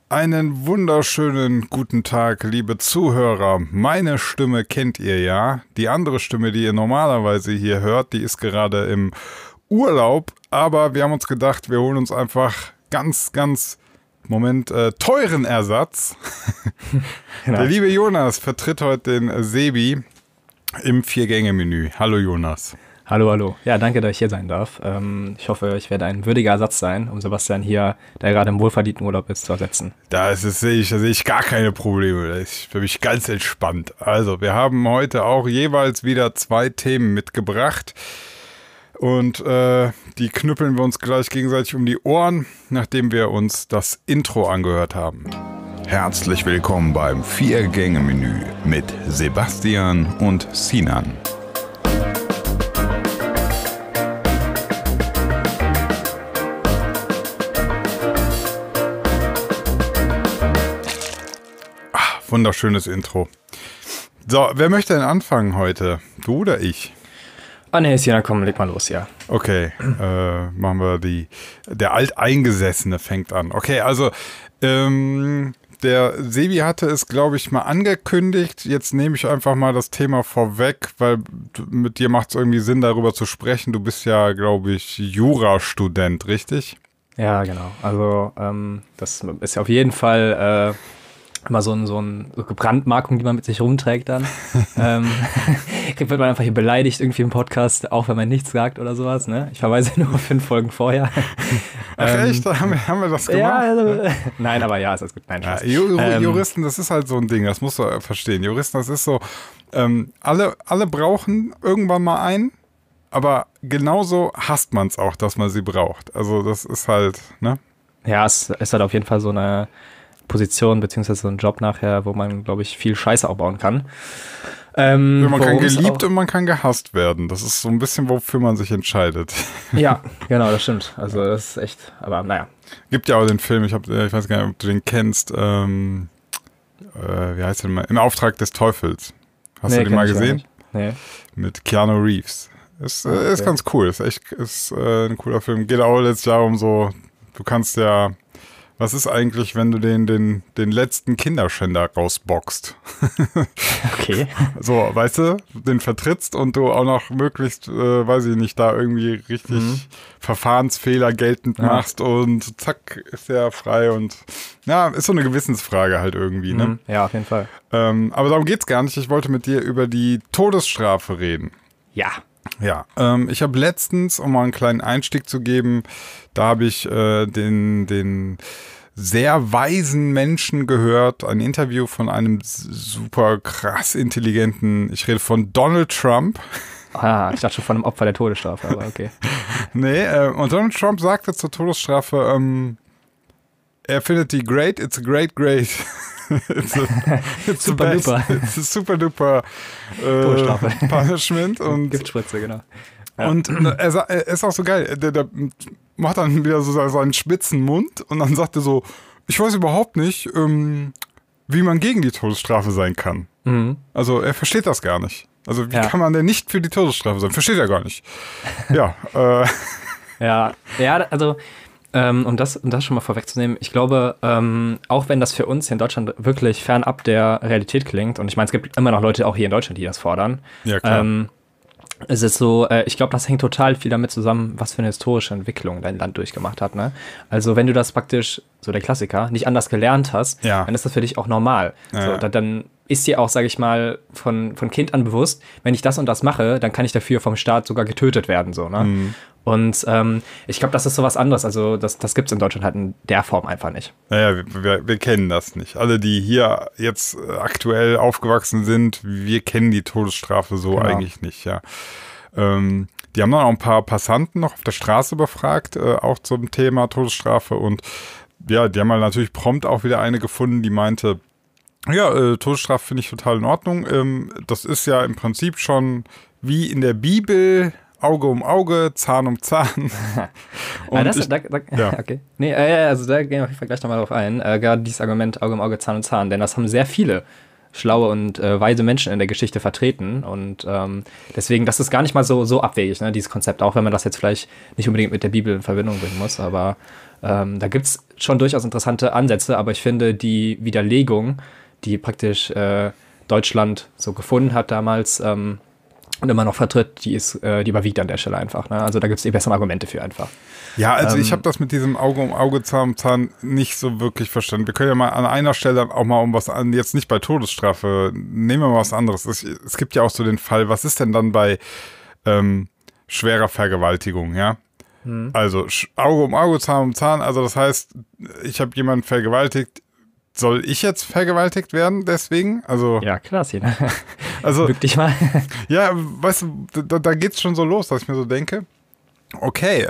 Einen wunderschönen guten Tag, liebe Zuhörer. Meine Stimme kennt ihr ja. Die andere Stimme, die ihr normalerweise hier hört, die ist gerade im Urlaub. Aber wir haben uns gedacht, wir holen uns einfach ganz teuren Ersatz. Genau. Der liebe Jonas vertritt heute den Sebi im 4-Gänge-Menü. Hallo Jonas. Hallo. Ja, danke, dass ich hier sein darf. Ich hoffe, ich werde ein würdiger Ersatz sein, um Sebastian hier, der gerade im wohlverdienten Urlaub ist, zu ersetzen. Da sehe ich gar keine Probleme. Das ist für mich ganz entspannt. Also, wir haben heute auch jeweils wieder 2 Themen mitgebracht. Und die knüppeln wir uns gleich gegenseitig um die Ohren, nachdem wir uns das Intro angehört haben. Herzlich willkommen beim 4-Gänge-Menü mit Sebastian und Sinan. Wunderschönes Intro. So, wer möchte denn anfangen heute? Du oder ich? Ne, Sina, komm, leg mal los, ja. Okay, machen wir der Alteingesessene fängt an. Okay, also, der Sebi hatte es, glaube ich, mal angekündigt. Jetzt nehme ich einfach mal das Thema vorweg, weil mit dir macht es irgendwie Sinn, darüber zu sprechen. Du bist ja, glaube ich, Jurastudent, richtig? Ja, genau. Also, das ist ja auf jeden Fall immer so Gebrandmarkung, die man mit sich rumträgt dann. Wird man einfach hier beleidigt irgendwie im Podcast, auch wenn man nichts sagt oder sowas, ne? Ich verweise nur auf 5 Folgen vorher. Ach echt? Haben wir das gemacht? Ja, also, nein, aber ja, ist alles gut. Nein, ja, Juristen, das ist halt so ein Ding, das musst du verstehen. Juristen, das ist so, alle brauchen irgendwann mal einen, aber genauso hasst man es auch, dass man sie braucht. Also das ist halt, ne? Ja, es ist halt auf jeden Fall so eine Position, beziehungsweise so ein Job nachher, wo man, glaube ich, viel Scheiße aufbauen kann. Man kann geliebt und man kann gehasst werden. Das ist so ein bisschen, wofür man sich entscheidet. Ja, genau, das stimmt. Also das ist echt, aber naja. Gibt ja auch den Film, ich weiß gar nicht, ob du den kennst, wie heißt der mal? Im Auftrag des Teufels. Hast du den mal gesehen? Nee. Mit Keanu Reeves. Ist ganz cool, ist ein cooler Film. Geht auch letztes Jahr um so, du kannst ja, was ist eigentlich, wenn du den letzten Kinderschänder rausboxt? Okay. So, weißt du, den vertrittst und du auch noch möglichst, weiß ich nicht, da irgendwie richtig Verfahrensfehler geltend machst und zack, ist er frei und ja, ist so eine Gewissensfrage halt irgendwie, ne? Ja, auf jeden Fall. Aber darum geht's gar nicht. Ich wollte mit dir über die Todesstrafe reden. Ja. Ja, ich habe letztens, um mal einen kleinen Einstieg zu geben, da habe ich den sehr weisen Menschen gehört, ein Interview von einem super krass intelligenten, ich rede von Donald Trump. Ah, ich dachte schon von einem Opfer der Todesstrafe, aber okay. Nee, und Donald Trump sagte zur Todesstrafe, er findet die great, it's a great. It's super duper. It's a super duper Punishment. Und Giftspritze, genau. Ja. Und er ist auch so geil. Der macht dann wieder so seinen spitzen Mund und dann sagt er so, ich weiß überhaupt nicht, wie man gegen die Todesstrafe sein kann. Mhm. Also er versteht das gar nicht. Also wie kann man denn nicht für die Todesstrafe sein? Versteht er gar nicht. Ja. Ja, also um das schon mal vorwegzunehmen, ich glaube, auch wenn das für uns hier in Deutschland wirklich fernab der Realität klingt, und ich meine, es gibt immer noch Leute auch hier in Deutschland, die das fordern, ja, klar. Es ist so, ich glaube, das hängt total viel damit zusammen, was für eine historische Entwicklung dein Land durchgemacht hat, ne? Also wenn du das praktisch, so der Klassiker, nicht anders gelernt hast, dann ist das für dich auch normal. Ja. So, dann ist dir auch, sage ich mal, von Kind an bewusst, wenn ich das und das mache, dann kann ich dafür vom Staat sogar getötet werden, so, ne? Mhm. Und ich glaube, das ist sowas anderes. Also das gibt es in Deutschland halt in der Form einfach nicht. Naja, wir kennen das nicht. Alle, die hier jetzt aktuell aufgewachsen sind, wir kennen die Todesstrafe so eigentlich nicht, ja. Die haben dann auch ein paar Passanten noch auf der Straße befragt, auch zum Thema Todesstrafe. Und ja, die haben halt natürlich prompt auch wieder eine gefunden, die meinte, ja, Todesstrafe finde ich total in Ordnung. Das ist ja im Prinzip schon wie in der Bibel, Auge um Auge, Zahn um Zahn. Und okay. Nee, also da gehen wir auf jeden Fall gleich nochmal drauf ein. Gerade dieses Argument Auge um Auge, Zahn um Zahn, denn das haben sehr viele schlaue und weise Menschen in der Geschichte vertreten. Und deswegen, das ist gar nicht mal so abwegig, ne, dieses Konzept, auch wenn man das jetzt vielleicht nicht unbedingt mit der Bibel in Verbindung bringen muss. Aber da gibt es schon durchaus interessante Ansätze, aber ich finde, die Widerlegung, die praktisch Deutschland so gefunden hat damals und immer noch vertritt, die überwiegt an der Stelle einfach. Ne? Also da gibt es die besseren Argumente für einfach. Ja, also ich habe das mit diesem Auge um Auge, Zahn um Zahn nicht so wirklich verstanden. Wir können ja mal an einer Stelle auch mal jetzt nicht bei Todesstrafe, nehmen wir mal was anderes. Es gibt ja auch so den Fall, was ist denn dann bei schwerer Vergewaltigung, ja? Also Auge um Auge, Zahn um Zahn, also das heißt, ich habe jemanden vergewaltigt. Soll ich jetzt vergewaltigt werden deswegen? Also, ja, klar, Sina. Also, bück dich mal. Ja, weißt du, da geht's schon so los, dass ich mir so denke, okay,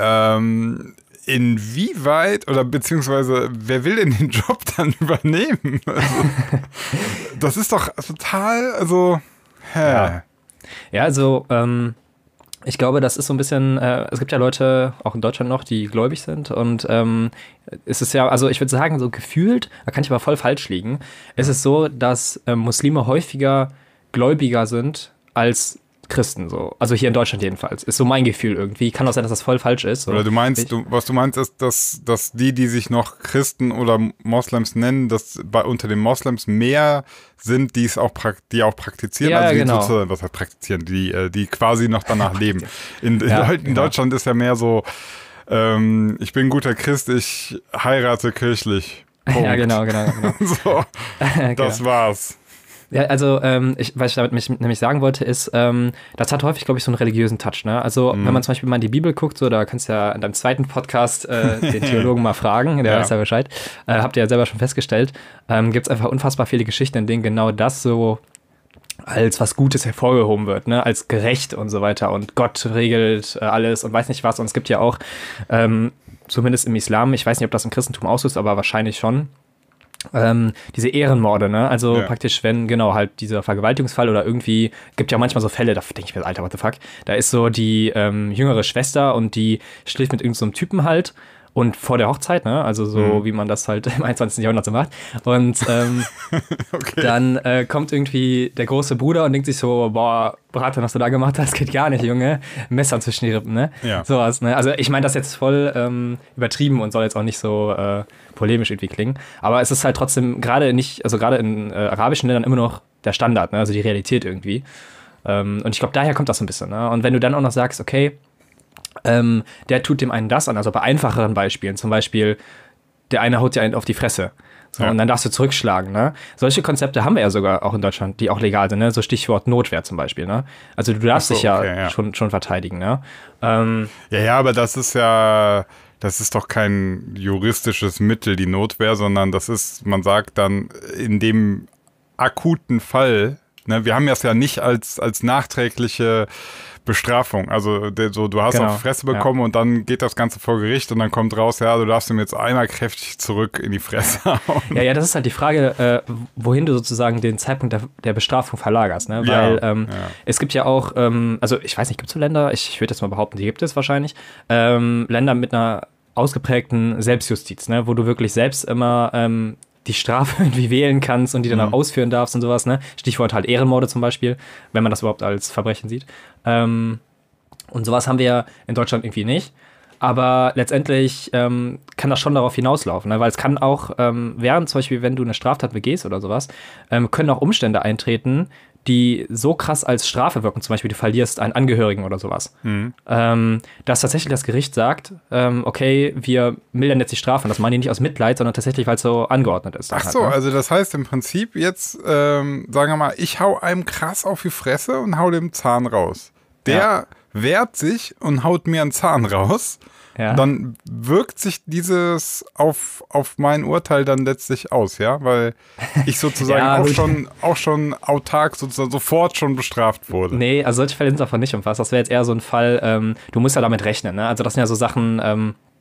inwieweit oder beziehungsweise wer will denn den Job dann übernehmen? Also, das ist doch total, also, Ja, also, ich glaube, das ist so ein bisschen, es gibt ja Leute, auch in Deutschland noch, die gläubig sind und es ist ja, also ich würde sagen, so gefühlt, da kann ich aber voll falsch liegen, ist es so, dass Muslime häufiger gläubiger sind als Christen, so. Also hier in Deutschland jedenfalls. Ist so mein Gefühl irgendwie. Kann auch sein, dass das voll falsch ist. So. Oder was du meinst ist, dass die sich noch Christen oder Moslems nennen, dass unter den Moslems mehr sind, die auch praktizieren. Ja, also die genau. sozusagen, was heißt praktizieren, die quasi noch danach leben. In Deutschland ist ja mehr so, ich bin ein guter Christ, ich heirate kirchlich. Punkt. Ja, genau. So, das war's. Ja, also, was ich damit nämlich sagen wollte, ist, das hat häufig, glaube ich, so einen religiösen Touch, ne? Also, wenn man zum Beispiel mal in die Bibel guckt, so, da kannst du ja in deinem zweiten Podcast den Theologen mal fragen, der weiß ja Bescheid. Habt ihr ja selber schon festgestellt. Gibt es einfach unfassbar viele Geschichten, in denen genau das so als was Gutes hervorgehoben wird, ne? Als gerecht und so weiter. Und Gott regelt alles und weiß nicht was. Und es gibt ja auch, zumindest im Islam, ich weiß nicht, ob das im Christentum auch so ist, aber wahrscheinlich schon, diese Ehrenmorde, ne? Also praktisch, wenn, genau, halt dieser Vergewaltigungsfall oder irgendwie, gibt ja manchmal so Fälle, da denke ich mir, Alter, what the fuck? Da ist so die jüngere Schwester und die schläft mit irgendeinem Typen halt und vor der Hochzeit, ne? Also so, wie man das halt im 21. Jahrhundert so macht. Und Okay. dann kommt irgendwie der große Bruder und denkt sich so, boah, Bratan, was du da gemacht hast, geht gar nicht, Junge. Messer zwischen die Rippen, ne? Ja. Sowas, ne? Also ich meine das jetzt voll übertrieben und soll jetzt auch nicht so polemisch irgendwie klingen. Aber es ist halt trotzdem gerade in arabischen Ländern immer noch der Standard, ne? Also die Realität irgendwie. Und ich glaube, daher kommt das so ein bisschen, ne? Und wenn du dann auch noch sagst, okay, der tut dem einen das an, also bei einfacheren Beispielen, zum Beispiel, der eine haut dir einen auf die Fresse. So, und dann darfst du zurückschlagen, ne? Solche Konzepte haben wir ja sogar auch in Deutschland, die auch legal sind, ne? So Stichwort Notwehr zum Beispiel, ne? Also du darfst dich schon verteidigen, ne? Aber das ist doch kein juristisches Mittel, die Notwehr, sondern man sagt dann in dem akuten Fall, ne, wir haben das ja nicht als nachträgliche Bestrafung. Also du hast auf die Fresse bekommen und dann geht das Ganze vor Gericht und dann kommt raus, ja, du darfst ihm jetzt einmal kräftig zurück in die Fresse hauen. Ja, das ist halt die Frage, wohin du sozusagen den Zeitpunkt der Bestrafung verlagerst, ne? Weil es gibt ja auch, also ich weiß nicht, gibt es so Länder, ich würde jetzt mal behaupten, die gibt es wahrscheinlich, Länder mit einer ausgeprägten Selbstjustiz, ne? Wo du wirklich selbst immer die Strafe irgendwie wählen kannst und die dann auch ausführen darfst und sowas, ne? Stichwort halt Ehrenmorde zum Beispiel, wenn man das überhaupt als Verbrechen sieht. Und sowas haben wir ja in Deutschland irgendwie nicht. Aber letztendlich kann das schon darauf hinauslaufen, ne? Weil es kann auch, während zum Beispiel, wenn du eine Straftat begehst oder sowas, können auch Umstände eintreten, die so krass als Strafe wirken, zum Beispiel du verlierst einen Angehörigen oder sowas, dass tatsächlich das Gericht sagt, okay, wir mildern jetzt die Strafe. Und das machen die nicht aus Mitleid, sondern tatsächlich, weil es so angeordnet ist. Ach so, halt, ne? Also das heißt im Prinzip jetzt, sagen wir mal, ich hau einem krass auf die Fresse und hau dem Zahn raus. Der wehrt sich und haut mir einen Zahn raus. Ja. Dann wirkt sich dieses auf mein Urteil dann letztlich aus, ja, weil ich sozusagen auch schon autark sozusagen sofort schon bestraft wurde. Nee, also solche Fälle sind davon nicht umfasst. Das wäre jetzt eher so ein Fall, du musst ja damit rechnen, ne? Also das sind ja so Sachen,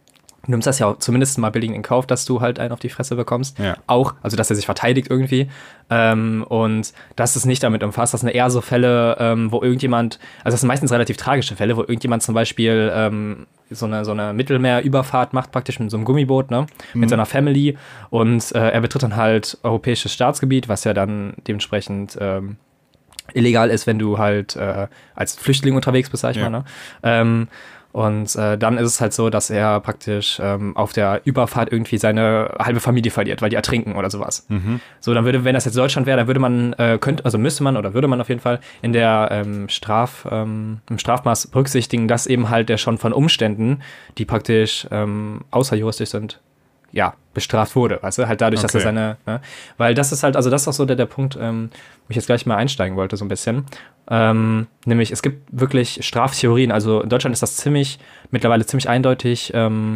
Du nimmst das ja auch zumindest mal billig in Kauf, dass du halt einen auf die Fresse bekommst. Ja. Auch, also dass er sich verteidigt irgendwie. Und das ist nicht damit umfasst. Das sind eher so Fälle, wo irgendjemand, also das sind meistens relativ tragische Fälle, wo irgendjemand zum Beispiel so eine Mittelmeerüberfahrt macht, praktisch mit so einem Gummiboot, ne? Mit seiner Family. Und er betritt dann halt europäisches Staatsgebiet, was ja dann dementsprechend illegal ist, wenn du halt als Flüchtling unterwegs bist, sag ich mal, ne? Und dann ist es halt so, dass er praktisch auf der Überfahrt irgendwie seine halbe Familie verliert, weil die ertrinken oder sowas. So, dann würde, wenn das jetzt Deutschland wäre, dann würde man, würde man auf jeden Fall in der im Strafmaß berücksichtigen, dass eben halt der schon von Umständen, die praktisch außerjuristisch sind, ja, bestraft wurde, weißt du, halt dadurch, dass er seine, ne? Weil das ist halt, also das ist auch so der Punkt, wo ich jetzt gleich mal einsteigen wollte, so ein bisschen. Nämlich, es gibt wirklich Straftheorien, also in Deutschland ist das mittlerweile ziemlich eindeutig,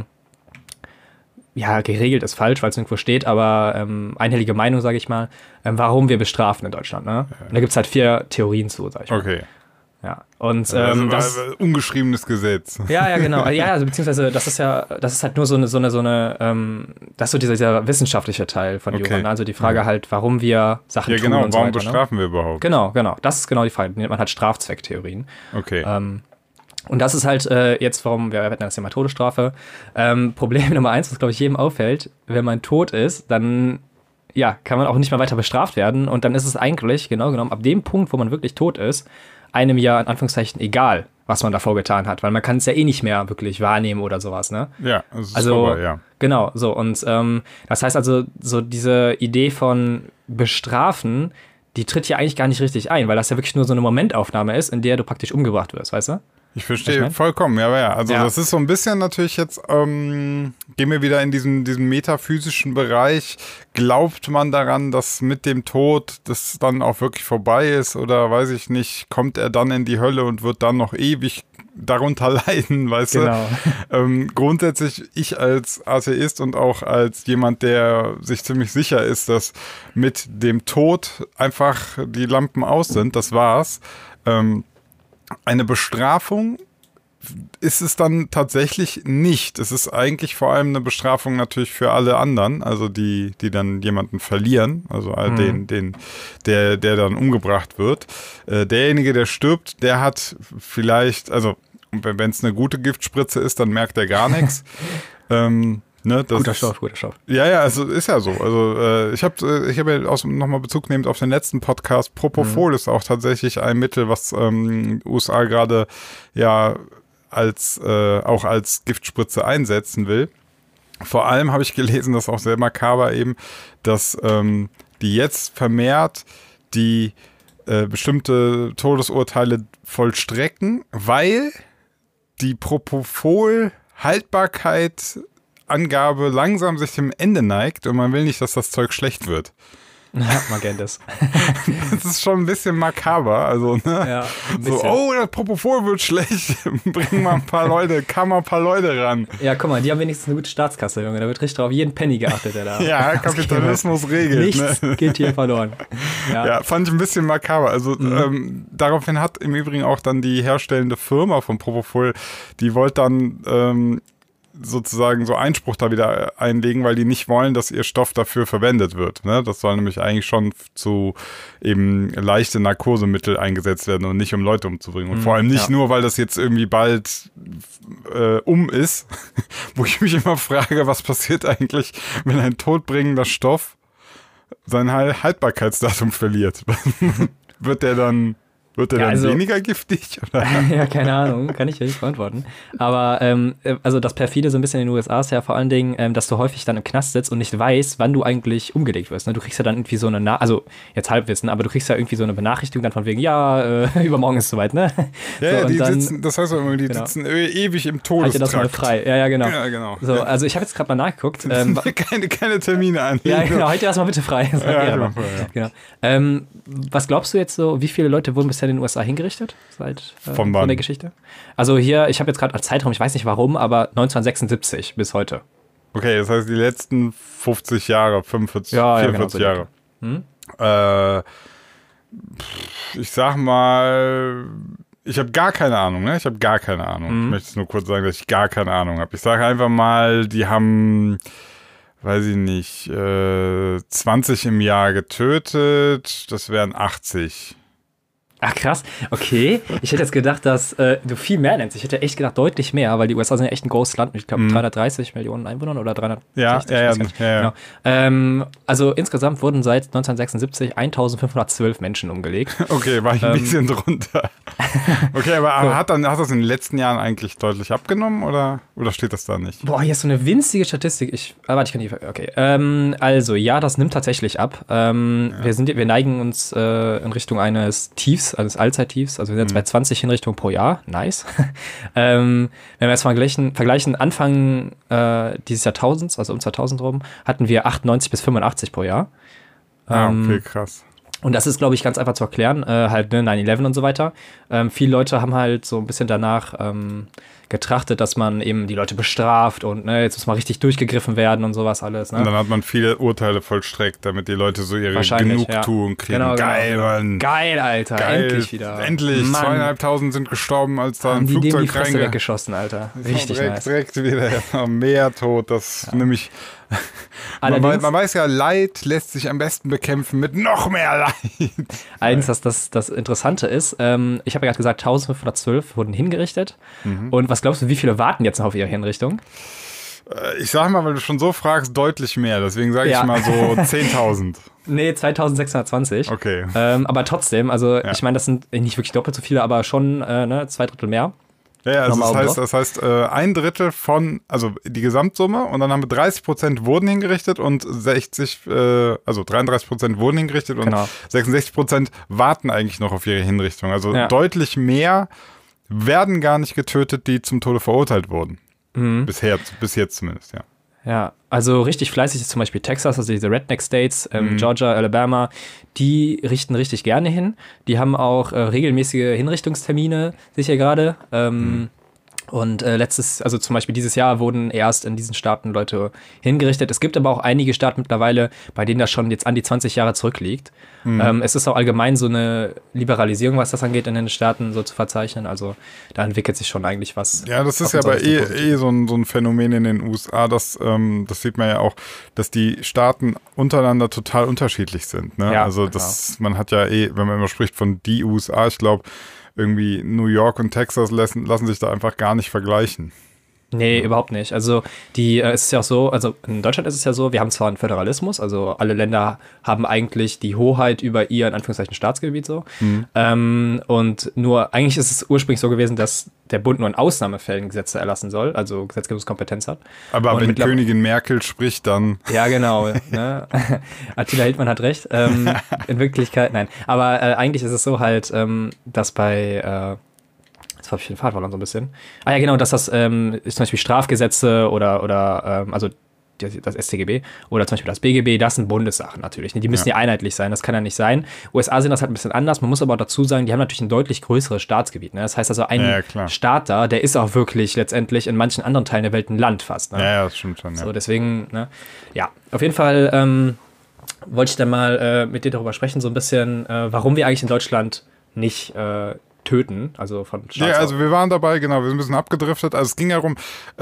geregelt ist falsch, weil es irgendwo steht, aber einhellige Meinung, sage ich mal, warum wir bestrafen in Deutschland, ne? Und da gibt es halt 4 Theorien zu, sag ich mal. Okay. Ja, und das ungeschriebenes Gesetz. Ja, genau. Ja, also beziehungsweise das ist halt nur das ist so dieser wissenschaftliche Teil von Jura. Also die Frage halt, warum wir Sachen tun und so warum weiter, bestrafen wir überhaupt? Genau. Das ist genau die Frage. Die nennt man halt Strafzwecktheorien. Okay. Und das ist halt jetzt, warum wir hatten das Thema Todesstrafe. Problem Nummer 1, was glaube ich jedem auffällt, wenn man tot ist, dann kann man auch nicht mehr weiter bestraft werden. Und dann ist es eigentlich, genau genommen, ab dem Punkt, wo man wirklich tot ist, einem ja in Anführungszeichen egal, was man davor getan hat, weil man kann es ja eh nicht mehr wirklich wahrnehmen oder sowas, ne? Ja, es ist vorbei, ja. Genau, so und das heißt also, so diese Idee von Bestrafen, die tritt ja eigentlich gar nicht richtig ein, weil das ja wirklich nur so eine Momentaufnahme ist, in der du praktisch umgebracht wirst, weißt du? Ich verstehe vollkommen, ja. Also das ist so ein bisschen natürlich jetzt, gehen wir wieder in diesen metaphysischen Bereich. Glaubt man daran, dass mit dem Tod das dann auch wirklich vorbei ist oder weiß ich nicht, kommt er dann in die Hölle und wird dann noch ewig darunter leiden, weißt du? Grundsätzlich, ich als Atheist und auch als jemand, der sich ziemlich sicher ist, dass mit dem Tod einfach die Lampen aus sind, das war's. Eine Bestrafung ist es dann tatsächlich nicht. Es ist eigentlich vor allem eine Bestrafung natürlich für alle anderen, also die dann jemanden verlieren, also all der dann umgebracht wird. Derjenige, der stirbt, der hat vielleicht, also wenn es eine gute Giftspritze ist, dann merkt er gar nichts. Guter Stoff. Ja, also ist ja so. Also ich habe ja nochmal Bezug nehmend auf den letzten Podcast. Propofol ist auch tatsächlich ein Mittel, was USA gerade auch als Giftspritze einsetzen will. Vor allem habe ich gelesen, das ist auch sehr makaber eben, dass die jetzt vermehrt die bestimmte Todesurteile vollstrecken, weil die Propofol-Haltbarkeit Angabe langsam sich dem Ende neigt und man will nicht, dass das Zeug schlecht wird. Ja, man kennt das. Das ist schon ein bisschen makaber, also, ne? Ja, so, das Propofol wird schlecht, bring mal ein paar Leute ran. Ja, guck mal, die haben wenigstens eine gute Staatskasse, Junge, da wird richtig auf jeden Penny geachtet, der da. Ja, Kapitalismus regelt. Nichts geht hier verloren. Ja, fand ich ein bisschen makaber, also daraufhin hat im Übrigen auch dann die herstellende Firma von Propofol, die wollte dann sozusagen so Einspruch da wieder einlegen, weil die nicht wollen, dass ihr Stoff dafür verwendet wird. Ne? Das soll nämlich eigentlich schon zu eben leichte Narkosemittel eingesetzt werden und nicht um Leute umzubringen. Und vor allem nicht nur, weil das jetzt irgendwie bald ist, wo ich mich immer frage, was passiert eigentlich, wenn ein todbringender Stoff sein Haltbarkeitsdatum verliert. Wird der dann weniger giftig? Oder? Ja, keine Ahnung, kann ich ja nicht beantworten. Aber also das perfide so ein bisschen in den USA ist ja vor allen Dingen, dass du häufig dann im Knast sitzt und nicht weißt, wann du eigentlich umgelegt wirst. Ne? Du kriegst ja dann irgendwie so eine, also jetzt Halbwissen, aber du kriegst ja irgendwie so eine Benachrichtigung dann von wegen, übermorgen ist es soweit, ne? Ja, so, die dann, sitzen, das heißt auch immer, sitzen ewig im Todestrakt. Halt dir das mal frei. Ja, genau. Ja, genau. So, also ich habe jetzt gerade mal nachgeguckt. Keine Termine anlegen. Ja, genau, halt dir das mal bitte frei. Genau. Was glaubst du jetzt so, wie viele Leute wurden bisher in den USA hingerichtet von der Geschichte? Also hier, ich habe jetzt gerade als Zeitraum, ich weiß nicht warum, aber 1976 bis heute. Okay, das heißt die letzten 50 Jahre, 45, 44 Jahre. Ich sag mal Ich habe gar keine Ahnung, ne? Ich habe gar keine Ahnung. Ich möchte es nur kurz sagen, dass ich gar keine Ahnung habe. Ich sage einfach mal, die haben, weiß ich nicht, 20 im Jahr getötet. Das wären 80. Ach krass, okay. Ich hätte jetzt gedacht, dass du viel mehr nennst. Ich hätte echt gedacht, deutlich mehr, weil die USA sind ja echt ein großes Land mit, ich glaube, 330 Millionen Einwohnern oder 360. Ja. Genau. Also insgesamt wurden seit 1976 1512 Menschen umgelegt. Okay, war ich ein bisschen drunter. Okay, aber so. Hat das in den letzten Jahren eigentlich deutlich abgenommen oder steht das da nicht? Boah, hier ist so eine winzige Statistik. Ich kann nicht. Okay. Also, ja, das nimmt tatsächlich ab. Wir neigen uns in Richtung eines Tiefs, eines Allzeittiefs. Also wir sind jetzt bei 20 Hinrichtungen pro Jahr. Nice. Wenn wir jetzt vergleichen, Anfang dieses Jahrtausends, also um 2000 rum, hatten wir 98 bis 85 pro Jahr. Okay, krass. Und das ist, glaube ich, ganz einfach zu erklären, halt 9/11 und so weiter. Viele Leute haben halt so ein bisschen danach getrachtet, dass man eben die Leute bestraft und jetzt muss mal richtig durchgegriffen werden und sowas alles. Ne? Und dann hat man viele Urteile vollstreckt, damit die Leute so ihre Genugtuung kriegen. Genau, geil, Mann. Geil, Alter. Geil. Endlich wieder. Endlich. 2.500 sind gestorben, als da ein Flugzeug Flugzeug die Fresse weggeschossen, Alter. Richtig nice. Direkt wieder mehr tot. Das nämlich... Man weiß ja, Leid lässt sich am besten bekämpfen mit noch mehr Leid. Allerdings, das Interessante ist, ich habe ja gerade gesagt, 1512 wurden hingerichtet. Und was glaubst du, wie viele warten jetzt noch auf ihre Hinrichtung? Ich sag mal, weil du schon so fragst, deutlich mehr. Deswegen sage ich mal so 10.000. Nee, 2620. Okay. Aber trotzdem, ich meine, das sind nicht wirklich doppelt so viele, aber schon 2/3 mehr. Ja, also das heißt, 1/3 von, also die Gesamtsumme und dann haben wir 30% wurden hingerichtet und 33% wurden hingerichtet und 66% warten eigentlich noch auf ihre Hinrichtung. Also deutlich mehr werden gar nicht getötet, die zum Tode verurteilt wurden. Bis jetzt zumindest, ja. Ja, also richtig fleißig ist zum Beispiel Texas, also diese Redneck States, Georgia, Alabama, die richten richtig gerne hin. Die haben auch regelmäßige Hinrichtungstermine, sicher gerade. Und also zum Beispiel dieses Jahr wurden erst in diesen Staaten Leute hingerichtet. Es gibt aber auch einige Staaten mittlerweile, bei denen das schon jetzt an die 20 Jahre zurückliegt. Es ist auch allgemein so eine Liberalisierung, was das angeht, in den Staaten so zu verzeichnen. Also da entwickelt sich schon eigentlich was. Ja, das ist ja aber so ein Phänomen in den USA, das sieht man ja auch, dass die Staaten untereinander total unterschiedlich sind. Ne? Ja, also man hat ja wenn man immer spricht von die USA, ich glaube, irgendwie New York und Texas lassen sich da einfach gar nicht vergleichen. Nee, überhaupt nicht. Also es ist ja auch so, also in Deutschland ist es ja so, wir haben zwar einen Föderalismus, also alle Länder haben eigentlich die Hoheit über ihr, in Anführungszeichen, Staatsgebiet so. Und nur, eigentlich ist es ursprünglich so gewesen, dass der Bund nur in Ausnahmefällen Gesetze erlassen soll, also Gesetzgebungskompetenz hat. Aber wenn Königin Merkel spricht, dann... Ja, genau. Ne? Attila Hildmann hat recht. In Wirklichkeit, nein. Aber eigentlich ist es so halt, dass bei... Jetzt habe ich den Faden verloren so ein bisschen. Ah ja, genau, dass das ist zum Beispiel Strafgesetze oder also das StGB oder zum Beispiel das BGB, das sind Bundessachen natürlich. Die müssen ja einheitlich sein, das kann ja nicht sein. USA sind das halt ein bisschen anders. Man muss aber auch dazu sagen, die haben natürlich ein deutlich größeres Staatsgebiet. Ne? Das heißt also, ein Staat da, der ist auch wirklich letztendlich in manchen anderen Teilen der Welt ein Land fast. Ne? Ja, das stimmt schon. So, deswegen, ne? Ja, auf jeden Fall wollte ich dann mal mit dir darüber sprechen, so ein bisschen, warum wir eigentlich in Deutschland nicht töten, also von Staats. Ja, also wir waren dabei, genau, wir sind ein bisschen abgedriftet. Also es ging ja darum,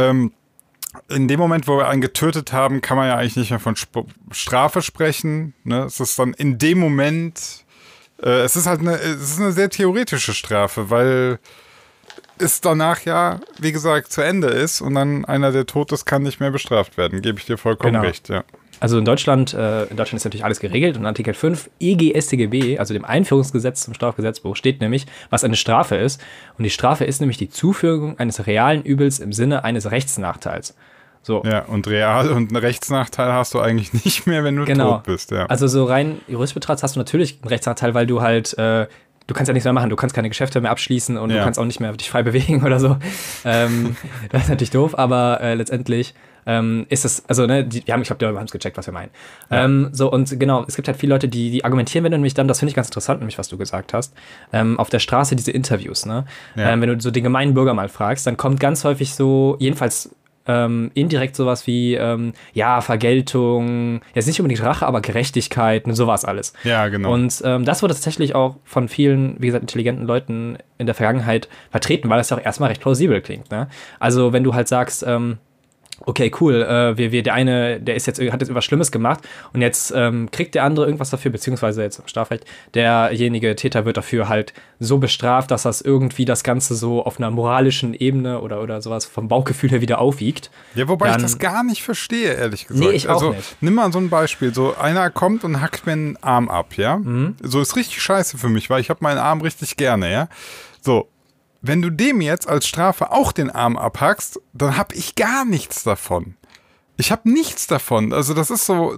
in dem Moment, wo wir einen getötet haben, kann man ja eigentlich nicht mehr von Strafe sprechen. Ne? Es ist dann in dem Moment, es ist eine sehr theoretische Strafe, weil es danach ja, wie gesagt, zu Ende ist und dann einer, der tot ist, kann nicht mehr bestraft werden. Gebe ich dir vollkommen recht, ja. Also in Deutschland ist natürlich alles geregelt und in Artikel 5 EG-StGB, also dem Einführungsgesetz zum Strafgesetzbuch, steht nämlich, was eine Strafe ist. Und die Strafe ist nämlich die Zufügung eines realen Übels im Sinne eines Rechtsnachteils. So. Ja, und real und einen Rechtsnachteil hast du eigentlich nicht mehr, wenn du tot bist. Ja. Also so rein juristisch betrachtet hast du natürlich einen Rechtsnachteil, weil du halt... du kannst ja nichts mehr machen, du kannst keine Geschäfte mehr abschließen und du kannst auch nicht mehr dich frei bewegen oder so. Das ist natürlich doof, aber letztendlich ist es, also ne, ich glaube, die haben es gecheckt, was wir meinen. Ja. Und genau, es gibt halt viele Leute, die argumentieren, wenn du nämlich dann, das finde ich ganz interessant, nämlich was du gesagt hast, auf der Straße diese Interviews, ne? Ja. Wenn du so den gemeinen Bürger mal fragst, dann kommt ganz häufig so, jedenfalls indirekt sowas wie, ja, Vergeltung, jetzt nicht unbedingt Rache, aber Gerechtigkeit und sowas alles. Ja, genau. Und das wurde tatsächlich auch von vielen, wie gesagt, intelligenten Leuten in der Vergangenheit vertreten, weil das ja auch erstmal recht plausibel klingt. Ne? Also wenn du halt sagst, okay, cool, der eine, der hat jetzt irgendwas Schlimmes gemacht und jetzt kriegt der andere irgendwas dafür, beziehungsweise jetzt im Strafrecht, derjenige Täter wird dafür halt so bestraft, dass das irgendwie das Ganze so auf einer moralischen Ebene oder sowas vom Bauchgefühl her wieder aufwiegt. Ja, wobei ich das gar nicht verstehe, ehrlich gesagt. Nee, ich auch nicht. Nimm mal so ein Beispiel, so einer kommt und hackt mir einen Arm ab, ja? So ist richtig scheiße für mich, weil ich habe meinen Arm richtig gerne, ja? So. Wenn du dem jetzt als Strafe auch den Arm abhackst, dann habe ich gar nichts davon. Ich habe nichts davon. Also das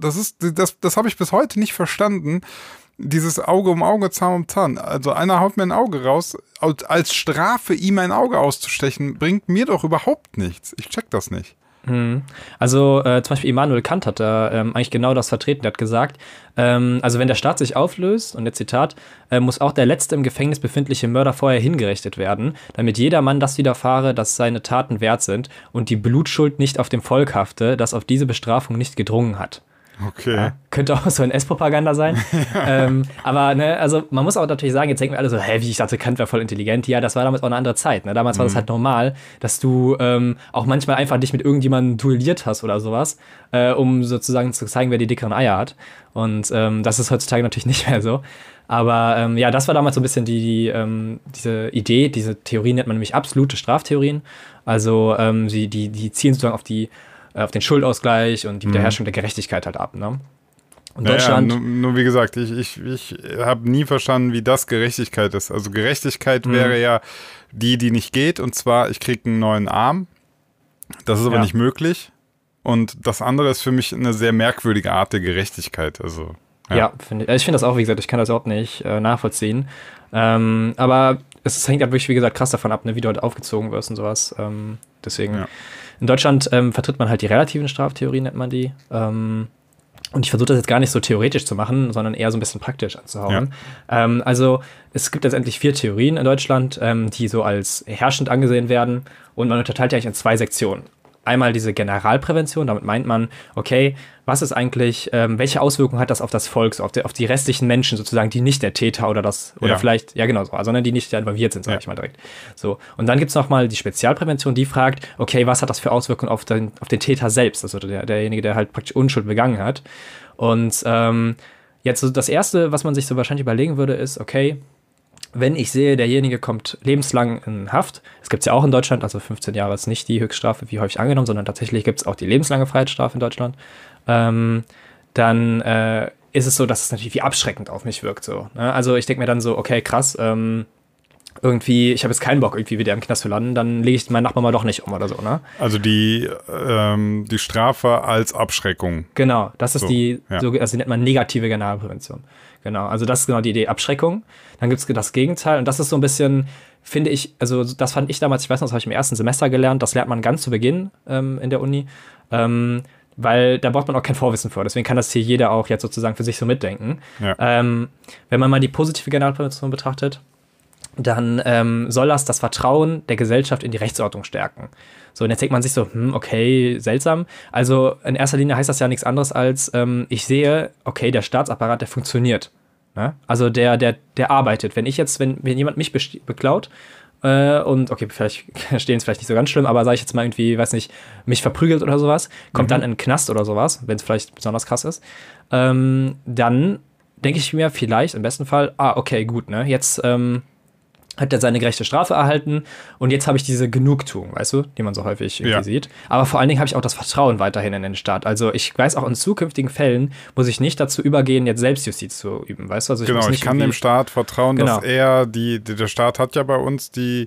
habe ich bis heute nicht verstanden. Dieses Auge um Auge, Zahn um Zahn. Also einer haut mir ein Auge raus. Als Strafe ihm ein Auge auszustechen, bringt mir doch überhaupt nichts. Ich check das nicht. Also zum Beispiel Immanuel Kant hat da eigentlich genau das vertreten. Der hat gesagt, also wenn der Staat sich auflöst, und jetzt Zitat, muss auch der letzte im Gefängnis befindliche Mörder vorher hingerichtet werden, damit jedermann das widerfahre, das seine Taten wert sind und die Blutschuld nicht auf dem Volk hafte, das auf diese Bestrafung nicht gedrungen hat. Okay. Ja, könnte auch so ein S-Propaganda sein. Aber ne, also man muss auch natürlich sagen, jetzt denken wir alle so, wie ich dachte, Kant wäre voll intelligent. Ja, das war damals auch eine andere Zeit. Ne? Damals war das halt normal, dass du auch manchmal einfach dich mit irgendjemandem duelliert hast oder sowas, um sozusagen zu zeigen, wer die dickeren Eier hat. Und das ist heutzutage natürlich nicht mehr so. Aber ja, das war damals so ein bisschen diese Idee, diese Theorie nennt man nämlich absolute Straftheorien. Also die zielen sozusagen auf den Schuldausgleich und die Wiederherstellung der Gerechtigkeit halt ab, ne? Und Deutschland. Nur wie gesagt, ich habe nie verstanden, wie das Gerechtigkeit ist. Also Gerechtigkeit wäre ja die nicht geht, und zwar, ich kriege einen neuen Arm. Das ist aber nicht möglich. Und das andere ist für mich eine sehr merkwürdige Art der Gerechtigkeit. Also, ich finde das auch, wie gesagt, ich kann das überhaupt nicht nachvollziehen. Aber es hängt halt wirklich, wie gesagt, krass davon ab, ne, wie du halt aufgezogen wirst und sowas. Deswegen. Ja. In Deutschland vertritt man halt die relativen Straftheorien, nennt man die. Und ich versuche das jetzt gar nicht so theoretisch zu machen, sondern eher so ein bisschen praktisch anzuhauen. Ja. Also es gibt letztendlich 4 Theorien in Deutschland, die so als herrschend angesehen werden. Und man unterteilt die eigentlich in 2 Sektionen. Einmal diese Generalprävention, damit meint man, okay, was ist eigentlich, welche Auswirkungen hat das auf das Volk, so auf die restlichen Menschen sozusagen, die nicht der Täter oder vielleicht, ja genau so, sondern die nicht involviert sind, sage ich mal direkt. So. Und dann gibt es nochmal die Spezialprävention, die fragt, okay, was hat das für Auswirkungen auf den Täter selbst, also derjenige, der halt praktisch Unschuld begangen hat. Und jetzt so das Erste, was man sich so wahrscheinlich überlegen würde, ist, okay, wenn ich sehe, derjenige kommt lebenslang in Haft, das gibt es ja auch in Deutschland, also 15 Jahre ist nicht die Höchststrafe, wie häufig angenommen, sondern tatsächlich gibt es auch die lebenslange Freiheitsstrafe in Deutschland, dann ist es so, dass es natürlich wie abschreckend auf mich wirkt. So, ne? Also ich denke mir dann so, okay, krass, irgendwie, ich habe jetzt keinen Bock, irgendwie wieder im Knast zu landen, dann lege ich meinen Nachbarn mal doch nicht um oder so, ne? Also die Strafe als Abschreckung. Genau, das ist die nennt man negative Generalprävention. Genau, also das ist genau die Idee, Abschreckung. Dann gibt es das Gegenteil und das ist so ein bisschen, finde ich, also das fand ich damals, ich weiß noch, das habe ich im ersten Semester gelernt, das lernt man ganz zu Beginn in der Uni, weil da braucht man auch kein Vorwissen vor, deswegen kann das hier jeder auch jetzt sozusagen für sich so mitdenken. Ja. Wenn man mal die positive Generalprävention betrachtet, dann soll das Vertrauen der Gesellschaft in die Rechtsordnung stärken. So, und jetzt denkt man sich so, okay, seltsam. Also in erster Linie heißt das ja nichts anderes als, ich sehe, okay, der Staatsapparat, der funktioniert. Ne? Also der arbeitet. Wenn jemand mich beklaut und, okay, vielleicht stehen es vielleicht nicht so ganz schlimm, aber sage ich jetzt mal irgendwie, weiß nicht, mich verprügelt oder sowas, kommt dann in den Knast oder sowas, wenn es vielleicht besonders krass ist, dann denke ich mir vielleicht im besten Fall, okay, gut, ne, jetzt hat er seine gerechte Strafe erhalten und jetzt habe ich diese Genugtuung, weißt du, die man so häufig irgendwie sieht. Aber vor allen Dingen habe ich auch das Vertrauen weiterhin in den Staat. Also ich weiß auch, in zukünftigen Fällen muss ich nicht dazu übergehen, jetzt Selbstjustiz zu üben, weißt du? Also ich kann dem Staat vertrauen, dass der Staat hat ja bei uns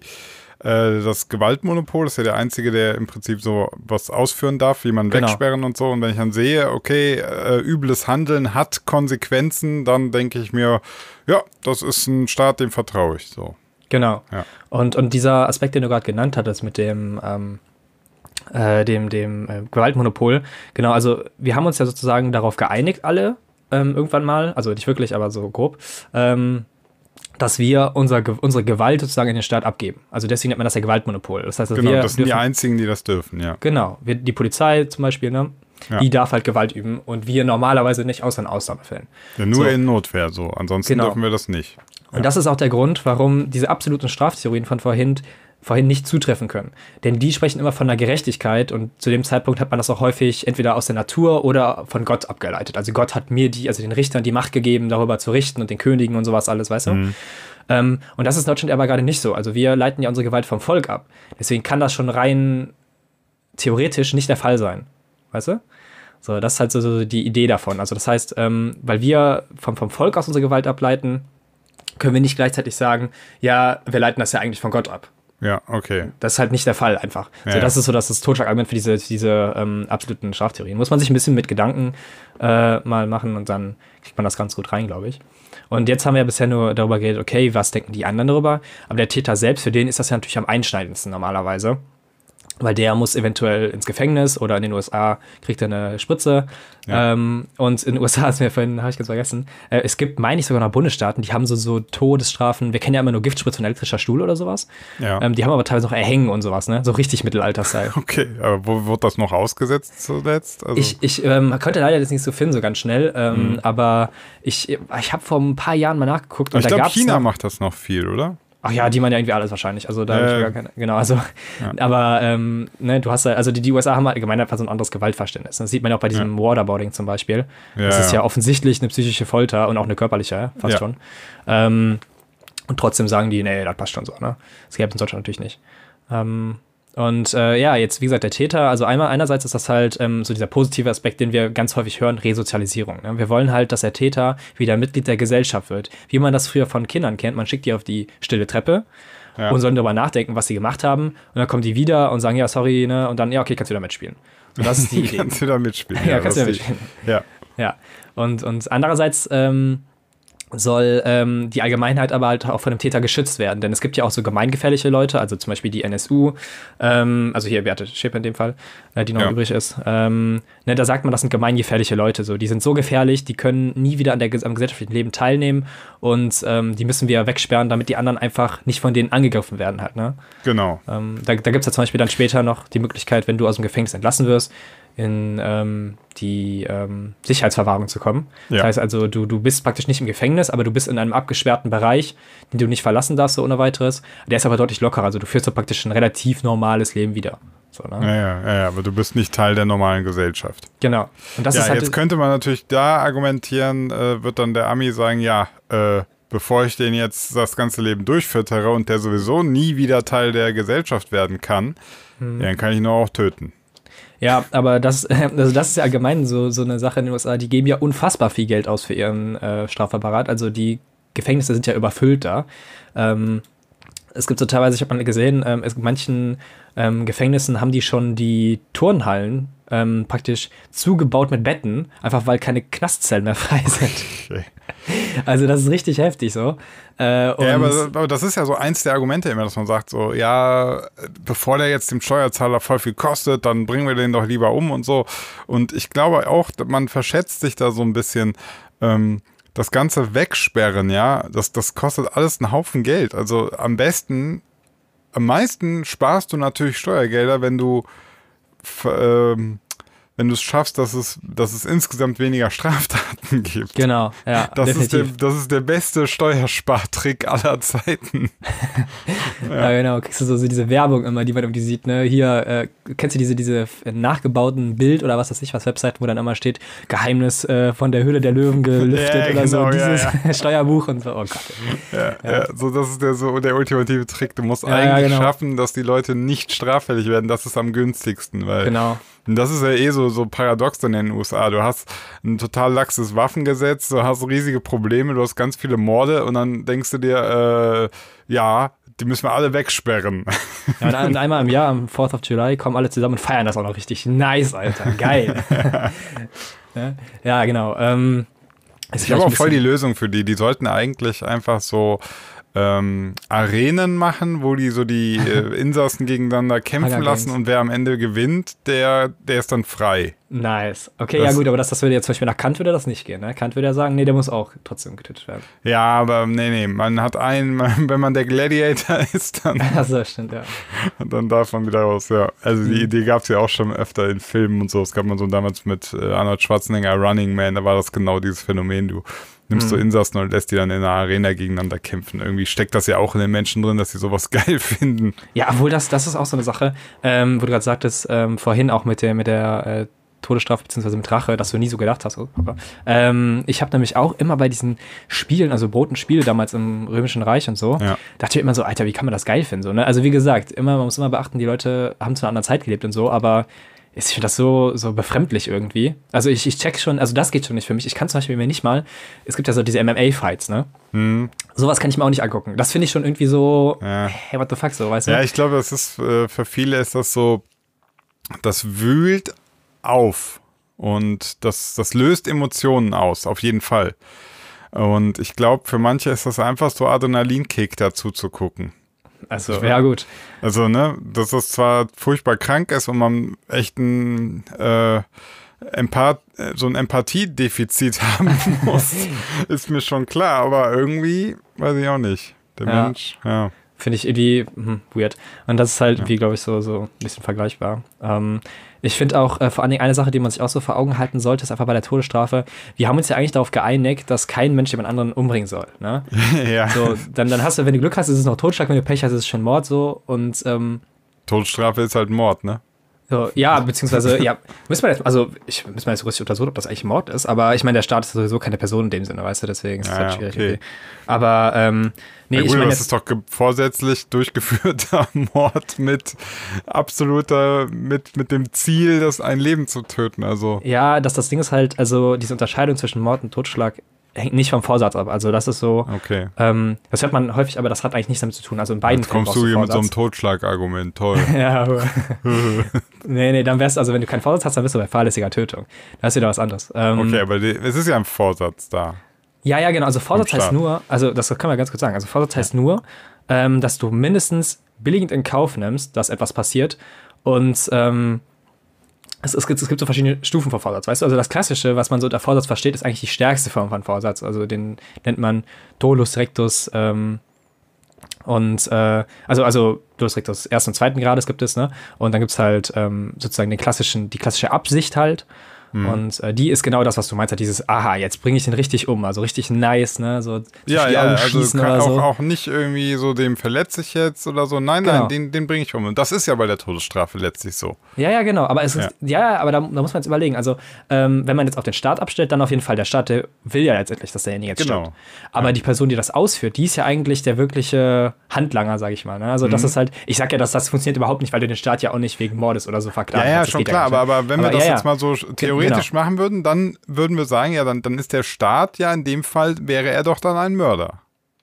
das Gewaltmonopol, ist ja der Einzige, der im Prinzip so was ausführen darf, jemanden wegsperren und so. Und wenn ich dann sehe, okay, übles Handeln hat Konsequenzen, dann denke ich mir, ja, das ist ein Staat, dem vertraue ich so. Genau. Ja. Und dieser Aspekt, den du gerade genannt hattest mit dem Gewaltmonopol, genau, also wir haben uns ja sozusagen darauf geeinigt, alle, irgendwann mal, also nicht wirklich, aber so grob, dass wir unsere Gewalt sozusagen in den Staat abgeben. Also deswegen nennt man das ja Gewaltmonopol. Das heißt, genau, das sind die einzigen, die das dürfen, ja. Genau, die Polizei zum Beispiel, ne? Ja. Die darf halt Gewalt üben und wir normalerweise nicht, außer in Ausnahmefällen. Ja, nur in Notwehr so, ansonsten dürfen wir das nicht. Und das ist auch der Grund, warum diese absoluten Straftheorien von vorhin nicht zutreffen können. Denn die sprechen immer von der Gerechtigkeit und zu dem Zeitpunkt hat man das auch häufig entweder aus der Natur oder von Gott abgeleitet. Also Gott hat mir den Richtern die Macht gegeben, darüber zu richten und den Königen und sowas alles, weißt du? Und das ist in Deutschland aber gerade nicht so. Also wir leiten ja unsere Gewalt vom Volk ab. Deswegen kann das schon rein theoretisch nicht der Fall sein. Weißt du? So, das ist halt so die Idee davon. Also das heißt, weil wir vom Volk aus unsere Gewalt ableiten, können wir nicht gleichzeitig sagen, ja, wir leiten das ja eigentlich von Gott ab. Ja, okay. Das ist halt nicht der Fall einfach. Ja, so, das ist so das Totschlagargument für diese absoluten Straftheorien. Muss man sich ein bisschen mit Gedanken mal machen und dann kriegt man das ganz gut rein, glaube ich. Und jetzt haben wir ja bisher nur darüber geredet, okay, was denken die anderen darüber? Aber der Täter selbst, für den ist das ja natürlich am einschneidendsten normalerweise. Weil der muss eventuell ins Gefängnis oder in den USA kriegt er eine Spritze. Ja. Und in den USA, habe ich ganz vergessen, es gibt, meine ich, sogar noch Bundesstaaten, die haben so Todesstrafen. Wir kennen ja immer nur Giftspritze und elektrischer Stuhl oder sowas. Ja. Die haben aber teilweise noch Erhängen und sowas, ne? So richtig Mittelalter-Style. Okay, aber wo wird das noch ausgesetzt zuletzt? Also ich konnte leider jetzt nicht so finden, so ganz schnell. Aber ich habe vor ein paar Jahren mal nachgeguckt. Und ich glaube, China macht das noch viel, oder? Ach ja, die meinen ja irgendwie alles wahrscheinlich. Also da habe ich gar keine. Genau, also. Ja. Aber ne, du hast ja, also die USA haben halt allgemein einfach so ein anderes Gewaltverständnis. Das sieht man ja auch bei diesem Waterboarding zum Beispiel. Das ist ja offensichtlich eine psychische Folter und auch eine körperliche, fast schon. Und trotzdem sagen die, nee, das passt schon so, ne? Das gäbe es in Deutschland natürlich nicht. Und jetzt, wie gesagt, der Täter, also einerseits ist das halt so dieser positive Aspekt, den wir ganz häufig hören, Resozialisierung. Ne? Wir wollen halt, dass der Täter wieder Mitglied der Gesellschaft wird. Wie man das früher von Kindern kennt, man schickt die auf die stille Treppe und sollen darüber nachdenken, was sie gemacht haben. Und dann kommen die wieder und sagen, ja, sorry, ne? Und dann, ja, okay, kannst du wieder mitspielen. Und das ist die Idee. Kannst du da mitspielen. Ja, kannst du da mitspielen. Ja. Und andererseits soll die Allgemeinheit aber halt auch von dem Täter geschützt werden. Denn es gibt ja auch so gemeingefährliche Leute, also zum Beispiel die NSU, also hier Beate Schäpe in dem Fall, die noch übrig ist. Da sagt man, das sind gemeingefährliche Leute. So. Die sind so gefährlich, die können nie wieder am gesellschaftlichen Leben teilnehmen und die müssen wir wegsperren, damit die anderen einfach nicht von denen angegriffen werden halt. Ne? Genau. Da gibt es ja zum Beispiel dann später noch die Möglichkeit, wenn du aus dem Gefängnis entlassen wirst, in die Sicherheitsverwahrung zu kommen. Ja. Das heißt also, du bist praktisch nicht im Gefängnis, aber du bist in einem abgesperrten Bereich, den du nicht verlassen darfst, so ohne weiteres. Der ist aber deutlich lockerer, also du führst so praktisch ein relativ normales Leben wieder. So, ne? Ja, aber du bist nicht Teil der normalen Gesellschaft. Genau. Und das ist halt jetzt könnte man natürlich da argumentieren, wird dann der Ami sagen, bevor ich den jetzt das ganze Leben durchfüttere und der sowieso nie wieder Teil der Gesellschaft werden kann, dann kann ich ihn auch töten. Ja, aber das ist ja allgemein so eine Sache in den USA, die geben ja unfassbar viel Geld aus für ihren Strafapparat. Also die Gefängnisse sind ja überfüllt da. Es gibt so teilweise, ich habe mal gesehen, in manchen Gefängnissen haben die schon die Turnhallen praktisch zugebaut mit Betten, einfach weil keine Knastzellen mehr frei sind. Okay. Also das ist richtig heftig so. Aber das ist ja so eins der Argumente immer, dass man sagt so, ja, bevor der jetzt dem Steuerzahler voll viel kostet, dann bringen wir den doch lieber um und so. Und ich glaube auch, man verschätzt sich da so ein bisschen, das ganze Wegsperren, das kostet alles einen Haufen Geld. Also am meisten sparst du natürlich Steuergelder, wenn du es schaffst, dass es insgesamt weniger Straftaten gibt. Genau, ja. Das ist der beste Steuerspartrick aller Zeiten. Ja, genau. Kriegst du so diese Werbung immer, die man irgendwie sieht, ne? Hier, kennst du diese nachgebauten Bild oder was weiß ich, was Webseiten, wo dann immer steht, Geheimnis von der Höhle der Löwen gelüftet oder so, dieses Steuerbuch und so. Oh Gott. So, das ist der ultimative Trick. Du musst eigentlich schaffen, dass die Leute nicht straffällig werden. Das ist am günstigsten, weil das ist ja so paradox in den USA. Du hast ein total laxes Waffengesetz, du hast riesige Probleme, du hast ganz viele Morde und dann denkst du dir, die müssen wir alle wegsperren. Ja, und einmal im Jahr, am 4th of July, kommen alle zusammen und feiern das auch noch richtig. Nice, Alter. Geil. Ja, genau. Ich habe auch voll die Lösung für die. Die sollten eigentlich einfach so Arenen machen, wo die so die Insassen gegeneinander kämpfen lassen und wer am Ende gewinnt, der ist dann frei. Nice. Okay, ja gut, aber das würde jetzt zum Beispiel nach Kant würde das nicht gehen, ne? Kant würde ja sagen, nee, der muss auch trotzdem getötet werden. Ja, aber nee, man hat wenn man der Gladiator ist, dann, Achso, stimmt, ja. dann darf man wieder raus, ja. Also die Idee gab es ja auch schon öfter in Filmen und so. Es gab man so damals mit Arnold Schwarzenegger, Running Man, da war das genau dieses Phänomen, du nimmst so Insassen und lässt die dann in einer Arena gegeneinander kämpfen. Irgendwie steckt das ja auch in den Menschen drin, dass sie sowas geil finden. Ja, obwohl das ist auch so eine Sache, wo du gerade sagtest, vorhin auch mit der Todesstrafe bzw. mit Rache, dass du nie so gedacht hast. Ich habe nämlich auch immer bei diesen Spielen, also Botenspiele damals im Römischen Reich und so, dachte ich immer so, Alter, wie kann man das geil finden? So, ne? Also wie gesagt, man muss immer beachten, die Leute haben zu einer anderen Zeit gelebt und so, aber ich finde das so befremdlich irgendwie. Also ich check schon, also das geht schon nicht für mich. Ich kann zum Beispiel mir nicht mal, es gibt ja so diese MMA-Fights, ne? Sowas kann ich mir auch nicht angucken. Das finde ich schon irgendwie so, hey, what the fuck, so, weißt du? Ja, ich glaube, das ist, für viele ist das so, das wühlt auf und das löst Emotionen aus, auf jeden Fall. Und ich glaube, für manche ist das einfach so Adrenalinkick, dazu zu gucken. Also, ja gut. Also, ne, dass das zwar furchtbar krank ist und man echt so ein Empathiedefizit haben muss, ist mir schon klar, aber irgendwie, weiß ich auch nicht. Der Mensch, Finde ich irgendwie weird. Und das ist halt, wie glaube ich, so ein bisschen vergleichbar. Ich finde auch, vor allen Dingen eine Sache, die man sich auch so vor Augen halten sollte, ist einfach bei der Todesstrafe, wir haben uns ja eigentlich darauf geeinigt, dass kein Mensch jemand anderen umbringen soll. Ne? Ja. So, dann hast du, wenn du Glück hast, ist es noch Totschlag, wenn du Pech hast, ist es schon Mord so. Und Todesstrafe ist halt Mord, ne? So, ja, beziehungsweise, müssen wir jetzt so richtig untersuchen, ob das eigentlich Mord ist, aber ich meine, der Staat ist sowieso keine Person in dem Sinne, weißt du, deswegen ist es halt schwierig. Okay. Aber, nee, gut, ich meine. Das ist doch vorsätzlich durchgeführter Mord mit dem Ziel, ein Leben zu töten, also. Ja, das Ding ist halt, also diese Unterscheidung zwischen Mord und Totschlag hängt nicht vom Vorsatz ab. Also das ist so, okay. Das hört man häufig, aber das hat eigentlich nichts damit zu tun. Also in beiden Fällen kommst du hier mit so einem Totschlagargument, toll. Ja, aber nee, dann wär's, also wenn du keinen Vorsatz hast, dann bist du bei fahrlässiger Tötung. Das ist wieder was anderes. Okay, aber es ist ja ein Vorsatz da. Ja, genau, also Vorsatz heißt nur, also das kann man ganz kurz sagen, also Vorsatz heißt nur, dass du mindestens billigend in Kauf nimmst, dass etwas passiert und es gibt so verschiedene Stufen von Vorsatz, weißt du? Also das Klassische, was man so unter Vorsatz versteht, ist eigentlich die stärkste Form von Vorsatz. Also den nennt man Dolus Rectus also Dolus Rectus ersten und zweiten Grades gibt es, ne? Und dann gibt es halt sozusagen die klassische Absicht halt. Und die ist genau das, was du meinst, halt dieses, aha, jetzt bringe ich den richtig um, also richtig nice, ne, so die Augen schießen oder so. Auch nicht irgendwie so, dem verletze ich jetzt oder so, nein, den bringe ich um. Und das ist ja bei der Todesstrafe letztlich so. Ja, genau, aber aber da muss man jetzt überlegen, also wenn man jetzt auf den Staat abstellt, dann auf jeden Fall, der Staat, der will ja letztendlich, dass derjenige jetzt stirbt. Aber die Person, die das ausführt, die ist ja eigentlich der wirkliche Handlanger, sag ich mal, ne? Also das ist halt, ich sag ja, dass das funktioniert überhaupt nicht, weil du den Staat ja auch nicht wegen Mordes oder so verklagen kannst. Ja, schon klar, aber wenn wir das jetzt mal so theoretisch machen würden, dann würden wir sagen, ja, dann ist der Staat ja in dem Fall, wäre er doch dann ein Mörder.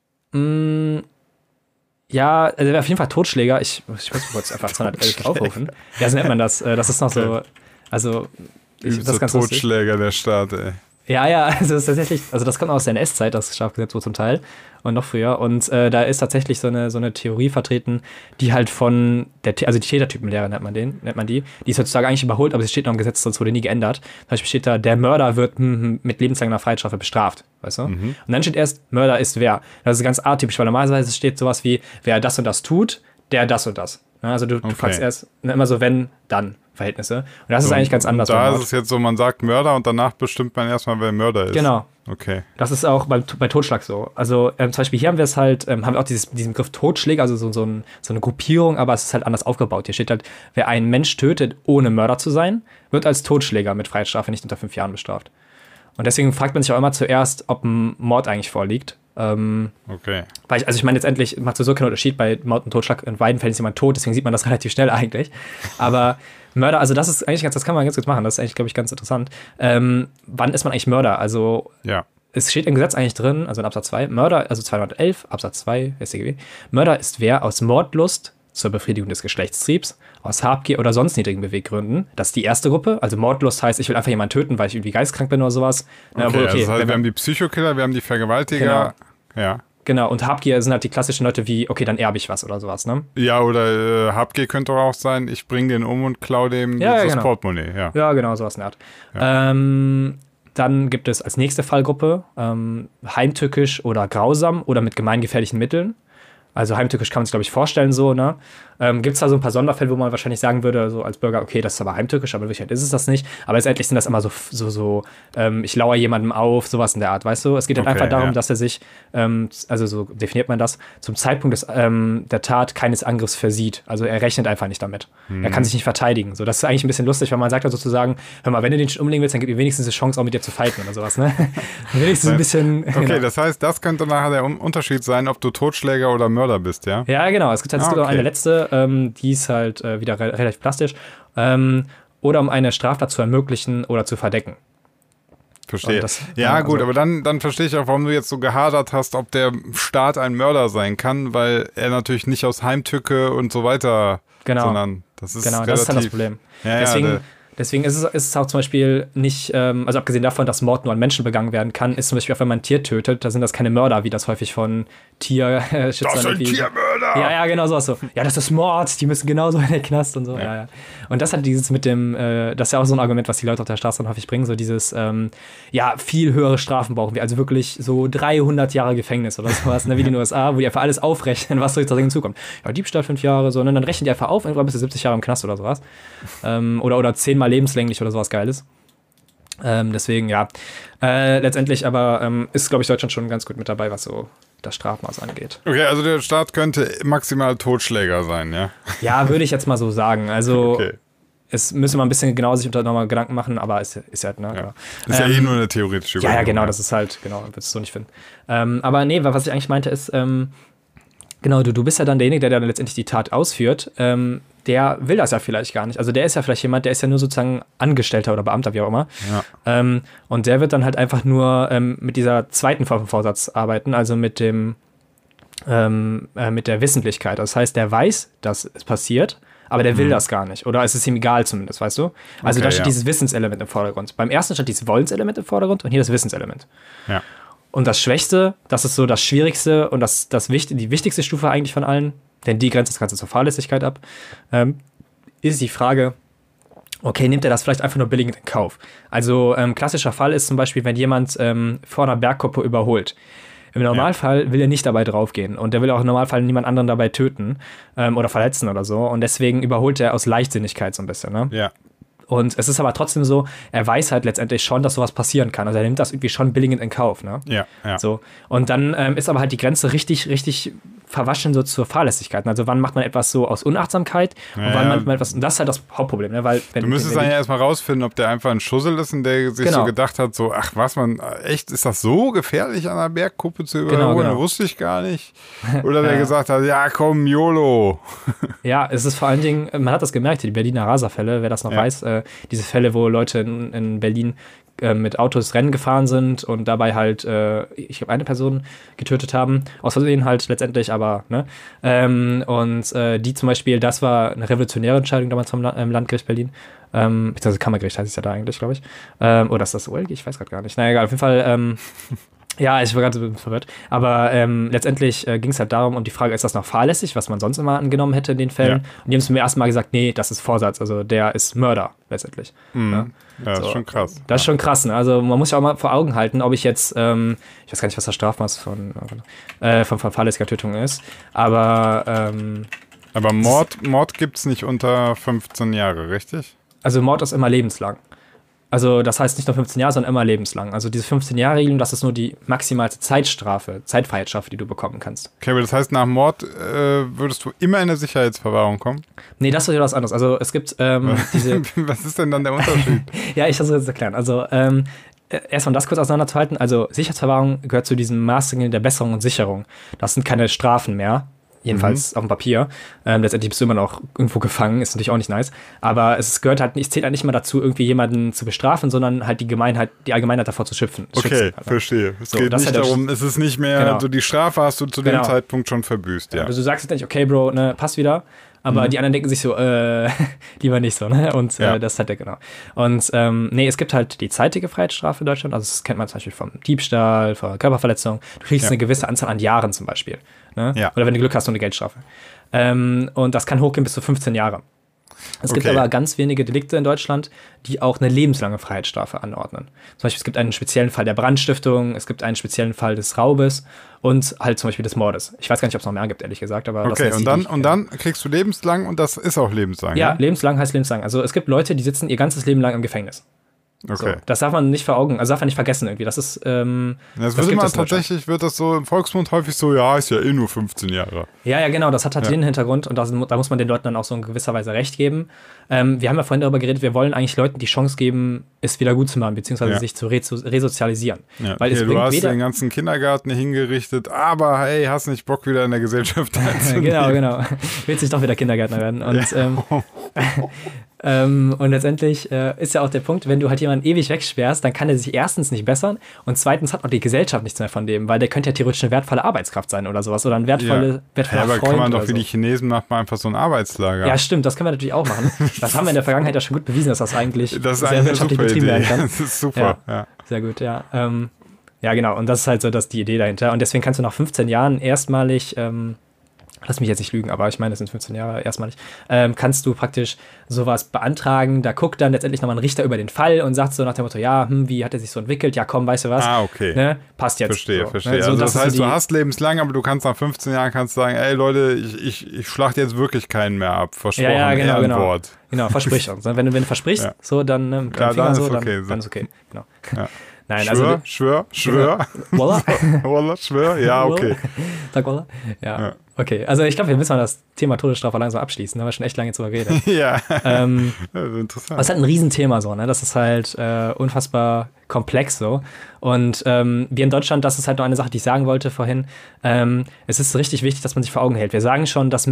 Ja, also auf jeden Fall Totschläger. Ich muss kurz einfach 211 aufrufen. Ja, so nennt man das. Das ist noch so, also das ist ganz Totschläger lustig. Der Staat, ey. Ja, also das ist tatsächlich, also das kommt aus der NS-Zeit, das Strafgesetz wohl zum Teil und noch früher. Und da ist tatsächlich so eine Theorie vertreten, die halt von also die Tätertypenlehre nennt man die. Die ist heutzutage eigentlich überholt, aber sie steht noch im Gesetz, sonst wurde nie geändert. Zum Beispiel steht da, der Mörder wird mit lebenslanger Freiheitsstrafe bestraft, weißt du? Und dann steht erst, Mörder ist wer. Das ist ganz atypisch, weil normalerweise steht sowas wie, wer das und das tut, der das und das. Also du fragst erst immer so, wenn, dann Verhältnisse. Und das ist eigentlich ganz anders. Da ist es jetzt so, man sagt Mörder und danach bestimmt man erstmal, wer Mörder ist. Genau. Okay. Das ist auch bei Totschlag so. Also zum Beispiel hier haben wir es halt, haben wir auch diesen Begriff Totschläger, also so eine Gruppierung, aber es ist halt anders aufgebaut. Hier steht halt, wer einen Mensch tötet, ohne Mörder zu sein, wird als Totschläger mit Freiheitsstrafe nicht unter 5 Jahren bestraft. Und deswegen fragt man sich auch immer zuerst, ob ein Mord eigentlich vorliegt. Okay. Weil ich meine, letztendlich macht es so keinen Unterschied bei Mord und Totschlag. In beiden Fällen ist jemand tot, deswegen sieht man das relativ schnell eigentlich. Aber Mörder, also das ist eigentlich das kann man ganz gut machen. Das ist eigentlich, glaube ich, ganz interessant. Wann ist man eigentlich Mörder? Also, es steht im Gesetz eigentlich drin, also in Absatz 2, Mörder, also 211, Absatz 2, StGB. Mörder ist wer aus Mordlust zur Befriedigung des Geschlechtstriebs, aus Habgier oder sonst niedrigen Beweggründen. Das ist die erste Gruppe. Also Mordlust heißt, ich will einfach jemanden töten, weil ich irgendwie geistkrank bin oder sowas. Okay, das heißt, wir haben die Psychokiller, wir haben die Vergewaltiger. Genau. Ja. Genau, und Habgier sind halt die klassischen Leute wie, okay, dann erbe ich was oder sowas, ne? Ja, oder Habgier könnte auch sein, ich bringe den um und klaue dem das genau. Portemonnaie. Ja. Ja, genau, sowas in der Art. Ja. Dann gibt es als nächste Fallgruppe heimtückisch oder grausam oder mit gemeingefährlichen Mitteln. Also heimtückisch kann man sich, glaube ich, vorstellen so, ne? Gibt es da so ein paar Sonderfälle, wo man wahrscheinlich sagen würde, so als Bürger, okay, das ist aber heimtückisch, aber in Wirklichkeit ist es das nicht. Aber letztendlich sind das immer ich lauere jemandem auf, sowas in der Art, weißt du? Es geht halt einfach darum, dass er sich, also so definiert man das, zum Zeitpunkt der Tat keines Angriffs versieht. Also er rechnet einfach nicht damit. Er kann sich nicht verteidigen. So, das ist eigentlich ein bisschen lustig, weil man sagt halt sozusagen, hör mal, wenn du den umlegen willst, dann gib ihm wenigstens eine Chance, auch mit dir zu fighten oder sowas, ne? Wenigstens ein bisschen. Okay, genau. Das heißt, das könnte nachher der Unterschied sein, ob du Totschläger oder Mörder bist, ja? Ja, genau. Es gibt halt noch eine letzte, die ist halt wieder relativ plastisch. Oder um eine Straftat zu ermöglichen oder zu verdecken. Verstehe. Gut, aber dann verstehe ich auch, warum du jetzt so gehadert hast, ob der Staat ein Mörder sein kann, weil er natürlich nicht aus Heimtücke und so weiter, sondern das ist relativ, das ist halt das Problem. Deswegen ist es auch zum Beispiel nicht, also abgesehen davon, dass Mord nur an Menschen begangen werden kann, ist zum Beispiel auch, wenn man ein Tier tötet, da sind das keine Mörder, wie das häufig von Tierschützern. Das sind Tiermörder! Ja, genau sowas so. Ja, das ist Mord, die müssen genauso in den Knast und so. Ja. Und das hat dieses mit dem, das ist ja auch so ein Argument, was die Leute auf der Straße dann häufig bringen, so dieses, viel höhere Strafen brauchen wir, also wirklich so 300 Jahre Gefängnis oder sowas, ne, wie in den USA, wo die einfach alles aufrechnen, was so hinzukommt. Ja, Diebstahl 5 Jahre, so, und dann rechnen die einfach auf, irgendwann bist du 70 Jahre im Knast oder sowas. Oder 10-mal lebenslänglich oder sowas Geiles. Deswegen, letztendlich aber ist, glaube ich, Deutschland schon ganz gut mit dabei, was so das Strafmaß angeht. Okay, also der Staat könnte maximal Totschläger sein, ja? Ja, würde ich jetzt mal so sagen. Also es müsste man ein bisschen genau sich nochmal Gedanken machen, aber ist halt, ne? Ja. Ist ja nur eine theoretische Überlegung. Ja, genau, das ist halt, genau, würdest du so nicht finden. Aber nee, was ich eigentlich meinte ist, genau, du bist ja dann derjenige, der dann letztendlich die Tat ausführt, der will das ja vielleicht gar nicht. Also der ist ja vielleicht jemand, der ist ja nur sozusagen Angestellter oder Beamter, wie auch immer. Ja. Und der wird dann halt einfach nur mit dieser zweiten Form von Vorsatz arbeiten, also mit der Wissentlichkeit. Das heißt, der weiß, dass es passiert, aber der will das gar nicht. Oder es ist ihm egal zumindest, weißt du? Also da steht dieses Wissenselement im Vordergrund. Beim ersten steht dieses Wollenselement im Vordergrund und hier das Wissenselement. Ja. Und das Schwächste, das ist so das Schwierigste und die wichtigste Stufe eigentlich von allen, denn die grenzt das Ganze zur Fahrlässigkeit ab, ist die Frage, okay, nimmt er das vielleicht einfach nur billigend in Kauf? Also klassischer Fall ist zum Beispiel, wenn jemand vor einer Bergkuppe überholt. Im Normalfall will er nicht dabei draufgehen und der will auch im Normalfall niemand anderen dabei töten oder verletzen oder so und deswegen überholt er aus Leichtsinnigkeit so ein bisschen, ne? Ja. Und es ist aber trotzdem so, er weiß halt letztendlich schon, dass sowas passieren kann. Also er nimmt das irgendwie schon billigend in Kauf, ne? Ja. So. Und dann ist aber halt die Grenze richtig, richtig verwaschen so zur Fahrlässigkeit. Also wann macht man etwas so aus Unachtsamkeit und wann macht man etwas, und das ist halt das Hauptproblem, ne? Weil, du müsstest dann ja erstmal rausfinden, ob der einfach ein Schussel ist und der sich so gedacht hat, so, ach was, echt, ist das so gefährlich an einer Bergkuppe zu überholen? Genau. Wusste ich gar nicht. Oder der gesagt hat, ja komm, YOLO. Ja, es ist vor allen Dingen, man hat das gemerkt, die Berliner Raserfälle, wer das noch weiß, diese Fälle, wo Leute in Berlin mit Autos Rennen gefahren sind und dabei halt, ich glaube, eine Person getötet haben. Aus Versehen halt letztendlich, aber, ne? Die zum Beispiel, das war eine revolutionäre Entscheidung damals vom Landgericht Berlin. Beziehungsweise Kammergericht heißt es ja da eigentlich, glaube ich. Oder ist das OLG? Ich weiß gerade gar nicht. Na egal, auf jeden Fall, ja, ich war gerade so verwirrt. Aber letztendlich ging es halt darum, und die Frage, ist das noch fahrlässig, was man sonst immer angenommen hätte in den Fällen? Ja. Und die haben es mir erstmal gesagt, nee, das ist Vorsatz, also der ist Mörder letztendlich. Ja, das ist schon krass. Das ist schon krass, ne? Also man muss ja auch mal vor Augen halten, ob ich jetzt, ich weiß gar nicht, was das Strafmaß von fahrlässiger Tötung ist, aber Mord gibt's nicht unter 15 Jahre, richtig? Also Mord ist immer lebenslang. Also das heißt nicht nur 15 Jahre, sondern immer lebenslang. Also diese 15-Jahre-Regelung, das ist nur die maximalste Zeitfreiheitsstrafe, die du bekommen kannst. Okay, aber das heißt, nach Mord würdest du immer in eine Sicherheitsverwahrung kommen? Nee, das ist ja was anderes. Also es gibt diese... Was ist denn dann der Unterschied? Ja, ich versuche es zu erklären. Also erstmal das kurz auseinanderzuhalten. Also Sicherheitsverwahrung gehört zu diesen Maßregeln der Besserung und Sicherung. Das sind keine Strafen mehr. Jedenfalls auf dem Papier. Letztendlich bist du immer noch irgendwo gefangen, ist natürlich auch nicht nice. Aber es zählt halt nicht mal dazu, irgendwie jemanden zu bestrafen, sondern halt die Allgemeinheit davor zu schützen. Okay, verstehe. Es geht nicht darum, es ist nicht mehr, so die Strafe hast du zu dem Zeitpunkt schon verbüßt, ja. Also du sagst jetzt nicht, okay, Bro, ne, passt wieder. aber die anderen denken sich so, lieber nicht so, ne? Und das ist halt genau. Und nee, es gibt halt die zeitige Freiheitsstrafe in Deutschland, also das kennt man zum Beispiel vom Diebstahl, von Körperverletzung. Du kriegst eine gewisse Anzahl an Jahren zum Beispiel. Ne? Ja. Oder wenn du Glück hast, eine Geldstrafe. Und das kann hochgehen bis zu 15 Jahre. Es gibt aber ganz wenige Delikte in Deutschland, die auch eine lebenslange Freiheitsstrafe anordnen. Zum Beispiel, es gibt einen speziellen Fall der Brandstiftung, es gibt einen speziellen Fall des Raubes und halt zum Beispiel des Mordes. Ich weiß gar nicht, ob es noch mehr gibt, ehrlich gesagt. Aber okay, das und dann kriegst du lebenslang und das ist auch lebenslang. Ja, lebenslang heißt lebenslang. Also es gibt Leute, die sitzen ihr ganzes Leben lang im Gefängnis. Okay. So, das darf man nicht vor Augen, also darf man nicht vergessen irgendwie. Das ist, das wird immer tatsächlich, wird das so im Volksmund häufig so, ja, ist ja eh nur 15 Jahre. Ja, genau, das hat halt den Hintergrund und da muss man den Leuten dann auch so in gewisser Weise recht geben. Wir haben ja vorhin darüber geredet, wir wollen eigentlich Leuten die Chance geben, es wieder gut zu machen, beziehungsweise sich zu resozialisieren. Ja. Weil du hast den ganzen Kindergarten hingerichtet, aber hey, hast nicht Bock, wieder in der Gesellschaft teilzunehmen. Genau. Willst nicht doch wieder Kindergärtner werden. Und letztendlich ist ja auch der Punkt, wenn du halt jemanden ewig wegsperrst, dann kann er sich erstens nicht bessern und zweitens hat auch die Gesellschaft nichts mehr von dem, weil der könnte ja theoretisch eine wertvolle Arbeitskraft sein oder sowas oder ein wertvoller aber Freund. Kann man doch wie die Chinesen macht man einfach so ein Arbeitslager. Ja, stimmt, das können wir natürlich auch machen. Das haben wir in der Vergangenheit ja schon gut bewiesen, dass das eigentlich sehr wirtschaftlich betrieben werden kann. Das ist super, ja. Sehr gut, ja. Ja, genau, und das ist halt so die Idee dahinter. Und deswegen kannst du nach 15 Jahren erstmalig lass mich jetzt nicht lügen, aber ich meine, das sind 15 Jahre erstmalig, kannst du praktisch sowas beantragen, da guckt dann letztendlich nochmal ein Richter über den Fall und sagt so nach dem Motto, ja, wie hat er sich so entwickelt, ja komm, weißt du was, okay. Ne? Passt jetzt. Verstehe. Ne? Also das heißt, du hast lebenslang, aber du kannst nach 15 Jahren sagen, ey Leute, ich schlachte jetzt wirklich keinen mehr ab, versprochen, genau. Wort. Genau, versprich uns. Wenn du versprichst, so, dann dann ist okay. Dann ist okay, genau. Ja. Nein, schwör. Wallah, schwör, ja, okay. Sag Wallah? Ja. Okay, also ich glaube, wir müssen mal das Thema Todesstrafe langsam abschließen, da haben wir schon echt lange drüber geredet. Ja, interessant. Das ist halt ein Riesenthema so, ne? Das ist halt unfassbar komplex so. Und wir in Deutschland, das ist halt noch eine Sache, die ich sagen wollte vorhin, es ist richtig wichtig, dass man sich vor Augen hält. Wir sagen schon, dass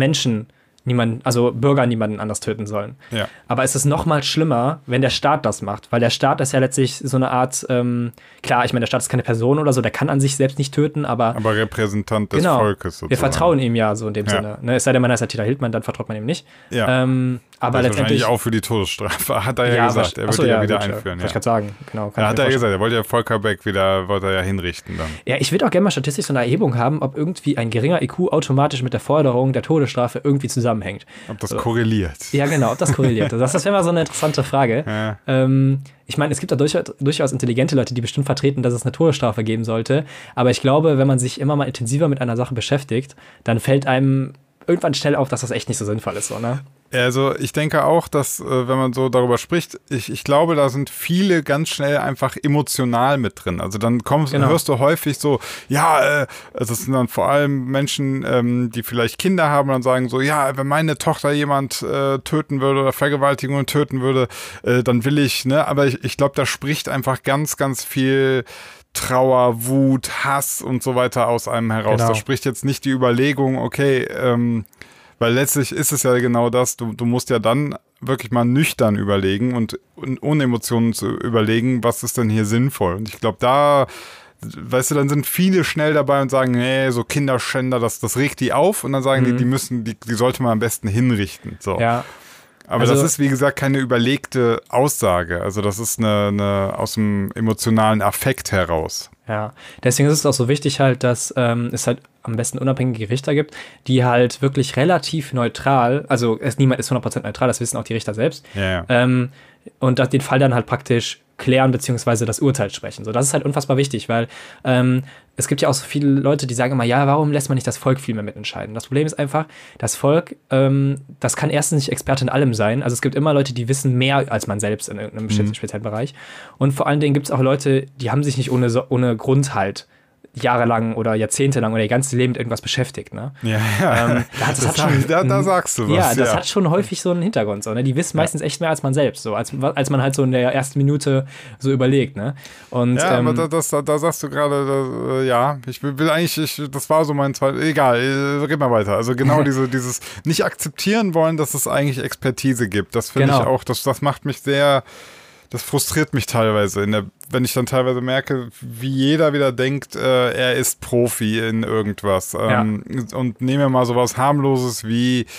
Bürger niemanden anders töten sollen. Ja. Aber es ist noch mal schlimmer, wenn der Staat das macht, weil der Staat ist ja letztlich so eine Art, klar, ich meine, der Staat ist keine Person oder so, der kann an sich selbst nicht töten, aber Repräsentant des Volkes sozusagen. Wir vertrauen ihm ja so in dem Sinne. Ne? Es sei denn, man heißt Attila Hildmann, dann vertraut man ihm nicht. Ja. Aber letztendlich auch für die Todesstrafe, hat er ja gesagt. Er würde ja wieder einführen. Wollte ich gerade sagen. Genau, hat er gesagt, er wollte ja Volker Beck wollte er ja hinrichten dann. Ja, ich würde auch gerne mal statistisch so eine Erhebung haben, ob irgendwie ein geringer IQ automatisch mit der Forderung der Todesstrafe irgendwie zusammenhängt. Ob das korreliert. Ja, genau, ob das korreliert. Das wäre mal so eine interessante Frage. Ja. Ich meine, es gibt da durchaus intelligente Leute, die bestimmt vertreten, dass es eine Todesstrafe geben sollte. Aber ich glaube, wenn man sich immer mal intensiver mit einer Sache beschäftigt, dann fällt einem irgendwann schnell auf, dass das echt nicht so sinnvoll ist. So, ne? Also ich denke auch, dass, wenn man so darüber spricht, ich glaube, da sind viele ganz schnell einfach emotional mit drin. Also dann hörst du häufig so, das sind dann vor allem Menschen, die vielleicht Kinder haben und dann sagen so, ja, wenn meine Tochter jemand töten würde oder Vergewaltigungen töten würde, dann will ich, ne? Aber ich glaube, da spricht einfach ganz, ganz viel Trauer, Wut, Hass und so weiter aus einem heraus. Genau. Da spricht jetzt nicht die Überlegung, okay, weil letztlich ist es ja genau das, du musst ja dann wirklich mal nüchtern überlegen und ohne Emotionen zu überlegen, was ist denn hier sinnvoll. Und ich glaube, weißt du, dann sind viele schnell dabei und sagen, nee, so Kinderschänder, das regt die auf und dann sagen die sollte man am besten hinrichten. So. Ja. Aber das ist, wie gesagt, keine überlegte Aussage. Also das ist eine aus dem emotionalen Affekt heraus. Ja, deswegen ist es auch so wichtig halt, dass es halt am besten unabhängige Richter gibt, die halt wirklich relativ neutral, also niemand ist 100% neutral, das wissen auch die Richter selbst, und den Fall dann halt praktisch klären beziehungsweise das Urteil sprechen. So, das ist halt unfassbar wichtig, weil es gibt ja auch so viele Leute, die sagen immer, ja, warum lässt man nicht das Volk viel mehr mitentscheiden? Das Problem ist einfach, das Volk, das kann erstens nicht Experte in allem sein. Also es gibt immer Leute, die wissen mehr als man selbst in einem speziellen Bereich. Und vor allen Dingen gibt es auch Leute, die haben sich nicht ohne Grund halt jahrelang oder jahrzehntelang oder ihr ganzes Leben mit irgendwas beschäftigt, ne? Ja, da sagst du was. Ja, das hat schon häufig so einen Hintergrund, so, ne? Die wissen meistens echt mehr als man selbst, so, als man halt so in der ersten Minute so überlegt, ne? Und, aber da sagst du gerade, ich will eigentlich, das war so mein zweites, egal, red mal weiter. Also genau dieses nicht akzeptieren wollen, dass es eigentlich Expertise gibt, das finde ich auch, das macht mich sehr... Das frustriert mich teilweise, wenn ich dann teilweise merke, wie jeder wieder denkt, er ist Profi in irgendwas. Und nehmen wir mal sowas harmloses wie,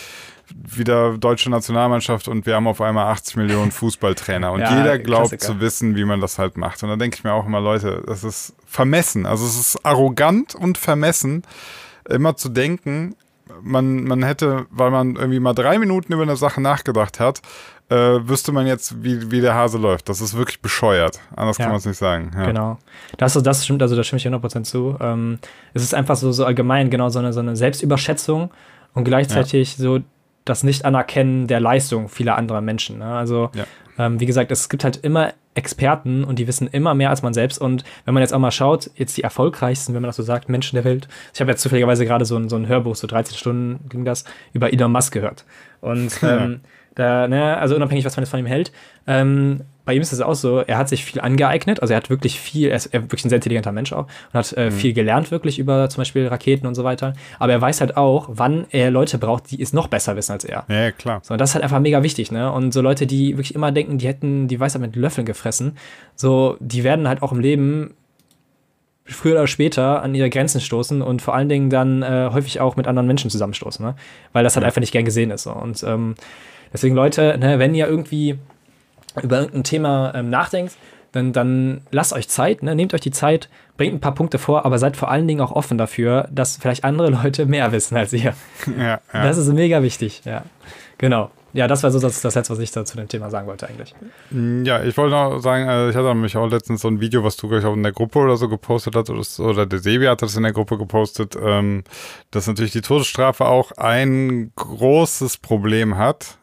wieder deutsche Nationalmannschaft und wir haben auf einmal 80 Millionen Fußballtrainer und jeder glaubt zu wissen, wie man das halt macht. Und dann denke ich mir auch immer, Leute, das ist vermessen. Also es ist arrogant und vermessen, immer zu denken, man hätte, weil man irgendwie mal 3 Minuten über eine Sache nachgedacht hat, wüsste man jetzt, wie der Hase läuft. Das ist wirklich bescheuert. Anders kann man es nicht sagen. Ja. Genau. Das stimmt, also da stimme ich 100% zu. Es ist einfach so allgemein, genau, so eine Selbstüberschätzung und gleichzeitig so das Nicht-Anerkennen der Leistung vieler anderer Menschen. Ne? Also, wie gesagt, es gibt halt immer Experten und die wissen immer mehr als man selbst. Und wenn man jetzt auch mal schaut, jetzt die erfolgreichsten, wenn man das so sagt, Menschen der Welt. Ich habe jetzt zufälligerweise gerade so ein Hörbuch, so 13 Stunden ging das, über Elon Musk gehört. Und also unabhängig, was man jetzt von ihm hält, bei ihm ist es auch so, er hat sich viel angeeignet, also er hat wirklich viel, er ist wirklich ein sehr intelligenter Mensch auch und hat viel gelernt wirklich über zum Beispiel Raketen und so weiter, aber er weiß halt auch, wann er Leute braucht, die es noch besser wissen als er. Ja, klar. So, und das ist halt einfach mega wichtig, ne? Und so Leute, die wirklich immer denken, die hätten die Weisheit mit Löffeln gefressen, so, die werden halt auch im Leben früher oder später an ihre Grenzen stoßen und vor allen Dingen dann häufig auch mit anderen Menschen zusammenstoßen, ne? Weil das halt einfach nicht gern gesehen ist. So. Und deswegen, Leute, ne, wenn ihr irgendwie über irgendein Thema nachdenkt, dann lasst euch Zeit, ne? Nehmt euch die Zeit, bringt ein paar Punkte vor, aber seid vor allen Dingen auch offen dafür, dass vielleicht andere Leute mehr wissen als ihr. Ja. Das ist mega wichtig, ja. Genau. Ja, das war so das Letzte, was ich da zu dem Thema sagen wollte eigentlich. Ja, ich wollte noch sagen, ich hatte nämlich auch letztens so ein Video, was du gleich auch in der Gruppe oder so gepostet hast, oder der Sebi hat das in der Gruppe gepostet, dass natürlich die Todesstrafe auch ein großes Problem hat,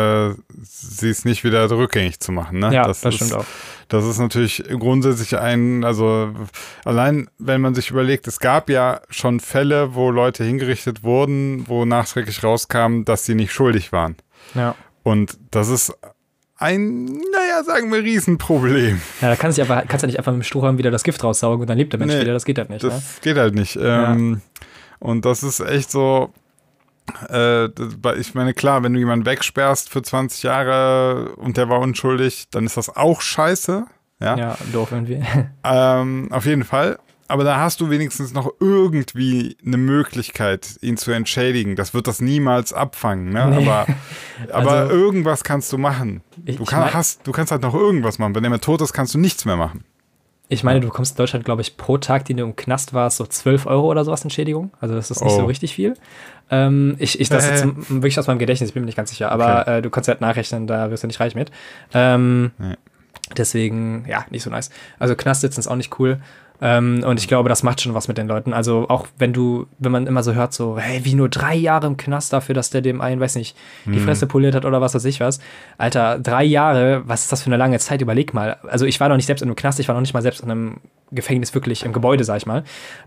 sie ist nicht wieder rückgängig zu machen. Ne? Ja, das stimmt auch. Das ist natürlich grundsätzlich also allein wenn man sich überlegt, es gab ja schon Fälle, wo Leute hingerichtet wurden, wo nachträglich rauskam, dass sie nicht schuldig waren. Ja. Und das ist sagen wir, Riesenproblem. Ja, da kannst du nicht einfach mit dem Strohhalm wieder das Gift raussaugen und dann lebt der Mensch wieder. Das geht halt nicht. Das geht halt nicht. Und das ist echt so, ich meine, klar, wenn du jemanden wegsperrst für 20 Jahre und der war unschuldig, dann ist das auch scheiße. Ja, doof irgendwie. Auf jeden Fall. Aber da hast du wenigstens noch irgendwie eine Möglichkeit, ihn zu entschädigen. Das wird das niemals abfangen, ne? Nee. Aber also, irgendwas kannst du machen. Du kannst halt noch irgendwas machen. Wenn der mehr tot ist, kannst du nichts mehr machen. Ich meine, du bekommst in Deutschland, glaube ich, pro Tag, den du im Knast warst, so 12 € oder sowas Entschädigung. Also das ist nicht so richtig viel. Das jetzt wirklich aus meinem Gedächtnis, ich bin mir nicht ganz sicher. Aber du kannst halt nachrechnen, da wirst du nicht reich mit. Deswegen, ja, nicht so nice. Also Knast sitzen ist auch nicht cool. Und ich glaube, das macht schon was mit den Leuten. Also auch wenn man immer so hört, so, hey, wie nur 3 Jahre im Knast dafür, dass der dem einen, weiß nicht, die Fresse poliert hat oder was weiß ich was. Alter, 3 Jahre, was ist das für eine lange Zeit? Überleg mal. Also ich war noch nicht selbst in einem Knast, ich war noch nicht mal selbst in einem Gefängnis, wirklich im Gebäude, sag ich mal.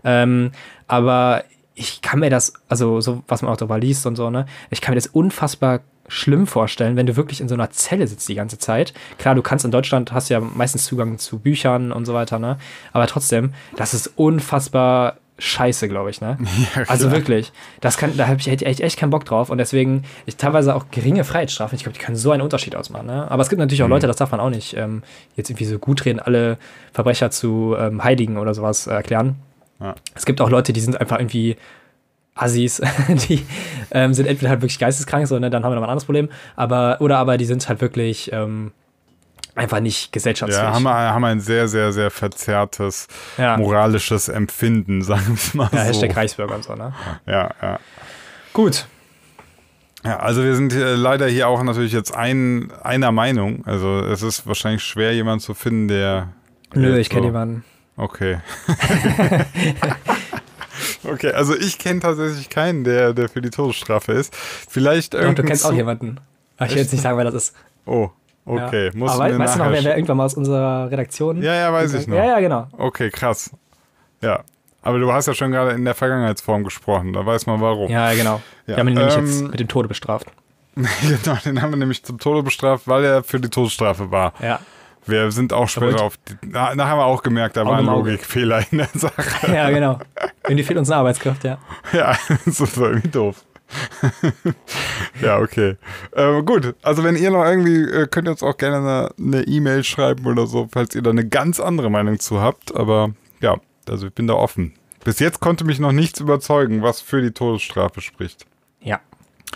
Aber ich kann mir das, also so, was man auch darüber liest und so, ne, ich kann mir das unfassbar schlimm vorstellen, wenn du wirklich in so einer Zelle sitzt die ganze Zeit. Klar, du kannst in Deutschland, hast ja meistens Zugang zu Büchern und so weiter, ne? Aber trotzdem, das ist unfassbar scheiße, glaube ich, ne? Ja, also wirklich, da hätte ich echt keinen Bock drauf und deswegen, teilweise auch geringe Freiheitsstrafen, ich glaube, die können so einen Unterschied ausmachen, ne? Aber es gibt natürlich auch Leute, das darf man auch nicht jetzt irgendwie so gut reden, alle Verbrecher zu Heiligen oder sowas erklären. Ja. Es gibt auch Leute, die sind einfach irgendwie Assis, die sind entweder halt wirklich geisteskrank, so, ne, dann haben wir noch ein anderes Problem, aber die sind halt wirklich einfach nicht gesellschaftsfähig. Ja, haben ein sehr, sehr, sehr verzerrtes moralisches Empfinden, sagen wir es mal so. Ja, Hashtag Reichsbürger und so, ne? Ja. Gut. Ja, also wir sind leider hier auch natürlich jetzt einer Meinung. Also es ist wahrscheinlich schwer, jemanden zu finden, der... Nö, ich kenne jemanden. Okay. Okay, also ich kenne tatsächlich keinen, der für die Todesstrafe ist. Vielleicht irgendein... Du kennst auch jemanden. Aber ich will jetzt nicht sagen, wer das ist. Oh, okay. Ja. Aber weißt du noch, wer irgendwann mal aus unserer Redaktion... Ja, weiß ich noch. Ja, genau. Okay, krass. Ja, aber du hast ja schon gerade in der Vergangenheitsform gesprochen, da weiß man warum. Ja, genau. Ja. Wir haben ihn nämlich jetzt mit dem Tode bestraft. Genau, den haben wir nämlich zum Tode bestraft, weil er für die Todesstrafe war. Ja. Wir sind auch später nachher haben wir auch gemerkt, da war ein Logikfehler in der Sache. Ja, genau. Irgendwie fehlt uns eine Arbeitskraft, ja. Ja, das war irgendwie doof. Ja, okay. Gut, also wenn ihr noch irgendwie, könnt ihr uns auch gerne eine E-Mail schreiben oder so, falls ihr da eine ganz andere Meinung zu habt. Aber ja, also ich bin da offen. Bis jetzt konnte mich noch nichts überzeugen, was für die Todesstrafe spricht. Ja.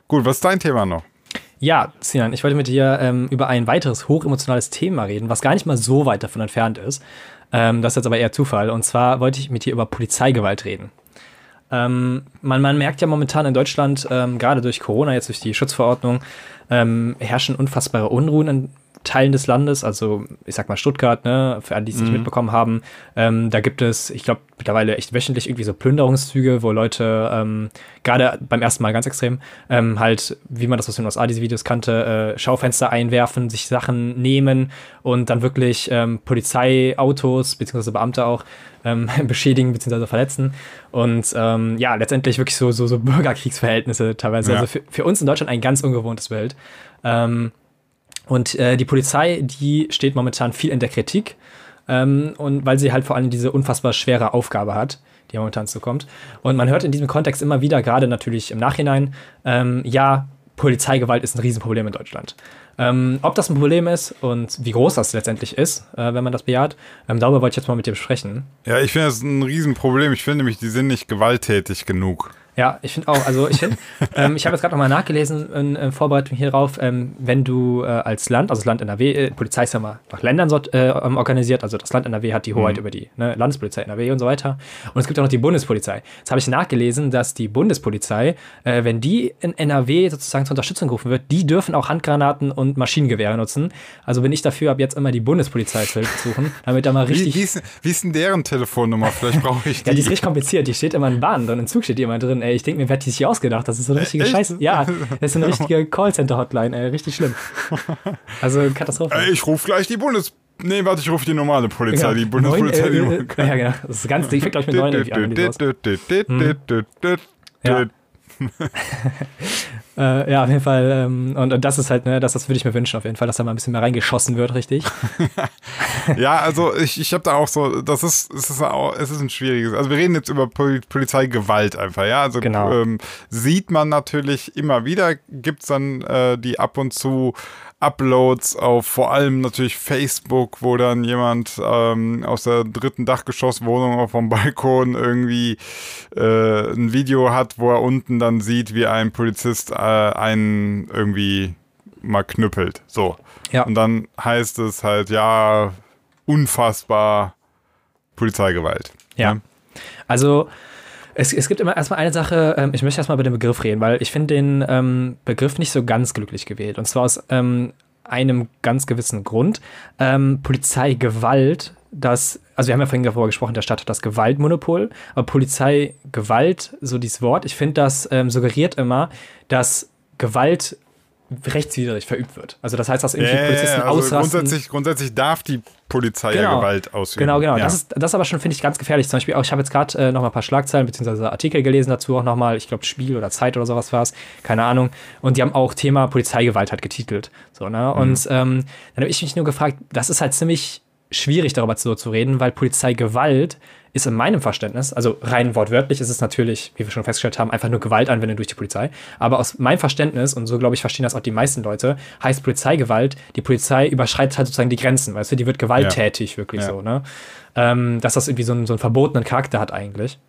Gut, was ist dein Thema noch? Ja, Sinan, ich wollte mit dir über ein weiteres hochemotionales Thema reden, was gar nicht mal so weit davon entfernt ist. Das ist jetzt aber eher Zufall. Und zwar wollte ich mit dir über Polizeigewalt reden. Man merkt ja momentan in Deutschland, gerade durch Corona, jetzt durch die Schutzverordnung, herrschen unfassbare Unruhen in Teilen des Landes, also ich sag mal Stuttgart, ne, für alle, die es nicht mitbekommen haben, da gibt es, ich glaube, mittlerweile echt wöchentlich irgendwie so Plünderungszüge, wo Leute, gerade beim ersten Mal ganz extrem, halt, wie man das aus den USA, diese Videos kannte, Schaufenster einwerfen, sich Sachen nehmen und dann wirklich Polizeiautos, beziehungsweise Beamte auch, beschädigen bzw. verletzen und ja, letztendlich wirklich so Bürgerkriegsverhältnisse teilweise. Ja. Also für uns in Deutschland ein ganz ungewohntes Bild. Und die Polizei, die steht momentan viel in der Kritik und weil sie halt vor allem diese unfassbar schwere Aufgabe hat, die momentan zukommt. Und man hört in diesem Kontext immer wieder, gerade natürlich im Nachhinein, ja, Polizeigewalt ist ein Riesenproblem in Deutschland. Ob das ein Problem ist und wie groß das letztendlich ist, wenn man das bejaht, darüber wollte ich jetzt mal mit dir besprechen. Ja, ich finde das ein Riesenproblem. Ich finde nämlich, die sind nicht gewalttätig genug. Ja, ich finde auch, also ich habe jetzt gerade nochmal nachgelesen in Vorbereitung hierauf, wenn du als Land, also das Land NRW, Polizei ist ja mal nach Ländern organisiert, also das Land NRW hat die Hoheit über die Landespolizei NRW und so weiter. Und es gibt auch noch die Bundespolizei. Jetzt habe ich nachgelesen, dass die Bundespolizei, wenn die in NRW sozusagen zur Unterstützung gerufen wird, die dürfen auch Handgranaten und Maschinengewehre nutzen. Also bin ich dafür, ab jetzt immer die Bundespolizei zu suchen, damit da mal richtig... Wie ist denn deren Telefonnummer? Vielleicht brauche ich die. Ja, die ist richtig kompliziert. Die steht immer in Bahnen drin, im Zug steht die immer drin. Ich denke mir, wer hat die sich ausgedacht? Das ist so eine richtige Scheiße. Ja, das ist so eine richtige Callcenter-Hotline, richtig schlimm. Also Katastrophe. Ich rufe gleich die ich rufe die normale Polizei, die Bundespolizei. Ja, genau. Das ist ganz, die fängt, glaube ich, mit 9 irgendwie an. Ja, auf jeden Fall. Und das ist halt, ne, das würde ich mir wünschen, auf jeden Fall, dass da mal ein bisschen mehr reingeschossen wird, richtig. Ja, also ich habe da auch so, es ist ein schwieriges, also wir reden jetzt über Polizeigewalt einfach, ja, also genau. Sieht man natürlich immer wieder, gibt's dann die ab und zu Uploads auf vor allem natürlich Facebook, wo dann jemand aus der 3. Dachgeschosswohnung auf dem Balkon irgendwie ein Video hat, wo er unten dann sieht, wie ein Polizist einen irgendwie mal knüppelt. So. Ja. Und dann heißt es halt, ja, unfassbar Polizeigewalt. Ja. Also es gibt immer erstmal eine Sache, ich möchte erstmal über den Begriff reden, weil ich finde den Begriff nicht so ganz glücklich gewählt. Und zwar aus einem ganz gewissen Grund. Polizeigewalt, also wir haben ja vorhin darüber gesprochen, der Staat hat das Gewaltmonopol, aber Polizeigewalt, so dieses Wort, ich finde, das suggeriert immer, dass Gewalt rechtswidrig verübt wird. Also das heißt, dass irgendwie Polizisten also ausrasten. Grundsätzlich darf die Polizei ja Gewalt ausüben. Genau. Ja. Das ist aber schon, finde ich, ganz gefährlich. Zum Beispiel auch, ich habe jetzt gerade noch mal ein paar Schlagzeilen bzw. Artikel gelesen dazu auch nochmal, ich glaube Spiegel oder Zeit oder sowas war es, keine Ahnung. Und die haben auch Thema Polizeigewalt halt getitelt. So, ne? Und dann habe ich mich nur gefragt, das ist halt ziemlich schwierig, darüber zu reden, weil Polizeigewalt ist in meinem Verständnis, also rein wortwörtlich ist es natürlich, wie wir schon festgestellt haben, einfach nur Gewaltanwendung durch die Polizei. Aber aus meinem Verständnis, und so glaube ich, verstehen das auch die meisten Leute, heißt Polizeigewalt, die Polizei überschreitet halt sozusagen die Grenzen, weißt du, die wird gewalttätig, wirklich so, ne? Dass das irgendwie so einen verbotenen Charakter hat eigentlich.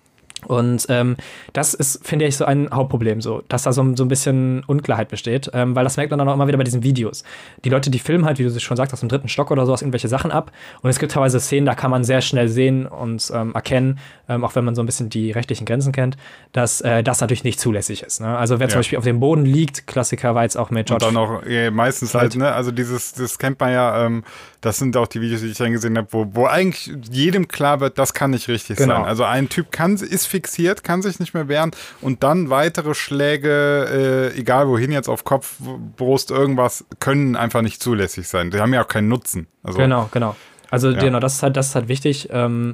Und das ist, finde ich, so ein Hauptproblem, so, dass da so ein bisschen Unklarheit besteht, weil das merkt man dann auch immer wieder bei diesen Videos. Die Leute, die filmen halt, wie du schon sagst, aus dem 3. Stock oder sowas, irgendwelche Sachen ab. Und es gibt teilweise Szenen, da kann man sehr schnell sehen und erkennen, auch wenn man so ein bisschen die rechtlichen Grenzen kennt, dass das natürlich nicht zulässig ist. Ne? Also wer zum Beispiel auf dem Boden liegt, Klassiker war jetzt auch mit George. Und dann auch meistens halt, ne, also das kennt man ja, das sind auch die Videos, die ich dann gesehen habe, wo eigentlich jedem klar wird, das kann nicht richtig sein. Also ein Typ ist fixiert, kann sich nicht mehr wehren und dann weitere Schläge, egal wohin jetzt, auf Kopf, Brust, irgendwas, können einfach nicht zulässig sein. Die haben ja auch keinen Nutzen. Also, genau. Also genau, das ist halt wichtig.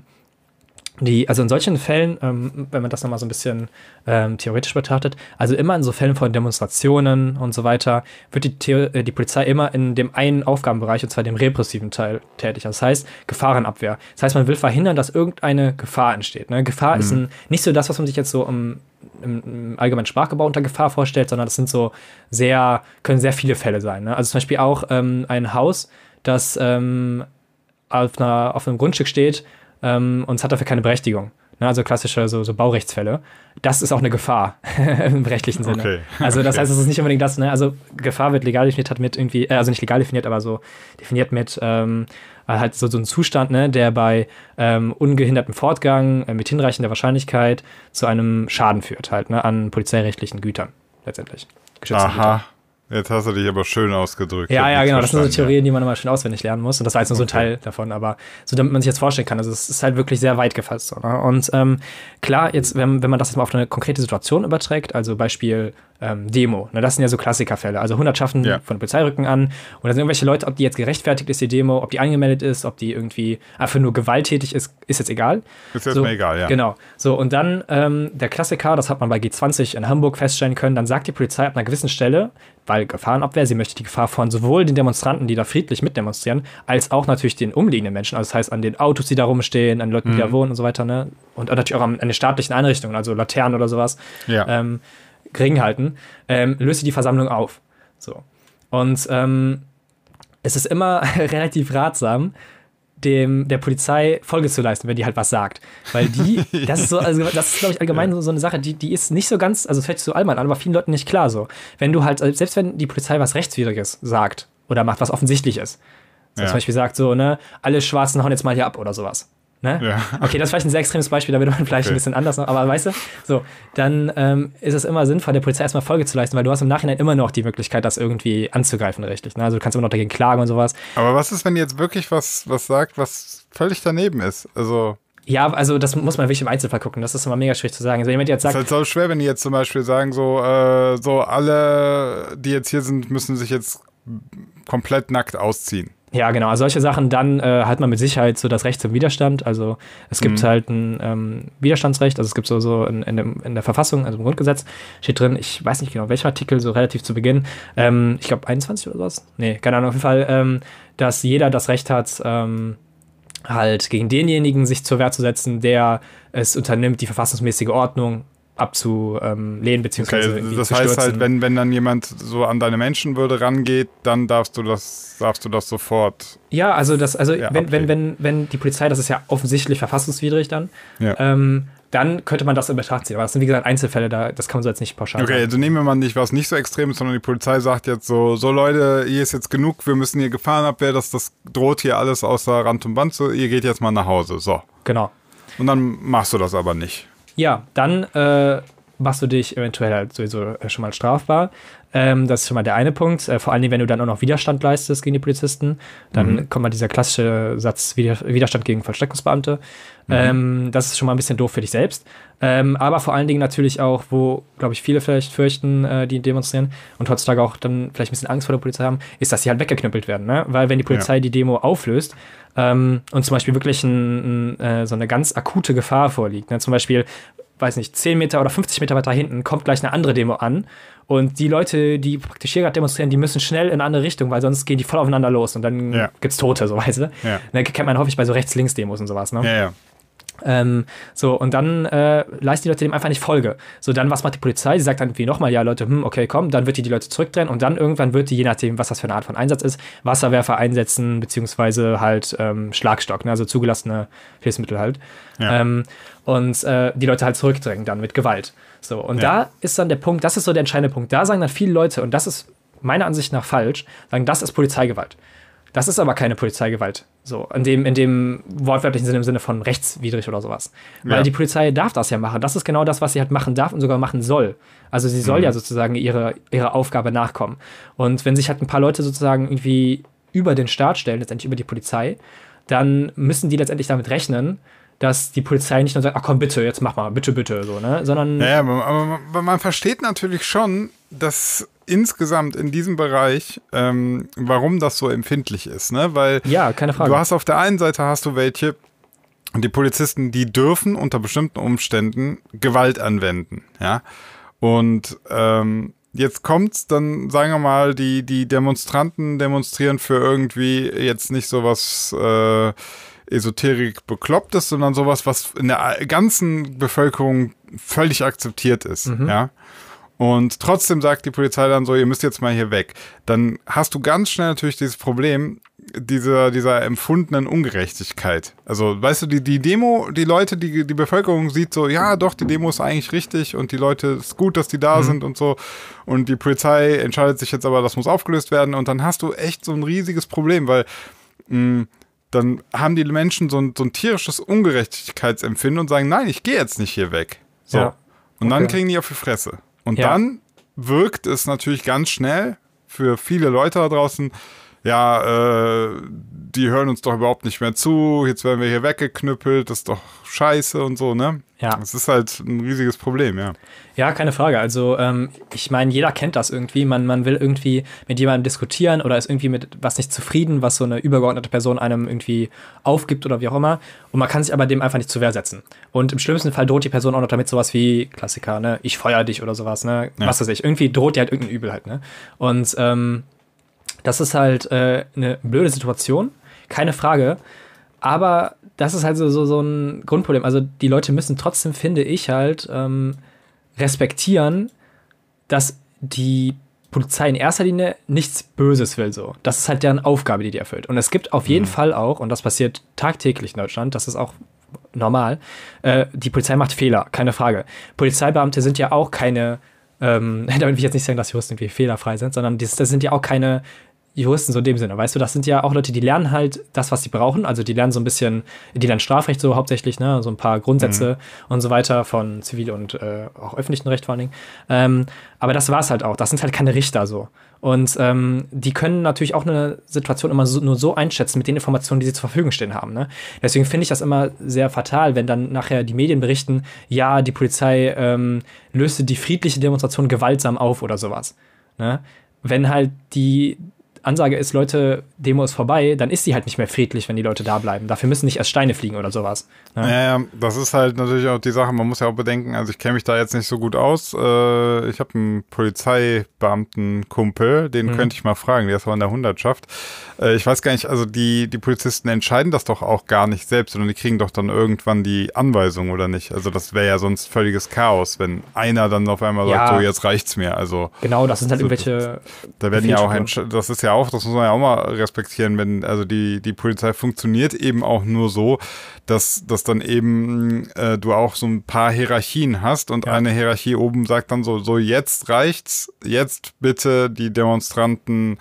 Also in solchen Fällen, wenn man das nochmal so ein bisschen theoretisch betrachtet, also immer in so Fällen von Demonstrationen und so weiter, wird die Polizei immer in dem einen Aufgabenbereich, und zwar dem repressiven Teil, tätig. Das heißt, Gefahrenabwehr. Das heißt, man will verhindern, dass irgendeine Gefahr entsteht. Ne? Gefahr ist nicht so das, was man sich jetzt so im allgemeinen Sprachgebrauch unter Gefahr vorstellt, sondern das sind können sehr viele Fälle sein. Ne? Also zum Beispiel auch ein Haus, das auf einem Grundstück steht, und es hat dafür keine Berechtigung. ne, also klassische so Baurechtsfälle, das ist auch eine Gefahr im rechtlichen Sinne. Okay. Also das heißt, es ist nicht unbedingt das, ne, also Gefahr wird legal definiert, hat mit irgendwie, also nicht legal definiert, aber so definiert mit halt so ein Zustand, ne, der bei ungehindertem Fortgang mit hinreichender Wahrscheinlichkeit zu einem Schaden führt, halt, ne, an polizeirechtlichen Gütern letztendlich. Geschützten Gütern. Jetzt hast du dich aber schön ausgedrückt. Ja, genau. Das sind so Theorien, die man immer schön auswendig lernen muss. Und das war jetzt nur so ein Teil davon. Aber so, damit man sich jetzt vorstellen kann. Also es ist halt wirklich sehr weit gefasst. So, ne? Und klar, jetzt, wenn man das jetzt mal auf eine konkrete Situation überträgt, also Beispiel Demo, ne? Das sind ja so Klassikerfälle. Also Hundertschaften von der Polizei rücken an. Und da sind irgendwelche Leute, ob die jetzt gerechtfertigt ist, die Demo, ob die angemeldet ist, ob die irgendwie einfach nur gewalttätig ist jetzt egal. Ist jetzt mir egal, ja. Genau. So, und dann der Klassiker, das hat man bei G20 in Hamburg feststellen können, dann sagt die Polizei ab einer gewissen Stelle, weil Gefahrenabwehr, sie möchte die Gefahr von sowohl den Demonstranten, die da friedlich mitdemonstrieren, als auch natürlich den umliegenden Menschen, also das heißt an den Autos, die da rumstehen, an den Leuten, die da wohnen und so weiter, ne? Und natürlich auch an den staatlichen Einrichtungen, also Laternen oder sowas, gering halten, löst sie die Versammlung auf. So. Und es ist immer relativ ratsam, der Polizei Folge zu leisten, wenn die halt was sagt. Weil das ist so, also das ist, glaube ich, allgemein so eine Sache, die ist nicht so ganz, also es fällt so allgemein an, aber vielen Leuten nicht klar so. Wenn du halt, selbst wenn die Polizei was Rechtswidriges sagt oder macht, was offensichtlich ist, zum Beispiel sagt so, ne, alle Schwarzen hauen jetzt mal hier ab oder sowas. Ne? Ja. Okay, das ist vielleicht ein sehr extremes Beispiel, da wird man vielleicht ein bisschen anders noch, aber weißt du, so, dann ist es immer sinnvoll, der Polizei erstmal Folge zu leisten, weil du hast im Nachhinein immer noch die Möglichkeit, das irgendwie anzugreifen, richtig. Ne? Also du kannst immer noch dagegen klagen und sowas. Aber was ist, wenn die jetzt wirklich was sagt, was völlig daneben ist? Also ja, also das muss man wirklich im Einzelfall gucken, das ist immer mega schwierig zu sagen. Also jemand jetzt sagt, das ist halt so schwer, wenn die jetzt zum Beispiel sagen, so alle, die jetzt hier sind, müssen sich jetzt komplett nackt ausziehen. Ja, genau. Also solche Sachen, dann hat man mit Sicherheit so das Recht zum Widerstand. Also es gibt halt ein Widerstandsrecht. Also es gibt so in der Verfassung, also im Grundgesetz, steht drin, ich weiß nicht genau, welcher Artikel, so relativ zu Beginn, ich glaube 21 oder sowas. Nee, keine Ahnung, auf jeden Fall, dass jeder das Recht hat, halt gegen denjenigen sich zur Wehr zu setzen, der es unternimmt, die verfassungsmäßige Ordnung abzulehnen, beziehungsweise okay, das heißt halt, wenn dann jemand so an deine Menschenwürde rangeht, dann darfst du das sofort. Ja, wenn die Polizei, das ist ja offensichtlich verfassungswidrig dann, dann könnte man das in Betracht ziehen. Aber das sind, wie gesagt, Einzelfälle, das kann man so jetzt nicht pauschal sagen. Okay, also nehmen wir mal nicht was nicht so Extremes, sondern die Polizei sagt jetzt so Leute, hier ist jetzt genug, wir müssen hier Gefahrenabwehr, das droht hier alles außer Rand und Band, so, ihr geht jetzt mal nach Hause, so. Genau. Und dann machst du das aber nicht. Ja, dann machst du dich eventuell halt sowieso schon mal strafbar. Das ist schon mal der eine Punkt. Vor allem, wenn du dann auch noch Widerstand leistest gegen die Polizisten, dann kommt mal dieser klassische Satz Widerstand gegen Vollstreckungsbeamte. Das ist schon mal ein bisschen doof für dich selbst. Aber vor allen Dingen natürlich auch, wo, glaube ich, viele vielleicht fürchten, die demonstrieren und heutzutage auch dann vielleicht ein bisschen Angst vor der Polizei haben, ist, dass sie halt weggeknüppelt werden. Ne? Weil wenn die Polizei die Demo auflöst und zum Beispiel wirklich so eine ganz akute Gefahr vorliegt, ne? Zum Beispiel, weiß nicht, 10 Meter oder 50 Meter weiter hinten kommt gleich eine andere Demo an und die Leute, die praktisch hier gerade demonstrieren, die müssen schnell in eine andere Richtung, weil sonst gehen die voll aufeinander los und dann gibt's Tote, so weißt du. Ja. Ne, kennt man häufig bei so Rechts-Links-Demos und sowas, ne? Ja. So, und dann leisten die Leute dem einfach nicht Folge. So, dann, was macht die Polizei? Sie sagt dann irgendwie nochmal, ja, Leute, okay, komm, dann wird die Leute zurückdrehen und dann irgendwann wird die, je nachdem, was das für eine Art von Einsatz ist, Wasserwerfer einsetzen, beziehungsweise halt Schlagstock, ne, also zugelassene Hilfsmittel halt. Ja. Und die Leute halt zurückdrängen dann mit Gewalt. So, und da ist dann der Punkt, das ist so der entscheidende Punkt. Da sagen dann viele Leute, und das ist meiner Ansicht nach falsch, sagen, das ist Polizeigewalt. Das ist aber keine Polizeigewalt. So, in dem wortwörtlichen Sinne, im Sinne von rechtswidrig oder sowas. Weil die Polizei darf das ja machen. Das ist genau das, was sie halt machen darf und sogar machen soll. Also sie soll ja sozusagen ihre Aufgabe nachkommen. Und wenn sich halt ein paar Leute sozusagen irgendwie über den Staat stellen, letztendlich über die Polizei, dann müssen die letztendlich damit rechnen, dass die Polizei nicht nur sagt, ach komm, bitte, jetzt mach mal, bitte, bitte, so, ne, sondern... Ja, aber man versteht natürlich schon, dass insgesamt in diesem Bereich, warum das so empfindlich ist, ne, weil... Ja, keine Frage. Du hast auf der einen Seite hast du welche, die Polizisten, die dürfen unter bestimmten Umständen Gewalt anwenden, ja, und jetzt kommt's dann, sagen wir mal, die Demonstranten demonstrieren für irgendwie jetzt nicht sowas Esoterik Beklopptes, sondern sowas, was in der ganzen Bevölkerung völlig akzeptiert ist, ja. Und trotzdem sagt die Polizei dann so, ihr müsst jetzt mal hier weg. Dann hast du ganz schnell natürlich dieses Problem, dieser empfundenen Ungerechtigkeit. Also, weißt du, die Demo, die Leute, die Bevölkerung sieht so, ja doch, die Demo ist eigentlich richtig und die Leute, ist gut, dass die da sind und so. Und die Polizei entscheidet sich jetzt aber, das muss aufgelöst werden. Und dann hast du echt so ein riesiges Problem, weil dann haben die Menschen so ein tierisches Ungerechtigkeitsempfinden und sagen, nein, ich gehe jetzt nicht hier weg. So. Ja. Und dann kriegen die auf die Fresse. Und dann wirkt es natürlich ganz schnell für viele Leute da draußen, ja, die hören uns doch überhaupt nicht mehr zu, jetzt werden wir hier weggeknüppelt, das ist doch scheiße und so, ne? Ja. Das ist halt ein riesiges Problem, ja. Ja, keine Frage. Also ich meine, jeder kennt das irgendwie. Man will irgendwie mit jemandem diskutieren oder ist irgendwie mit was nicht zufrieden, was so eine übergeordnete Person einem irgendwie aufgibt oder wie auch immer. Und man kann sich aber dem einfach nicht zur Wehr setzen. Und im schlimmsten Fall droht die Person auch noch damit sowas wie, Klassiker, ne, ich feuer dich oder sowas, ne? Ja. Was weiß ich. Irgendwie droht die halt irgendein Übel halt, ne? Und das ist halt eine blöde Situation, keine Frage. Aber das ist halt so ein Grundproblem. Also die Leute müssen trotzdem, finde ich halt, respektieren, dass die Polizei in erster Linie nichts Böses will. So. Das ist halt deren Aufgabe, die erfüllt. Und es gibt auf jeden Fall auch, und das passiert tagtäglich in Deutschland, das ist auch normal, die Polizei macht Fehler, keine Frage. Polizeibeamte sind ja auch keine, damit will ich jetzt nicht sagen, dass Juristen irgendwie fehlerfrei sind, sondern das sind ja auch keine Juristen so in dem Sinne, weißt du, das sind ja auch Leute, die lernen halt das, was sie brauchen, also die lernen so ein bisschen, die lernen Strafrecht so hauptsächlich, ne, so ein paar Grundsätze und so weiter von Zivil- und auch öffentlichen Recht vor allen Dingen, aber das war's halt auch, das sind halt keine Richter so und die können natürlich auch eine Situation immer nur so einschätzen mit den Informationen, die sie zur Verfügung stehen haben, ne, deswegen finde ich das immer sehr fatal, wenn dann nachher die Medien berichten, ja, die Polizei löste die friedliche Demonstration gewaltsam auf oder sowas, ne, wenn halt die Ansage ist, Leute, Demo ist vorbei, dann ist die halt nicht mehr friedlich, wenn die Leute da bleiben. Dafür müssen nicht erst Steine fliegen oder sowas. Ne? Ja, das ist halt natürlich auch die Sache, man muss ja auch bedenken, also ich kenne mich da jetzt nicht so gut aus. Ich habe einen Polizeibeamtenkumpel, den könnte ich mal fragen, der ist aber in der Hundertschaft. Ich weiß gar nicht, also die Polizisten entscheiden das doch auch gar nicht selbst, sondern die kriegen doch dann irgendwann die Anweisung, oder nicht? Also das wäre ja sonst völliges Chaos, wenn einer dann auf einmal sagt, so jetzt reicht's mir. Also genau, das sind halt irgendwelche... Da werden ja auch, das ist ja auch, das muss man ja auch mal respektieren, wenn, also die Polizei funktioniert eben auch nur so, dass dann eben du auch so ein paar Hierarchien hast und eine Hierarchie oben sagt dann so jetzt reicht's, jetzt bitte die Demonstranten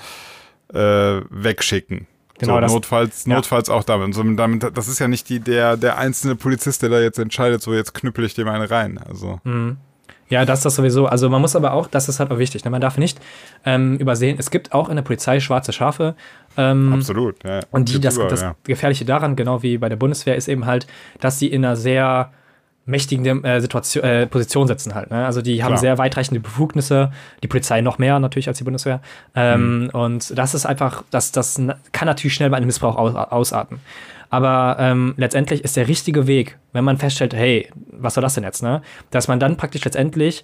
wegschicken. Genau, so, notfalls auch damit. So, das ist ja nicht der einzelne Polizist, der da jetzt entscheidet, so jetzt knüppel ich dem eine rein. Also. Ja, das ist das sowieso. Also man muss aber auch, das ist halt auch wichtig, ne? Man darf nicht übersehen, es gibt auch in der Polizei schwarze Schafe. Absolut, ja. Und das Gefährliche daran, genau wie bei der Bundeswehr, ist eben halt, dass sie in einer sehr mächtigen Position sitzen halt. Ne? Also die haben sehr weitreichende Befugnisse, die Polizei noch mehr natürlich als die Bundeswehr. Und das ist einfach, das kann natürlich schnell bei einem Missbrauch ausarten. Aber letztendlich ist der richtige Weg, wenn man feststellt, hey, was soll das denn jetzt, ne? Dass man dann praktisch letztendlich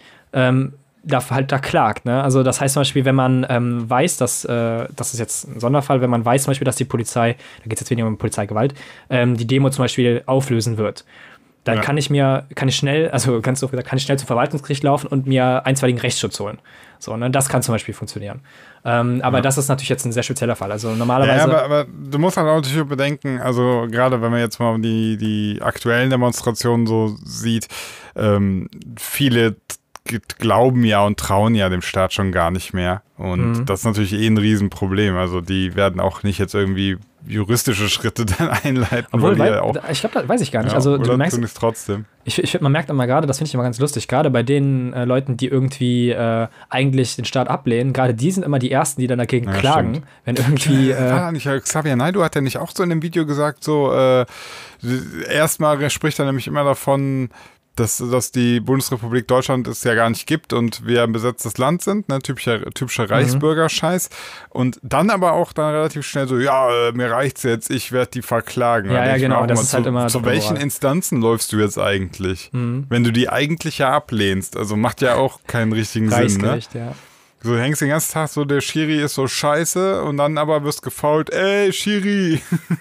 da klagt, ne? Also das heißt zum Beispiel, wenn man weiß, dass, das ist jetzt ein Sonderfall, wenn man weiß zum Beispiel, dass die Polizei, da geht es jetzt weniger um Polizeigewalt, die Demo zum Beispiel auflösen wird, dann kann ich schnell zum Verwaltungsgericht laufen und mir einstweiligen Rechtsschutz holen. So, ne? Das kann zum Beispiel funktionieren. Aber das ist natürlich jetzt ein sehr spezieller Fall. Also normalerweise. Ja, aber du musst halt auch natürlich bedenken, also gerade wenn man jetzt mal die aktuellen Demonstrationen so sieht, viele glauben ja und trauen ja dem Staat schon gar nicht mehr. Und das ist natürlich ein Riesenproblem. Also die werden auch nicht jetzt irgendwie juristische Schritte dann einleiten. Obwohl, ich glaube, das weiß ich gar nicht. Ja, also du merkst es trotzdem. Ich finde, man merkt immer gerade, das finde ich immer ganz lustig, gerade bei den Leuten, die irgendwie eigentlich den Staat ablehnen, gerade die sind immer die Ersten, die dann dagegen klagen, stimmt. Wenn irgendwie... Xavier Naidoo hat ja nicht auch so in dem Video gesagt, so erstmal spricht er nämlich immer davon, dass die Bundesrepublik Deutschland es ja gar nicht gibt und wir ein besetztes Land sind, ne, typischer Reichsbürger-Scheiß. Und dann aber auch dann relativ schnell so, mir reicht's jetzt, ich werde die verklagen. Ja, genau, das ist halt immer... Zu welchen Instanzen läufst du jetzt eigentlich? Wenn du die eigentlich ja ablehnst, also macht ja auch keinen richtigen Sinn, ne? Ja. So hängst den ganzen Tag so, der Schiri ist so scheiße und dann aber wirst gefoult, ey, Schiri.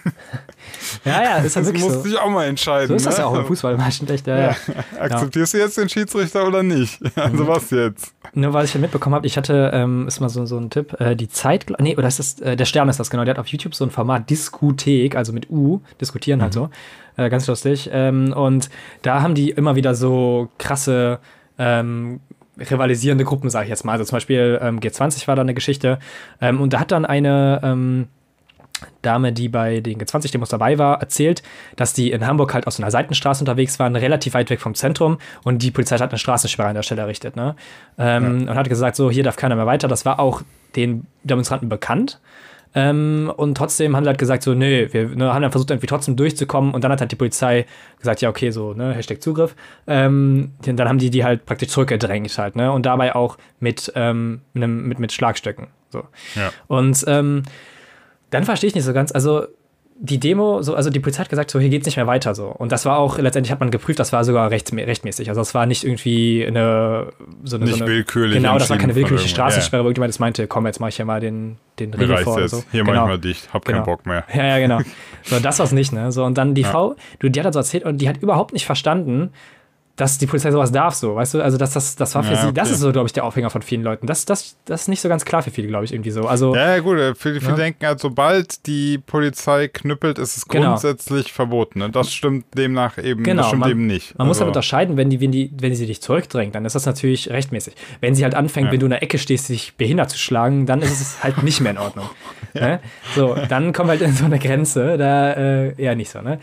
Ja, ist halt das wirklich musst so. dich auch mal entscheiden. So ist das ne? ja auch im Fußball meistens echt. Ja. Akzeptierst du jetzt den Schiedsrichter oder nicht? Also was jetzt? Nur weil ich ja mitbekommen habe, ich hatte, ist mal so ein Tipp, die Zeit, oder ist das, der Stern ist das genau, der hat auf YouTube so ein Format, Diskothek, also mit U, diskutieren halt so, ganz lustig. Und da haben die immer wieder so krasse, rivalisierende Gruppen, sage ich jetzt mal. Also zum Beispiel G20 war da eine Geschichte. Und da hat dann eine Dame, die bei den G20-Demos dabei war, erzählt, dass die in Hamburg halt aus so einer Seitenstraße unterwegs waren, relativ weit weg vom Zentrum, und die Polizei hat eine Straßensperre an der Stelle errichtet. Ne? Und hat gesagt, so, hier darf keiner mehr weiter. Das war auch den Demonstranten bekannt. Und trotzdem haben sie halt gesagt, so, nee, wir haben dann versucht, irgendwie trotzdem durchzukommen, und dann hat halt die Polizei gesagt, ja, okay, so, ne, Hashtag Zugriff. Dann haben die halt praktisch zurückgedrängt halt, ne, und dabei auch mit Schlagstöcken, so. Ja. Und dann verstehe ich nicht so ganz, also die Demo, so, also die Polizei hat gesagt, so, hier geht's nicht mehr weiter, so. Und das war auch, letztendlich hat man geprüft, das war sogar rechtmäßig. Also es war nicht irgendwie nicht willkürlich. Genau, das war keine willkürliche Straßensperre, wo irgendjemand das meinte, komm, jetzt mach ich hier mal den Riegel vor. Oder so. Hier genau. mach ich mal dicht, hab keinen Bock mehr. Ja, genau. So, das war's nicht, ne? So, und dann die Frau, die hat das so erzählt, und die hat überhaupt nicht verstanden, dass die Polizei sowas darf, so, weißt du? Also das war für sie, das ist so, glaube ich, der Aufhänger von vielen Leuten. Das ist nicht so ganz klar für viele, glaube ich, irgendwie so. Also, ja, gut, viele denken halt, sobald die Polizei knüppelt, ist es grundsätzlich verboten. Ne? Das stimmt demnach eben, eben nicht. Man muss halt unterscheiden, wenn sie dich zurückdrängt, dann ist das natürlich rechtmäßig. Wenn sie halt anfängt, wenn du in der Ecke stehst, dich behindert zu schlagen, dann ist es halt nicht mehr in Ordnung. Ne? So, dann kommen wir halt in so eine Grenze, da eher nicht so, ne?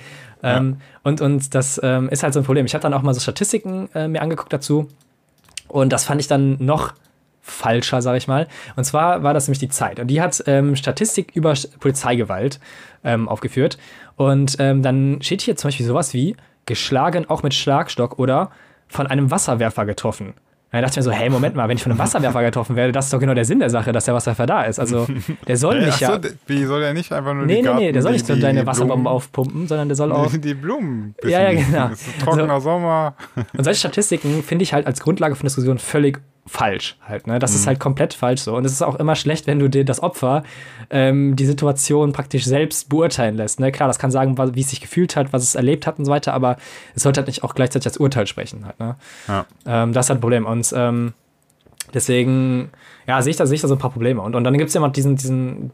Und das ist halt so ein Problem. Ich habe dann auch mal so Statistiken mir angeguckt dazu, und das fand ich dann noch falscher, sage ich mal. Und zwar war das nämlich die Zeit. Und die hat Statistik über Polizeigewalt aufgeführt. Und dann steht hier zum Beispiel sowas wie geschlagen, auch mit Schlagstock, oder von einem Wasserwerfer getroffen. Und dann dachte ich mir so, hey, Moment mal, wenn ich von einem Wasserwerfer getroffen werde, das ist doch genau der Sinn der Sache, dass der Wasserwerfer da ist. Also, der soll nicht wie soll der nicht einfach nur Nee, der soll nicht so deine Wasserbomben aufpumpen, sondern der soll auch die Blumen. Ja, genau. Es ist trockener Sommer. Und solche Statistiken finde ich halt als Grundlage von Diskussionen völlig falsch halt, ne? Das ist halt komplett falsch so. Und es ist auch immer schlecht, wenn du dir das Opfer die Situation praktisch selbst beurteilen lässt, ne? Klar, das kann sagen, wie es sich gefühlt hat, was es erlebt hat und so weiter, aber es sollte halt nicht auch gleichzeitig als Urteil sprechen halt, ne? Ja. Das ist halt ein Problem. Und deswegen, sehe ich da so ein paar Probleme. Und dann gibt es ja noch diesen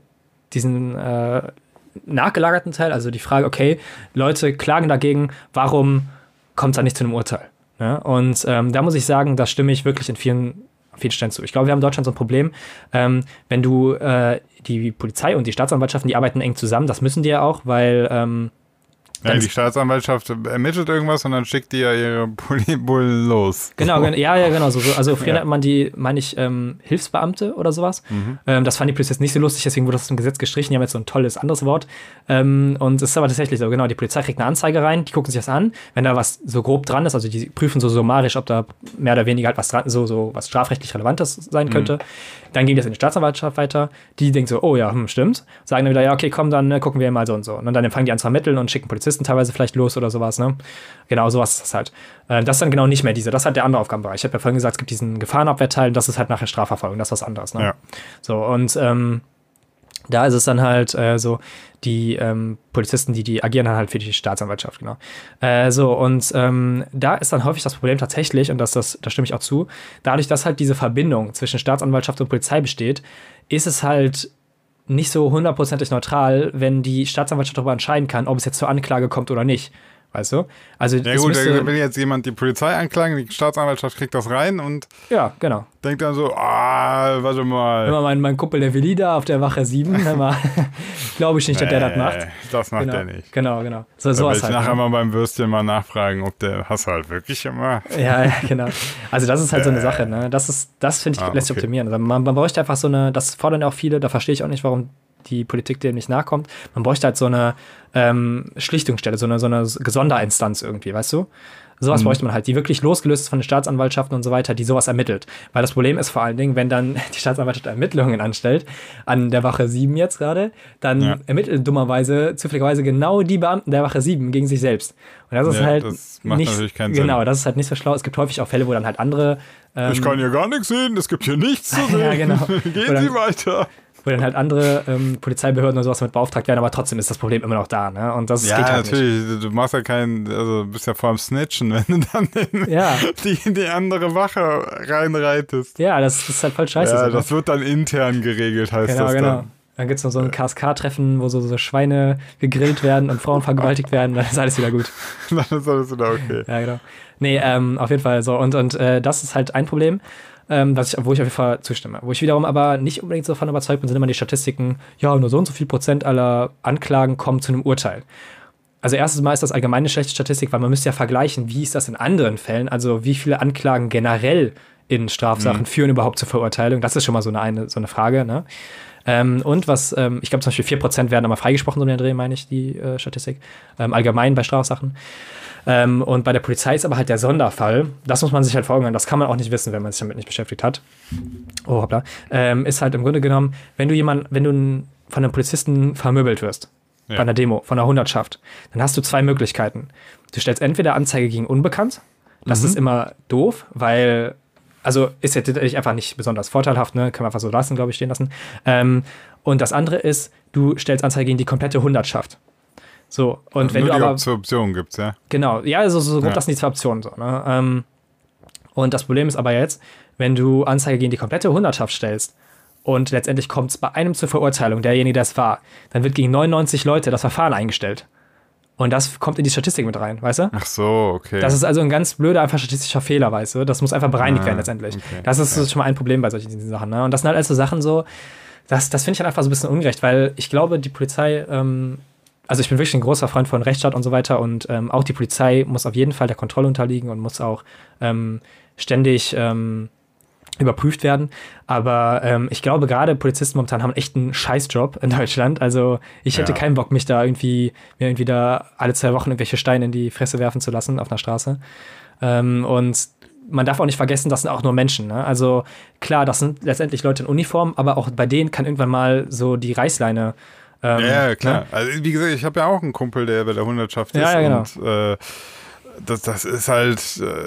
nachgelagerten Teil, also die Frage, okay, Leute klagen dagegen, warum kommt es da nicht zu einem Urteil? Ja, und da muss ich sagen, da stimme ich wirklich in vielen Stellen zu. Ich glaube, wir haben in Deutschland so ein Problem, wenn du die Polizei und die Staatsanwaltschaften, die arbeiten eng zusammen, das müssen die ja auch, weil die Staatsanwaltschaft ermittelt irgendwas und dann schickt die ja ihre Bullen los. Genau, genau. So. Also früher nennt man die, meine ich, Hilfsbeamte oder sowas. Das fanden die Polizisten nicht so lustig, deswegen wurde das im Gesetz gestrichen. Die haben jetzt so ein tolles anderes Wort. Und es ist aber tatsächlich so, genau, die Polizei kriegt eine Anzeige rein, die gucken sich das an. Wenn da was so grob dran ist, also die prüfen so summarisch, ob da mehr oder weniger halt was dran, so was strafrechtlich Relevantes sein könnte. Dann ging das in die Staatsanwaltschaft weiter. Die denkt so, oh ja, stimmt. Sagen dann wieder, ja, okay, komm, dann gucken wir mal so und so. Und dann fangen die an zu ermitteln und schicken Polizisten teilweise vielleicht los oder sowas, ne? Genau, sowas ist das halt. Das ist dann genau nicht mehr das ist halt der andere Aufgabenbereich. Ich habe ja vorhin gesagt, es gibt diesen Gefahrenabwehrteil, und das ist halt nachher Strafverfolgung, das ist was anderes, ne? Ja. So, und da ist es dann halt so, die Polizisten, die agieren dann halt für die Staatsanwaltschaft, genau. Da ist dann häufig das Problem tatsächlich, und da stimme ich auch zu, dadurch, dass halt diese Verbindung zwischen Staatsanwaltschaft und Polizei besteht, ist es halt nicht so hundertprozentig neutral, wenn die Staatsanwaltschaft darüber entscheiden kann, ob es jetzt zur Anklage kommt oder nicht. Weißt du? Also, ja gut, da will jetzt jemand die Polizei anklagen, die Staatsanwaltschaft kriegt das rein und genau. Denkt dann so, warte mal. Immer mein Kumpel der Willi da auf der Wache 7, glaube ich nicht, dass der das macht. Das macht der nicht. Genau. So will ich halt, nachher mal beim Würstchen mal nachfragen, ob der hast du halt wirklich immer. Ja, genau. Also das ist halt so eine Sache, ne? Das finde ich, lässt sich optimieren. Also man bräuchte einfach so eine, das fordern ja auch viele, da verstehe ich auch nicht, warum die Politik dem nicht nachkommt. Man bräuchte halt so eine Schlichtungsstelle, so eine Sonderinstanz irgendwie, weißt du? Sowas bräuchte man halt, die wirklich losgelöst ist von den Staatsanwaltschaften und so weiter, die sowas ermittelt. Weil das Problem ist vor allen Dingen, wenn dann die Staatsanwaltschaft Ermittlungen anstellt, an der Wache 7 jetzt gerade, dann ermitteln dummerweise, zufälligerweise genau die Beamten der Wache 7 gegen sich selbst. Und das ist halt das macht nicht, natürlich keinen Sinn. genau, das ist halt nicht so schlau. Es gibt häufig auch Fälle, wo dann halt andere ich kann hier gar nichts sehen, es gibt hier nichts zu sehen. Ja, genau. Gehen Sie weiter. Wo dann halt andere Polizeibehörden oder sowas mit beauftragt werden, aber trotzdem ist das Problem immer noch da, ne? Und das geht halt natürlich, nicht. Du machst ja du bist ja vor allem Snitchen, wenn du dann die andere Wache reinreitest. Ja, das ist halt voll scheiße. Ja, so, das wird dann intern geregelt, heißt das dann. Genau. Dann gibt es noch so ein KSK-Treffen, wo so Schweine gegrillt werden und Frauen vergewaltigt werden, dann ist alles wieder gut. Dann ist alles wieder okay. Ja, genau. Nee, auf jeden Fall so. Und das ist halt ein Problem, wo ich auf jeden Fall zustimme. Wo ich wiederum aber nicht unbedingt so davon überzeugt bin, sind immer die Statistiken, ja, nur so und so viel Prozent aller Anklagen kommen zu einem Urteil. Also erstes Mal ist das allgemein eine schlechte Statistik, weil man müsste ja vergleichen, wie ist das in anderen Fällen, also wie viele Anklagen generell in Strafsachen führen überhaupt zur Verurteilung. Das ist schon mal so eine Frage, ne? Und was, ich glaube zum Beispiel 4% werden aber freigesprochen, so in der Dreh, meine ich, die Statistik, allgemein bei Strafsachen. Und bei der Polizei ist aber halt der Sonderfall, das muss man sich halt vor Augen halten, das kann man auch nicht wissen, wenn man sich damit nicht beschäftigt hat. Oh, hoppla. Ist halt im Grunde genommen, wenn du von einem Polizisten vermöbelt wirst, bei einer Demo, von einer Hundertschaft, dann hast du zwei Möglichkeiten. Du stellst entweder Anzeige gegen Unbekannt, das ist immer doof, weil also ist jetzt einfach nicht besonders vorteilhaft, ne? Kann man einfach so lassen, glaube ich, stehen lassen. Und das andere ist, du stellst Anzeige gegen die komplette Hundertschaft. So, und wenn nur du aber. Zwei Optionen gibt's, ja. Genau, ja, also so grob das sind die zwei Optionen so, ne? Und das Problem ist aber jetzt, wenn du Anzeige gegen die komplette Hundertschaft stellst und letztendlich kommt es bei einem zur Verurteilung, derjenige, der es war, dann wird gegen 99 Leute das Verfahren eingestellt. Und das kommt in die Statistik mit rein, weißt du? Ach so, okay. Das ist also ein ganz blöder, einfach statistischer Fehler, weißt du? Das muss einfach bereinigt werden letztendlich. Okay. Das ist schon mal ein Problem bei solchen Sachen, ne? Und das sind halt also Sachen so, das finde ich halt einfach so ein bisschen ungerecht, weil ich glaube, die Polizei, also ich bin wirklich ein großer Freund von Rechtsstaat und so weiter und auch die Polizei muss auf jeden Fall der Kontrolle unterliegen und muss auch ständig überprüft werden. Aber ich glaube, gerade Polizisten momentan haben echt einen Scheißjob in Deutschland. Also ich hätte keinen Bock, mir irgendwie da alle 2 Wochen irgendwelche Steine in die Fresse werfen zu lassen auf einer Straße. Und man darf auch nicht vergessen, das sind auch nur Menschen. Ne? Also klar, das sind letztendlich Leute in Uniform, aber auch bei denen kann irgendwann mal so die Reißleine ja, klar. Ne? Also, wie gesagt, ich habe ja auch einen Kumpel, der bei der Hundertschaft ist. Ja, genau. Und das ist halt,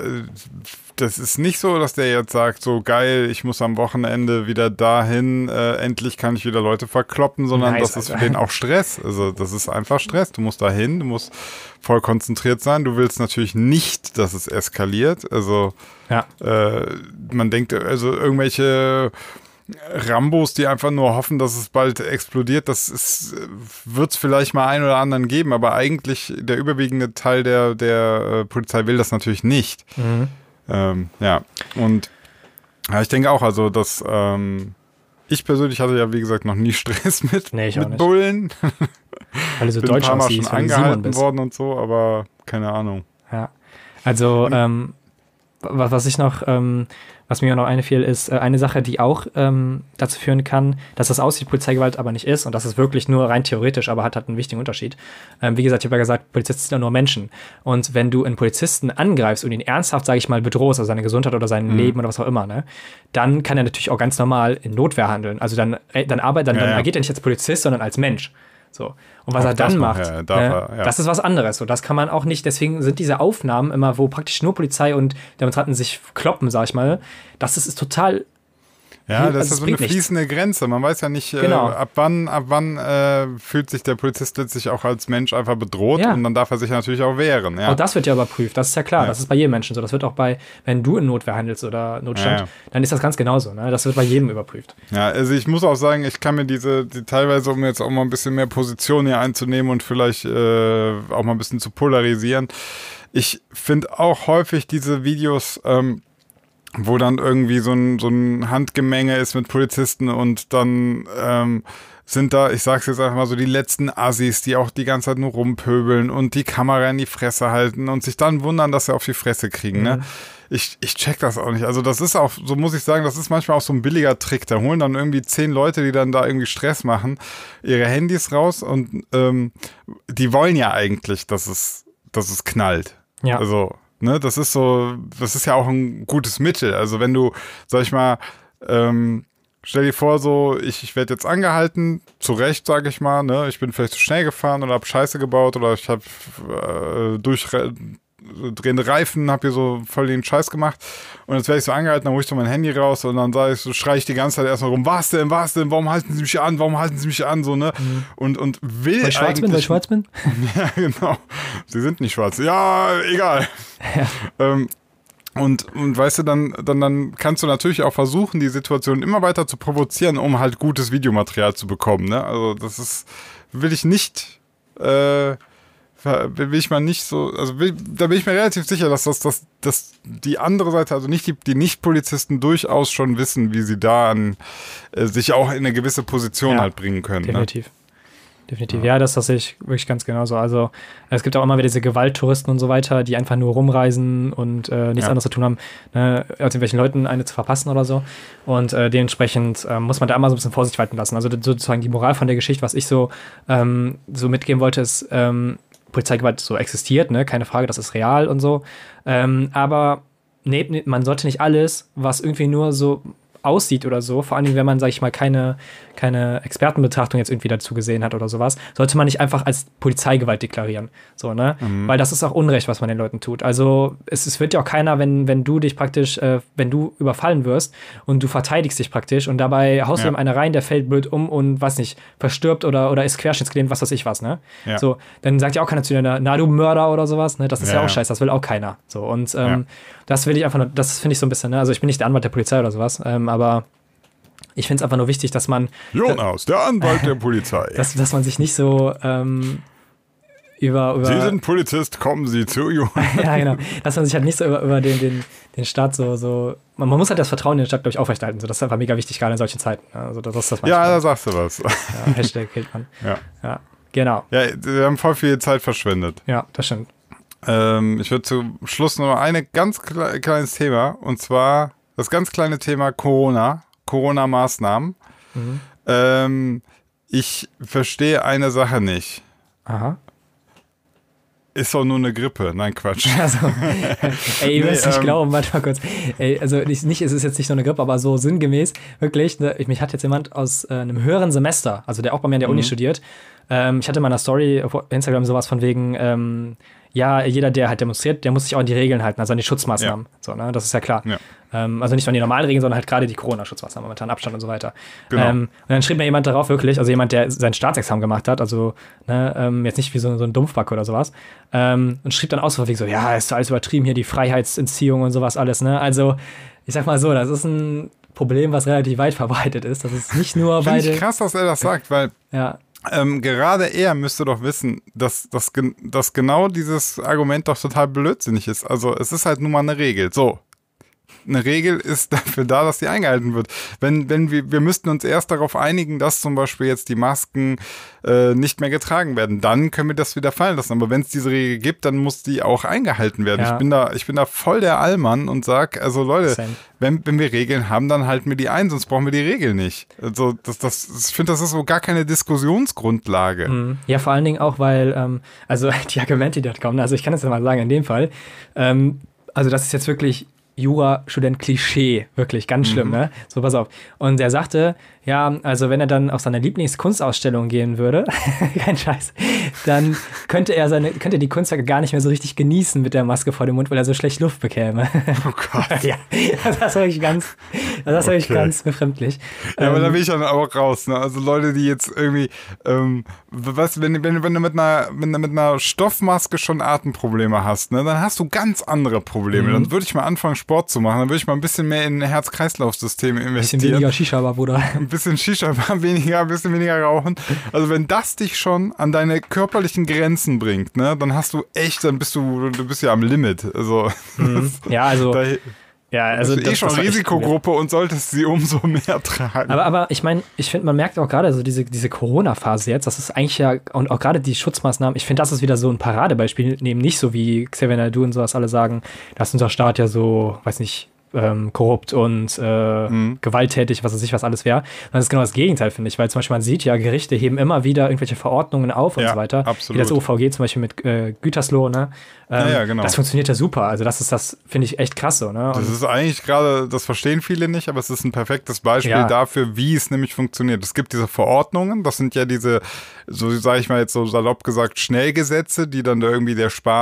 das ist nicht so, dass der jetzt sagt, so geil, ich muss am Wochenende wieder dahin, endlich kann ich wieder Leute verkloppen, sondern das ist für den auch Stress. Also das ist einfach Stress. Du musst dahin, du musst voll konzentriert sein. Du willst natürlich nicht, dass es eskaliert. Also man denkt, also irgendwelche Rambos, die einfach nur hoffen, dass es bald explodiert, wird es vielleicht mal einen oder anderen geben, aber eigentlich der überwiegende Teil der Polizei will das natürlich nicht. Und ich denke auch, also dass ich persönlich hatte ja, wie gesagt, noch nie Stress mit Bullen. Weil du so bin deutsch ein paar Mal aussiehst, schon angehalten worden und so, aber keine Ahnung. Ja, also was mir noch einfiel, ist eine Sache, die auch dazu führen kann, dass das aussieht, Polizeigewalt aber nicht ist und das ist wirklich nur rein theoretisch, aber hat einen wichtigen Unterschied. Wie gesagt, ich habe ja gesagt, Polizisten sind ja nur Menschen und wenn du einen Polizisten angreifst und ihn ernsthaft, sage ich mal, bedrohst, also seine Gesundheit oder sein Leben oder was auch immer, ne, dann kann er natürlich auch ganz normal in Notwehr handeln. Also dann agiert er nicht als Polizist, sondern als Mensch. So. Und was er dann macht, das ist was anderes. So, das kann man auch nicht, deswegen sind diese Aufnahmen immer, wo praktisch nur Polizei und Demonstranten sich kloppen, sag ich mal, das ist total. Ja, das ist so eine fließende Grenze. Man weiß ja nicht, ab wann fühlt sich der Polizist letztlich auch als Mensch einfach bedroht und dann darf er sich natürlich auch wehren. Ja. Und das wird ja überprüft, das ist ja klar. Ja. Das ist bei jedem Menschen so. Das wird auch wenn du in Notwehr handelst oder Notstand, dann ist das ganz genauso. Ne? Das wird bei jedem überprüft. Ja, also ich muss auch sagen, ich kann mir die teilweise, um jetzt auch mal ein bisschen mehr Position hier einzunehmen und vielleicht auch mal ein bisschen zu polarisieren, ich finde auch häufig diese Videos, wo dann irgendwie so ein Handgemenge ist mit Polizisten und dann sind da, ich sag's jetzt einfach mal so, die letzten Assis, die auch die ganze Zeit nur rumpöbeln und die Kamera in die Fresse halten und sich dann wundern, dass sie auf die Fresse kriegen, ne? Ich check das auch nicht. Also das ist auch, so muss ich sagen, das ist manchmal auch so ein billiger Trick. Da holen dann irgendwie 10 Leute, die dann da irgendwie Stress machen, ihre Handys raus und die wollen ja eigentlich, dass es knallt. Ja. Also Ne? Das ist ja auch ein gutes Mittel. Also wenn du, sag ich mal, stell dir vor, so, ich werde jetzt angehalten, zu Recht, sage ich mal, ne? Ich bin vielleicht zu schnell gefahren oder habe Scheiße gebaut oder ich habe durchdrehende Reifen, habe hier so voll den Scheiß gemacht und jetzt werde ich so angehalten, dann hole ich so mein Handy raus und dann schreie ich die ganze Zeit erstmal rum, was denn, warum halten Sie mich an, so, ne? Und will weil ich schwarz bin? Ja, genau. Sie sind nicht schwarz. Ja, egal. Ja. Und weißt du, dann kannst du natürlich auch versuchen, die Situation immer weiter zu provozieren, um halt gutes Videomaterial zu bekommen, ne? Also will ich mal nicht so, also da bin ich mir relativ sicher, dass die andere Seite, also nicht die Nicht-Polizisten durchaus schon wissen, wie sie da sich auch in eine gewisse Position halt bringen können. Definitiv. Ne? Definitiv. Ja, das sehe ich wirklich ganz genauso. Also es gibt auch immer wieder diese Gewalttouristen und so weiter, die einfach nur rumreisen und nichts anderes zu tun haben, ne, als irgendwelchen Leuten eine zu verpassen oder so. Und dementsprechend muss man da immer so ein bisschen Vorsicht walten lassen. Also sozusagen die Moral von der Geschichte, was ich so mitgeben wollte, ist, Polizeigewalt so existiert, ne? Keine Frage, das ist real und so. Aber man sollte nicht alles, was irgendwie nur so aussieht oder so, vor allem wenn man, sag ich mal, keine Expertenbetrachtung jetzt irgendwie dazu gesehen hat oder sowas, sollte man nicht einfach als Polizeigewalt deklarieren. So, ne? Weil das ist auch Unrecht, was man den Leuten tut. Also es wird ja auch keiner, wenn du dich praktisch, wenn du überfallen wirst und du verteidigst dich praktisch und dabei haust du ihm einer rein, der fällt blöd um und weiß nicht, verstirbt oder ist querschnittsgelähmt, was weiß ich was, ne? Ja. So, dann sagt ja auch keiner zu dir, na du Mörder oder sowas, ne? Das ist ja auch scheiße, das will auch keiner. So, und das will ich einfach nur, das finde ich so ein bisschen, ne? Also ich bin nicht der Anwalt der Polizei oder sowas, aber ich finde es einfach nur wichtig, dass man Jonas, der Anwalt der Polizei. Dass man sich nicht so über Sie sind Polizist, kommen Sie zu Jonas. Ja, genau. Dass man sich halt nicht so über den Staat so man muss halt das Vertrauen in den Staat, glaube ich, aufrechterhalten. So, das ist einfach mega wichtig, gerade in solchen Zeiten. Also das ist das ja, da sagst du was. Ja, Hashtag Hildmann. Ja, genau. Ja, wir haben voll viel Zeit verschwendet. Ja, das stimmt. Ich würde zum Schluss noch ein ganz kleines Thema, und zwar das ganz kleine Thema Corona-Maßnahmen. Ich verstehe eine Sache nicht. Aha. Ist doch nur eine Grippe. Nein, Quatsch. Also, ey, ihr müsst nicht glauben, warte mal kurz. Ey, also es ist jetzt nicht nur eine Grippe, aber so sinngemäß, wirklich, ne, mich hat jetzt jemand aus einem höheren Semester, also der auch bei mir an der Uni studiert, ich hatte mal in einer Story auf Instagram sowas von wegen, ja, jeder, der halt demonstriert, der muss sich auch an die Regeln halten, also an die Schutzmaßnahmen. Ja. So, ne? Das ist ja klar. Ja. Also nicht nur an die normalen Regeln, sondern halt gerade die Corona-Schutzmaßnahmen, momentan Abstand und so weiter. Genau. Und dann schrieb mir jemand darauf wirklich, also jemand, der sein Staatsexamen gemacht hat, also ne, jetzt nicht wie so ein Dumpfback oder sowas, und schrieb dann aus, so, ja, ist alles übertrieben hier, die Freiheitsentziehung und sowas alles, ne? Also, ich sag mal so, das ist ein Problem, was relativ weit verbreitet ist. Das ist nicht nur bei Finde ich krass, dass er das sagt, weil gerade er müsste doch wissen, dass genau dieses Argument doch total blödsinnig ist. Also es ist halt nun mal eine Regel. So, eine Regel ist dafür da, dass die eingehalten wird. Wenn wir müssten uns erst darauf einigen, dass zum Beispiel jetzt die Masken nicht mehr getragen werden, dann können wir das wieder fallen lassen. Aber wenn es diese Regel gibt, dann muss die auch eingehalten werden. Ja. Ich bin da voll der Allmann und sag, also Leute, wenn wir Regeln haben, dann halten wir die ein, sonst brauchen wir die Regel nicht. Also ich finde, das ist so gar keine Diskussionsgrundlage. Ja, vor allen Dingen auch, weil also die Argumente, die dort kommen, also ich kann es ja mal sagen, in dem Fall, also das ist jetzt wirklich Jura-Student-Klischee, wirklich ganz schlimm, ne? So, pass auf. Und er sagte, ja, also wenn er dann auf seine Lieblingskunstausstellung gehen würde, kein Scheiß, dann könnte er die Kunstwerke gar nicht mehr so richtig genießen mit der Maske vor dem Mund, weil er so schlecht Luft bekäme. Oh Gott. Ja, das ist wirklich ganz befremdlich. Ja, aber da bin ich dann auch raus, ne? Also Leute, die jetzt irgendwie, wenn du mit einer Stoffmaske schon Atemprobleme hast, ne, dann hast du ganz andere Probleme. Dann würde ich mal anfangen, Sport zu machen, dann würde ich mal ein bisschen mehr in Herz-Kreislauf-System investieren. Ein bisschen weniger Shisha, Bruder. Ein bisschen Shisha, ein bisschen weniger rauchen. Also wenn das dich schon an deine körperlichen Grenzen bringt, ne, dann hast du echt, du bist ja am Limit. Also ja, also also das schon Risikogruppe und solltest sie umso mehr tragen. Aber ich meine, ich finde, man merkt auch gerade so diese Corona-Phase jetzt, das ist eigentlich ja, und auch gerade die Schutzmaßnahmen, ich finde, das ist wieder so ein Paradebeispiel, eben nicht so wie Xavier Naidoo und sowas alle sagen, dass unser Staat ja so, weiß nicht, korrupt und gewalttätig, was weiß ich, was alles wäre. Das ist genau das Gegenteil, finde ich, weil zum Beispiel man sieht ja, Gerichte heben immer wieder irgendwelche Verordnungen auf und so weiter. Absolut. Wie das OVG zum Beispiel mit Gütersloh, ne? Genau. Das funktioniert ja super. Also das finde ich echt krass so, ne? Das ist eigentlich gerade, das verstehen viele nicht, aber es ist ein perfektes Beispiel dafür, wie es nämlich funktioniert. Es gibt diese Verordnungen, das sind ja diese, so sage ich mal jetzt so salopp gesagt, Schnellgesetze, die dann da irgendwie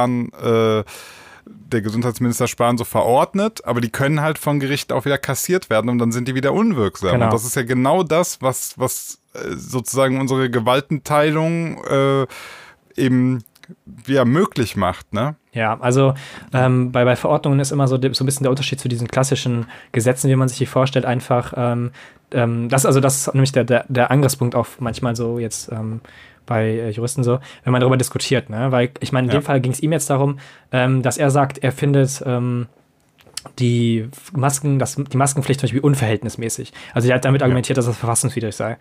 der Gesundheitsminister Spahn so verordnet, aber die können halt von Gericht auch wieder kassiert werden und dann sind die wieder unwirksam. Genau. Und das ist ja genau das, was sozusagen unsere Gewaltenteilung eben möglich macht, ne? Ja, also bei Verordnungen ist immer so ein bisschen der Unterschied zu diesen klassischen Gesetzen, wie man sich die vorstellt, einfach das ist nämlich der Angriffspunkt auf manchmal so jetzt bei Juristen so, wenn man darüber diskutiert, ne? Weil ich meine, in dem Fall ging es ihm jetzt darum, dass er sagt, er findet die Maskenpflicht zum Beispiel unverhältnismäßig. Also er hat damit argumentiert, dass das verfassungswidrig sei.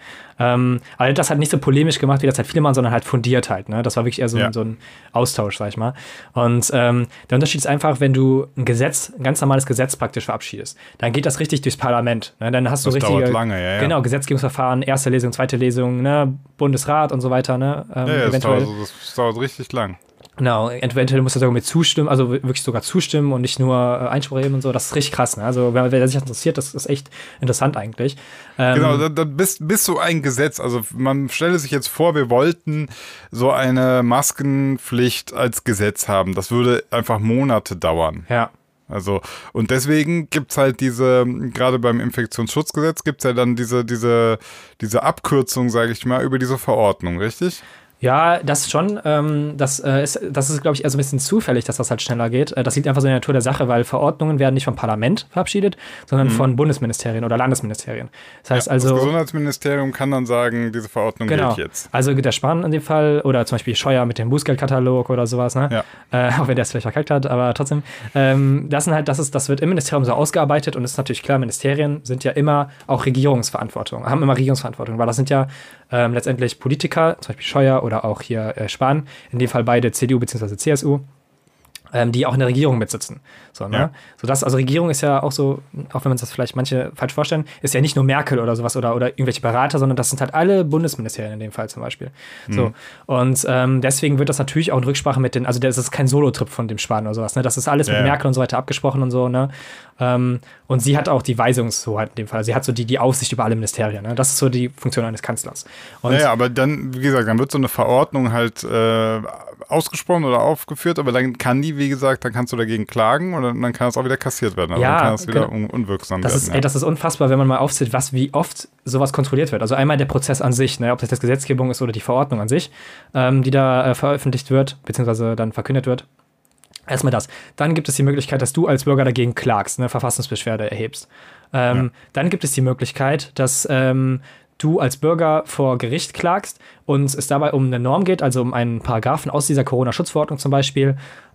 Aber das hat nicht so polemisch gemacht, wie das halt viele machen, sondern halt fundiert halt. Ne? Das war wirklich eher so ein Austausch, sag ich mal. Und der Unterschied ist einfach, wenn du ein ganz normales Gesetz praktisch verabschiedest, dann geht das richtig durchs Parlament. Ne? Dann hast du das dauert lange, ja. Genau, Gesetzgebungsverfahren, erste Lesung, zweite Lesung, ne? Bundesrat und so weiter. Ne? Das dauert richtig lang. Genau, eventuell muss er sogar mit zustimmen, also wirklich sogar zustimmen und nicht nur Einspruch erheben und so. Das ist richtig krass, ne? Also, wer sich das interessiert, das ist echt interessant eigentlich. Genau, bis so ein Gesetz, also man stelle sich jetzt vor, wir wollten so eine Maskenpflicht als Gesetz haben. Das würde einfach Monate dauern. Ja. Also, und deswegen gibt's halt gerade beim Infektionsschutzgesetz gibt's ja dann diese Abkürzung, sage ich mal, über diese Verordnung, richtig? Ja, das schon. Das ist, glaube ich, eher so ein bisschen zufällig, dass das halt schneller geht. Das liegt einfach so in der Natur der Sache, weil Verordnungen werden nicht vom Parlament verabschiedet, sondern von Bundesministerien oder Landesministerien. Das heißt also. Das Gesundheitsministerium kann dann sagen, diese Verordnung gilt jetzt. Also der Spahn in dem Fall oder zum Beispiel Scheuer mit dem Bußgeldkatalog oder sowas, ne? Ja. Auch wenn der es vielleicht verkackt hat, aber trotzdem. Das wird im Ministerium so ausgearbeitet und es ist natürlich klar, Ministerien sind ja immer auch haben immer Regierungsverantwortung, weil das sind ja letztendlich Politiker, zum Beispiel Scheuer oder auch hier Spahn, in dem Fall beide CDU bzw. CSU, die auch in der Regierung mitsitzen. So, ne? Ja. Also Regierung ist ja auch so, auch wenn man das vielleicht manche falsch vorstellen, ist ja nicht nur Merkel oder sowas oder irgendwelche Berater, sondern das sind halt alle Bundesministerien in dem Fall zum Beispiel. So. Und deswegen wird das natürlich auch in Rücksprache mit also das ist kein Solo-Trip von dem Spahn oder sowas, ne? Das ist alles mit Merkel und so weiter abgesprochen und so, ne? Und sie hat auch die Weisungshoheit in dem Fall. Sie hat so die Aufsicht über alle Ministerien, ne? Das ist so die Funktion eines Kanzlers. Und aber dann, wie gesagt, dann wird so eine Verordnung halt ausgesprochen oder aufgeführt, aber dann kann die, wie gesagt, dann kannst du dagegen klagen und dann kann es auch wieder kassiert werden. Also dann kann es wieder unwirksam werden. Das ist unfassbar, wenn man mal aufzählt, wie oft sowas kontrolliert wird. Also einmal der Prozess an sich, ne, ob das jetzt Gesetzgebung ist oder die Verordnung an sich, die da veröffentlicht wird, beziehungsweise dann verkündet wird. Erstmal das. Dann gibt es die Möglichkeit, dass du als Bürger dagegen klagst, eine Verfassungsbeschwerde erhebst. Dann gibt es die Möglichkeit, dass du als Bürger vor Gericht klagst und es dabei um eine Norm geht, also um einen Paragraphen aus dieser Corona-Schutzverordnung zum Beispiel,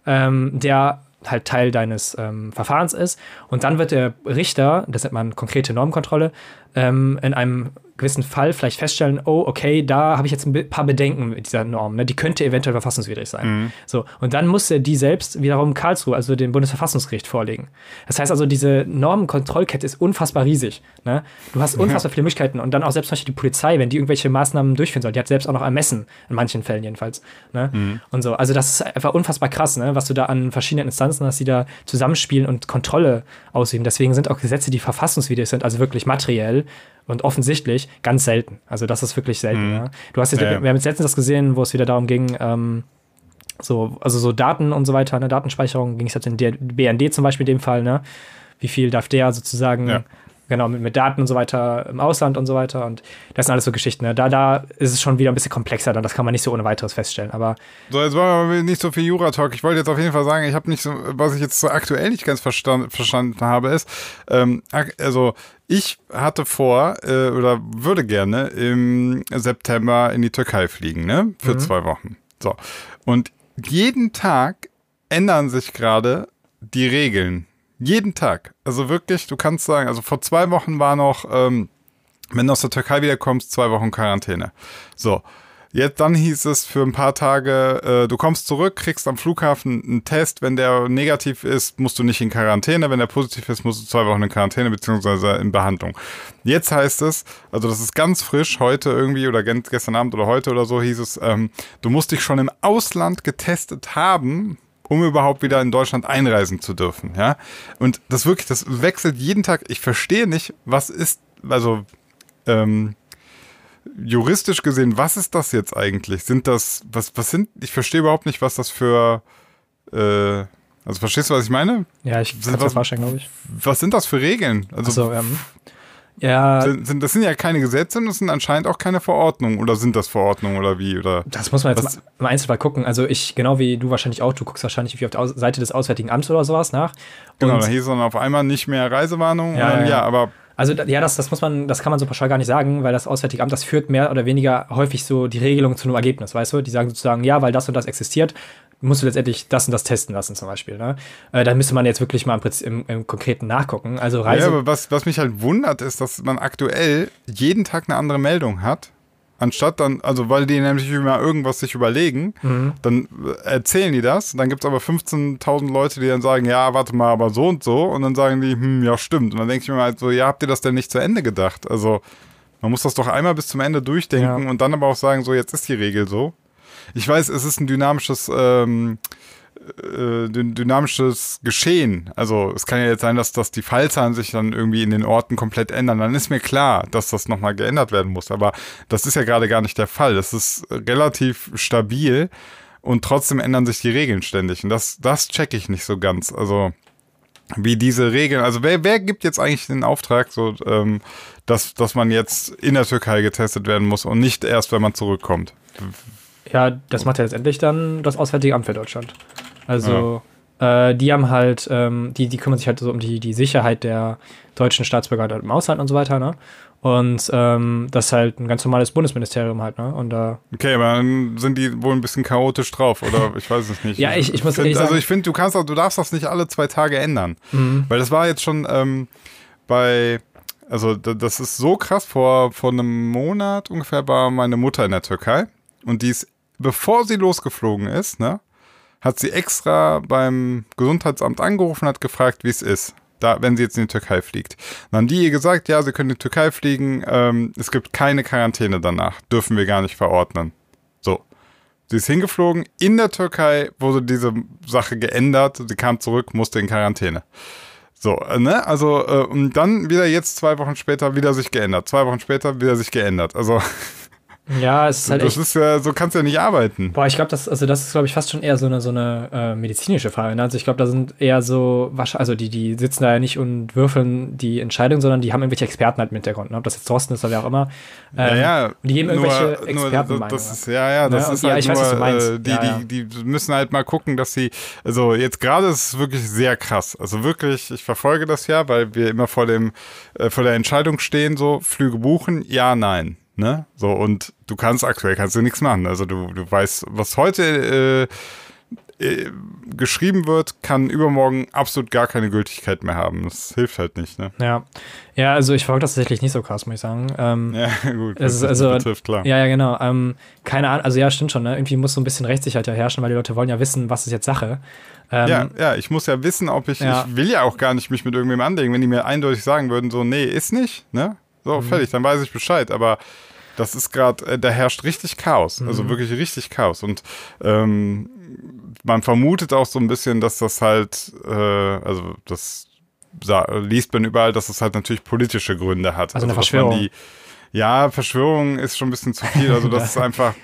der halt Teil deines Verfahrens ist. Und dann wird der Richter, das nennt man konkrete Normkontrolle, in einem gewissen Fall vielleicht feststellen, oh, okay, da habe ich jetzt ein paar Bedenken mit dieser Norm, ne? Die könnte eventuell verfassungswidrig sein. So, und dann muss er die selbst wiederum Karlsruhe, also dem Bundesverfassungsgericht, vorlegen. Das heißt also, diese Normenkontrollkette ist unfassbar riesig. Ne? Du hast unfassbar viele Möglichkeiten und dann auch selbst zum Beispiel die Polizei, wenn die irgendwelche Maßnahmen durchführen soll, die hat selbst auch noch ermessen, in manchen Fällen jedenfalls. Ne? Und so, also das ist einfach unfassbar krass, ne? Was du da an verschiedenen Instanzen hast, die da zusammenspielen und Kontrolle ausüben. Deswegen sind auch Gesetze, die verfassungswidrig sind, also wirklich materiell und offensichtlich, ganz selten. Also das ist wirklich selten. Ja? Du hast wir haben jetzt letztens das gesehen, wo es wieder darum ging, so Daten und so weiter, ne, Datenspeicherung, ging es jetzt in der BND zum Beispiel in dem Fall, ne? Wie viel darf der sozusagen, genau, mit Daten und so weiter im Ausland und so weiter, und das sind alles so Geschichten, ne? Da ist es schon wieder ein bisschen komplexer, dann das kann man nicht so ohne weiteres feststellen, aber... So, jetzt war aber nicht so viel Jura-Talk. Ich wollte jetzt auf jeden Fall sagen, ich habe nicht so, was ich jetzt so aktuell nicht ganz verstanden habe, ist, also ich hatte vor, oder würde gerne im September in die Türkei fliegen, ne? Für 2 Wochen. So. Und jeden Tag ändern sich gerade die Regeln. Jeden Tag. Also wirklich, du kannst sagen, also vor 2 Wochen war noch, wenn du aus der Türkei wiederkommst, 2 Wochen Quarantäne. So. Jetzt dann hieß es für ein paar Tage, du kommst zurück, kriegst am Flughafen einen Test, wenn der negativ ist, musst du nicht in Quarantäne, wenn der positiv ist, musst du 2 Wochen in Quarantäne beziehungsweise in Behandlung. Jetzt heißt es, also das ist ganz frisch, heute irgendwie oder gestern Abend oder heute oder so hieß es, du musst dich schon im Ausland getestet haben, um überhaupt wieder in Deutschland einreisen zu dürfen, ja. Und das wirklich, das wechselt jeden Tag. Ich verstehe nicht, was ist, also juristisch gesehen, was ist das jetzt eigentlich? Sind das, was sind, ich verstehe überhaupt nicht, was das für, also verstehst du, was ich meine? Ja, ich kann es mir vorstellen, glaube ich. Was sind das für Regeln? Also, ja. Das sind ja keine Gesetze und das sind anscheinend auch keine Verordnungen. Oder sind das Verordnungen oder wie? Oder das muss man jetzt im Einzelfall gucken. Also ich, genau wie du wahrscheinlich auch, du guckst wahrscheinlich auf der Seite des Auswärtigen Amts oder sowas nach. Genau, da hieß es dann auf einmal nicht mehr Reisewarnung. Ja, aber also ja, das kann man so pauschal gar nicht sagen, weil das Auswärtige Amt, das führt mehr oder weniger häufig so die Regelung zu einem Ergebnis, weißt du? Die sagen sozusagen, ja, weil das und das existiert, musst du letztendlich das und das testen lassen zum Beispiel. Ne? Da müsste man jetzt wirklich mal im Konkreten nachgucken. Also Reise. Ja, aber was mich halt wundert, ist, dass man aktuell jeden Tag eine andere Meldung hat. Anstatt dann, also weil die nämlich immer irgendwas sich überlegen, dann erzählen die das, dann gibt es aber 15.000 Leute, die dann sagen, ja, warte mal, aber so und so, und dann sagen die, ja, stimmt. Und dann denke ich mir halt so, ja, habt ihr das denn nicht zu Ende gedacht? Also man muss das doch einmal bis zum Ende durchdenken und dann aber auch sagen, so, jetzt ist die Regel so. Ich weiß, es ist ein dynamisches Geschehen. Also es kann ja jetzt sein, dass die Fallzahlen sich dann irgendwie in den Orten komplett ändern. Dann ist mir klar, dass das nochmal geändert werden muss. Aber das ist ja gerade gar nicht der Fall. Es ist relativ stabil und trotzdem ändern sich die Regeln ständig. Und das checke ich nicht so ganz. Also wie diese Regeln, also wer gibt jetzt eigentlich den Auftrag, so, dass man jetzt in der Türkei getestet werden muss und nicht erst, wenn man zurückkommt? Ja, das macht ja letztendlich dann das Auswärtige Amt für Deutschland. Also, die haben halt, die kümmern sich halt so um die Sicherheit der deutschen Staatsbürger im Ausland und so weiter, ne? Und das ist halt ein ganz normales Bundesministerium halt, ne? Und okay, aber dann sind die wohl ein bisschen chaotisch drauf, oder? Ich weiß es nicht. Ja, ich muss ehrlich sagen. Also ich finde, du darfst das nicht alle 2 Tage ändern. Weil das war jetzt schon also das ist so krass, vor einem Monat ungefähr war meine Mutter in der Türkei und die ist, bevor sie losgeflogen ist, ne, hat sie extra beim Gesundheitsamt angerufen und hat gefragt, wie es ist, wenn sie jetzt in die Türkei fliegt. Dann haben die ihr gesagt, ja, sie können in die Türkei fliegen, es gibt keine Quarantäne danach, dürfen wir gar nicht verordnen. So. Sie ist hingeflogen, in der Türkei wurde diese Sache geändert, sie kam zurück, musste in Quarantäne. So, ne, also, und dann wieder jetzt 2 Wochen später wieder sich geändert, 2 Wochen später wieder sich geändert, also... Ja, es ist halt das ist ja, so kannst du ja nicht arbeiten. Boah, ich glaube, das ist, glaube ich, fast schon eher so eine medizinische Frage. Ne? Also ich glaube, da sind eher so, also die sitzen da ja nicht und würfeln die Entscheidung, sondern die haben irgendwelche Experten halt im Hintergrund. Ne? Ob das jetzt Thorsten ist oder wer auch immer. Ja, und die geben irgendwelche Expertenmeinungen. Das ist halt ich weiß, was du meinst. Die müssen halt mal gucken, dass sie, also jetzt gerade ist es wirklich sehr krass. Also wirklich, ich verfolge das ja, weil wir immer vor der Entscheidung stehen, so, Flüge buchen, ja, nein. Ne? So, und aktuell kannst du nichts machen. Also du weißt, was heute geschrieben wird, kann übermorgen absolut gar keine Gültigkeit mehr haben. Das hilft halt nicht, ne? Ja, also ich verfolge das tatsächlich nicht so krass, muss ich sagen. Ja, gut, das betrifft, klar. Ja, genau. Keine Ahnung, also ja, stimmt schon, ne? Irgendwie muss so ein bisschen Rechtssicherheit ja herrschen, weil die Leute wollen ja wissen, was ist jetzt Sache. Ja, ich muss ja wissen, ich will ja auch gar nicht mich mit irgendwem anlegen, wenn die mir eindeutig sagen würden, so, nee, ist nicht, ne? So, fertig, dann weiß ich Bescheid. Aber das ist gerade, da herrscht richtig Chaos. Also wirklich richtig Chaos. Und man vermutet auch so ein bisschen, dass das halt, also das liest man überall, dass es halt natürlich politische Gründe hat. Also eine Verschwörung. Verschwörung ist schon ein bisschen zu viel. Also das ist einfach,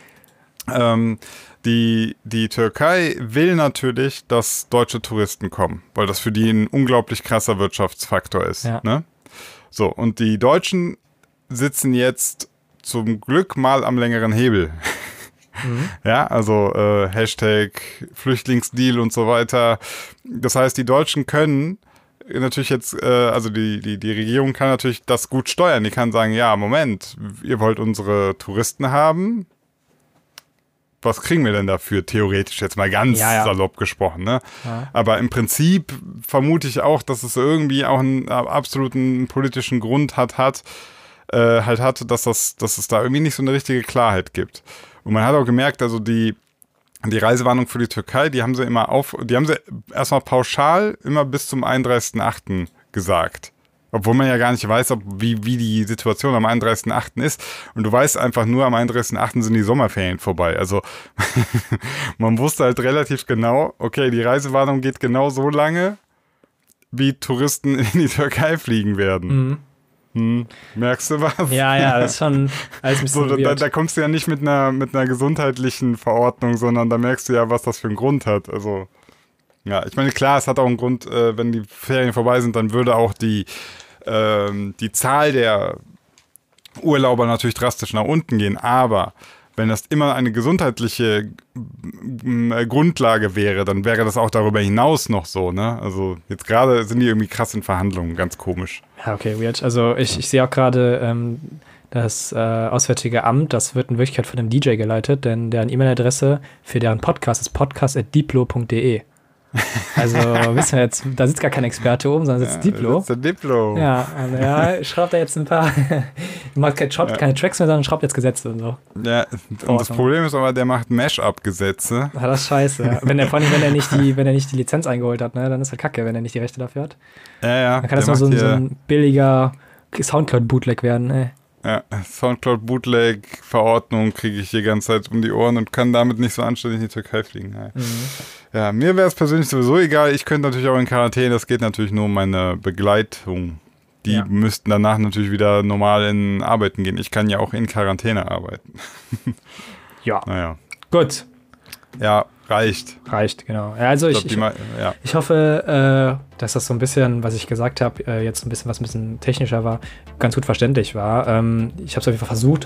die Türkei will natürlich, dass deutsche Touristen kommen, weil das für die ein unglaublich krasser Wirtschaftsfaktor ist. Ja. Ne? So, und die Deutschen sitzen jetzt zum Glück mal am längeren Hebel. Ja, also Hashtag Flüchtlingsdeal und so weiter. Das heißt, die Deutschen können natürlich jetzt, also die Regierung kann natürlich das gut steuern. Die kann sagen, ja, Moment, ihr wollt unsere Touristen haben. Was kriegen wir denn dafür, theoretisch jetzt mal ganz salopp gesprochen, ne? Ja. Aber im Prinzip vermute ich auch, dass es irgendwie auch einen absoluten politischen Grund hat, halt hatte, dass es da irgendwie nicht so eine richtige Klarheit gibt. Und man hat auch gemerkt, also die Reisewarnung für die Türkei, die haben sie erstmal pauschal immer bis zum 31.8. gesagt. Obwohl man ja gar nicht weiß, wie die Situation am 31.8. ist. Und du weißt einfach nur, am 31.8. sind die Sommerferien vorbei. Also man wusste halt relativ genau, okay, die Reisewarnung geht genau so lange, wie Touristen in die Türkei fliegen werden. Merkst du was? Ja, das ist schon alles ein bisschen so, da kommst du ja nicht mit einer gesundheitlichen Verordnung, sondern da merkst du ja, was das für einen Grund hat. Also ja, ich meine, klar, es hat auch einen Grund, wenn die Ferien vorbei sind, dann würde auch die Zahl der Urlauber natürlich drastisch nach unten gehen. Aber wenn das immer eine gesundheitliche Grundlage wäre, dann wäre das auch darüber hinaus noch so, ne? Also jetzt gerade sind die irgendwie krass in Verhandlungen, ganz komisch. Ja, okay, weird. Also ich sehe auch gerade das Auswärtige Amt, das wird in Wirklichkeit von einem DJ geleitet, denn deren E-Mail-Adresse für deren Podcast ist podcast@diplo.de. Also, wissen wir jetzt, da sitzt gar kein Experte oben, sondern sitzt Diplo. Das ist der Diplo. Ja, also schraubt er jetzt ein paar, macht keine Tracks mehr, sondern schraubt jetzt Gesetze und so. Ja, und das Problem ist aber, der macht Mash-up-Gesetze. Ja, das ist scheiße. Ja. Vor allem, wenn er nicht die Lizenz eingeholt hat, ne, dann ist er kacke, wenn er nicht die Rechte dafür hat. Ja. Dann kann das nur so ein billiger Soundcloud-Bootleg werden, ey. Ja, Soundcloud-Bootleg-Verordnung kriege ich die ganze Zeit um die Ohren und kann damit nicht so anständig in die Türkei fliegen. Ja, mir wäre es persönlich sowieso egal. Ich könnte natürlich auch in Quarantäne, das geht natürlich nur um meine Begleitung. Die müssten danach natürlich wieder normal in Arbeiten gehen. Ich kann ja auch in Quarantäne arbeiten. Ja. Naja. Gut. Ja, reicht. Reicht, genau. Ja, also ich hoffe, dass das so ein bisschen, was ich gesagt habe, jetzt ein bisschen technischer war, ganz gut verständlich war. Ich habe es auf jeden Fall versucht.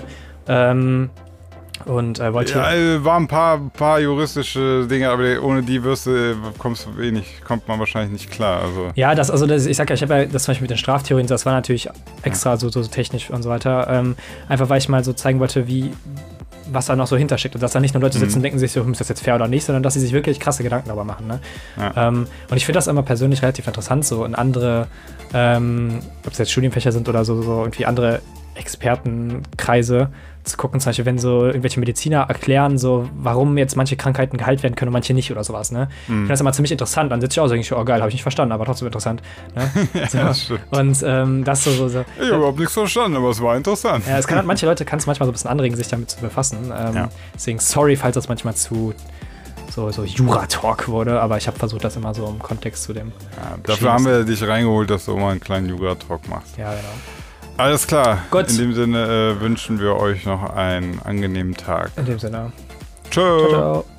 Und wollte waren ein paar juristische Dinge, aber ohne die kommt man wahrscheinlich nicht klar. Also. Ja, ich sag ja, ich habe ja das zum Beispiel mit den Straftheorien, das war natürlich extra so technisch und so weiter. Einfach weil ich mal so zeigen wollte, was da noch so hintersteckt. Und dass da nicht nur Leute sitzen und denken sich so, ist das jetzt fair oder nicht, sondern dass sie sich wirklich krasse Gedanken darüber machen. Ne? Ja. Und ich finde das immer persönlich relativ interessant, so in andere, ob es jetzt Studienfächer sind oder so irgendwie andere Expertenkreise zu gucken, zum Beispiel, wenn so irgendwelche Mediziner erklären, so, warum jetzt manche Krankheiten geheilt werden können und manche nicht oder sowas, ne? Ich finde das immer ziemlich interessant. Dann sitze ich auch so, denke ich, oh geil, habe ich nicht verstanden, aber trotzdem interessant. Ne? Ja, stimmt. Und das so. Ich habe überhaupt nichts verstanden, aber es war interessant. Ja, manche Leute kann es manchmal so ein bisschen anregen, sich damit zu befassen. Deswegen sorry, falls das manchmal zu so Jura-Talk wurde, aber ich habe versucht, das immer so im Kontext zu dem. Ja, dafür haben wir dich reingeholt, dass du mal einen kleinen Jura-Talk machst. Ja, genau. Alles klar. Gut. In dem Sinne wünschen wir euch noch einen angenehmen Tag. In dem Sinne. Tschö. Ciao, ciao.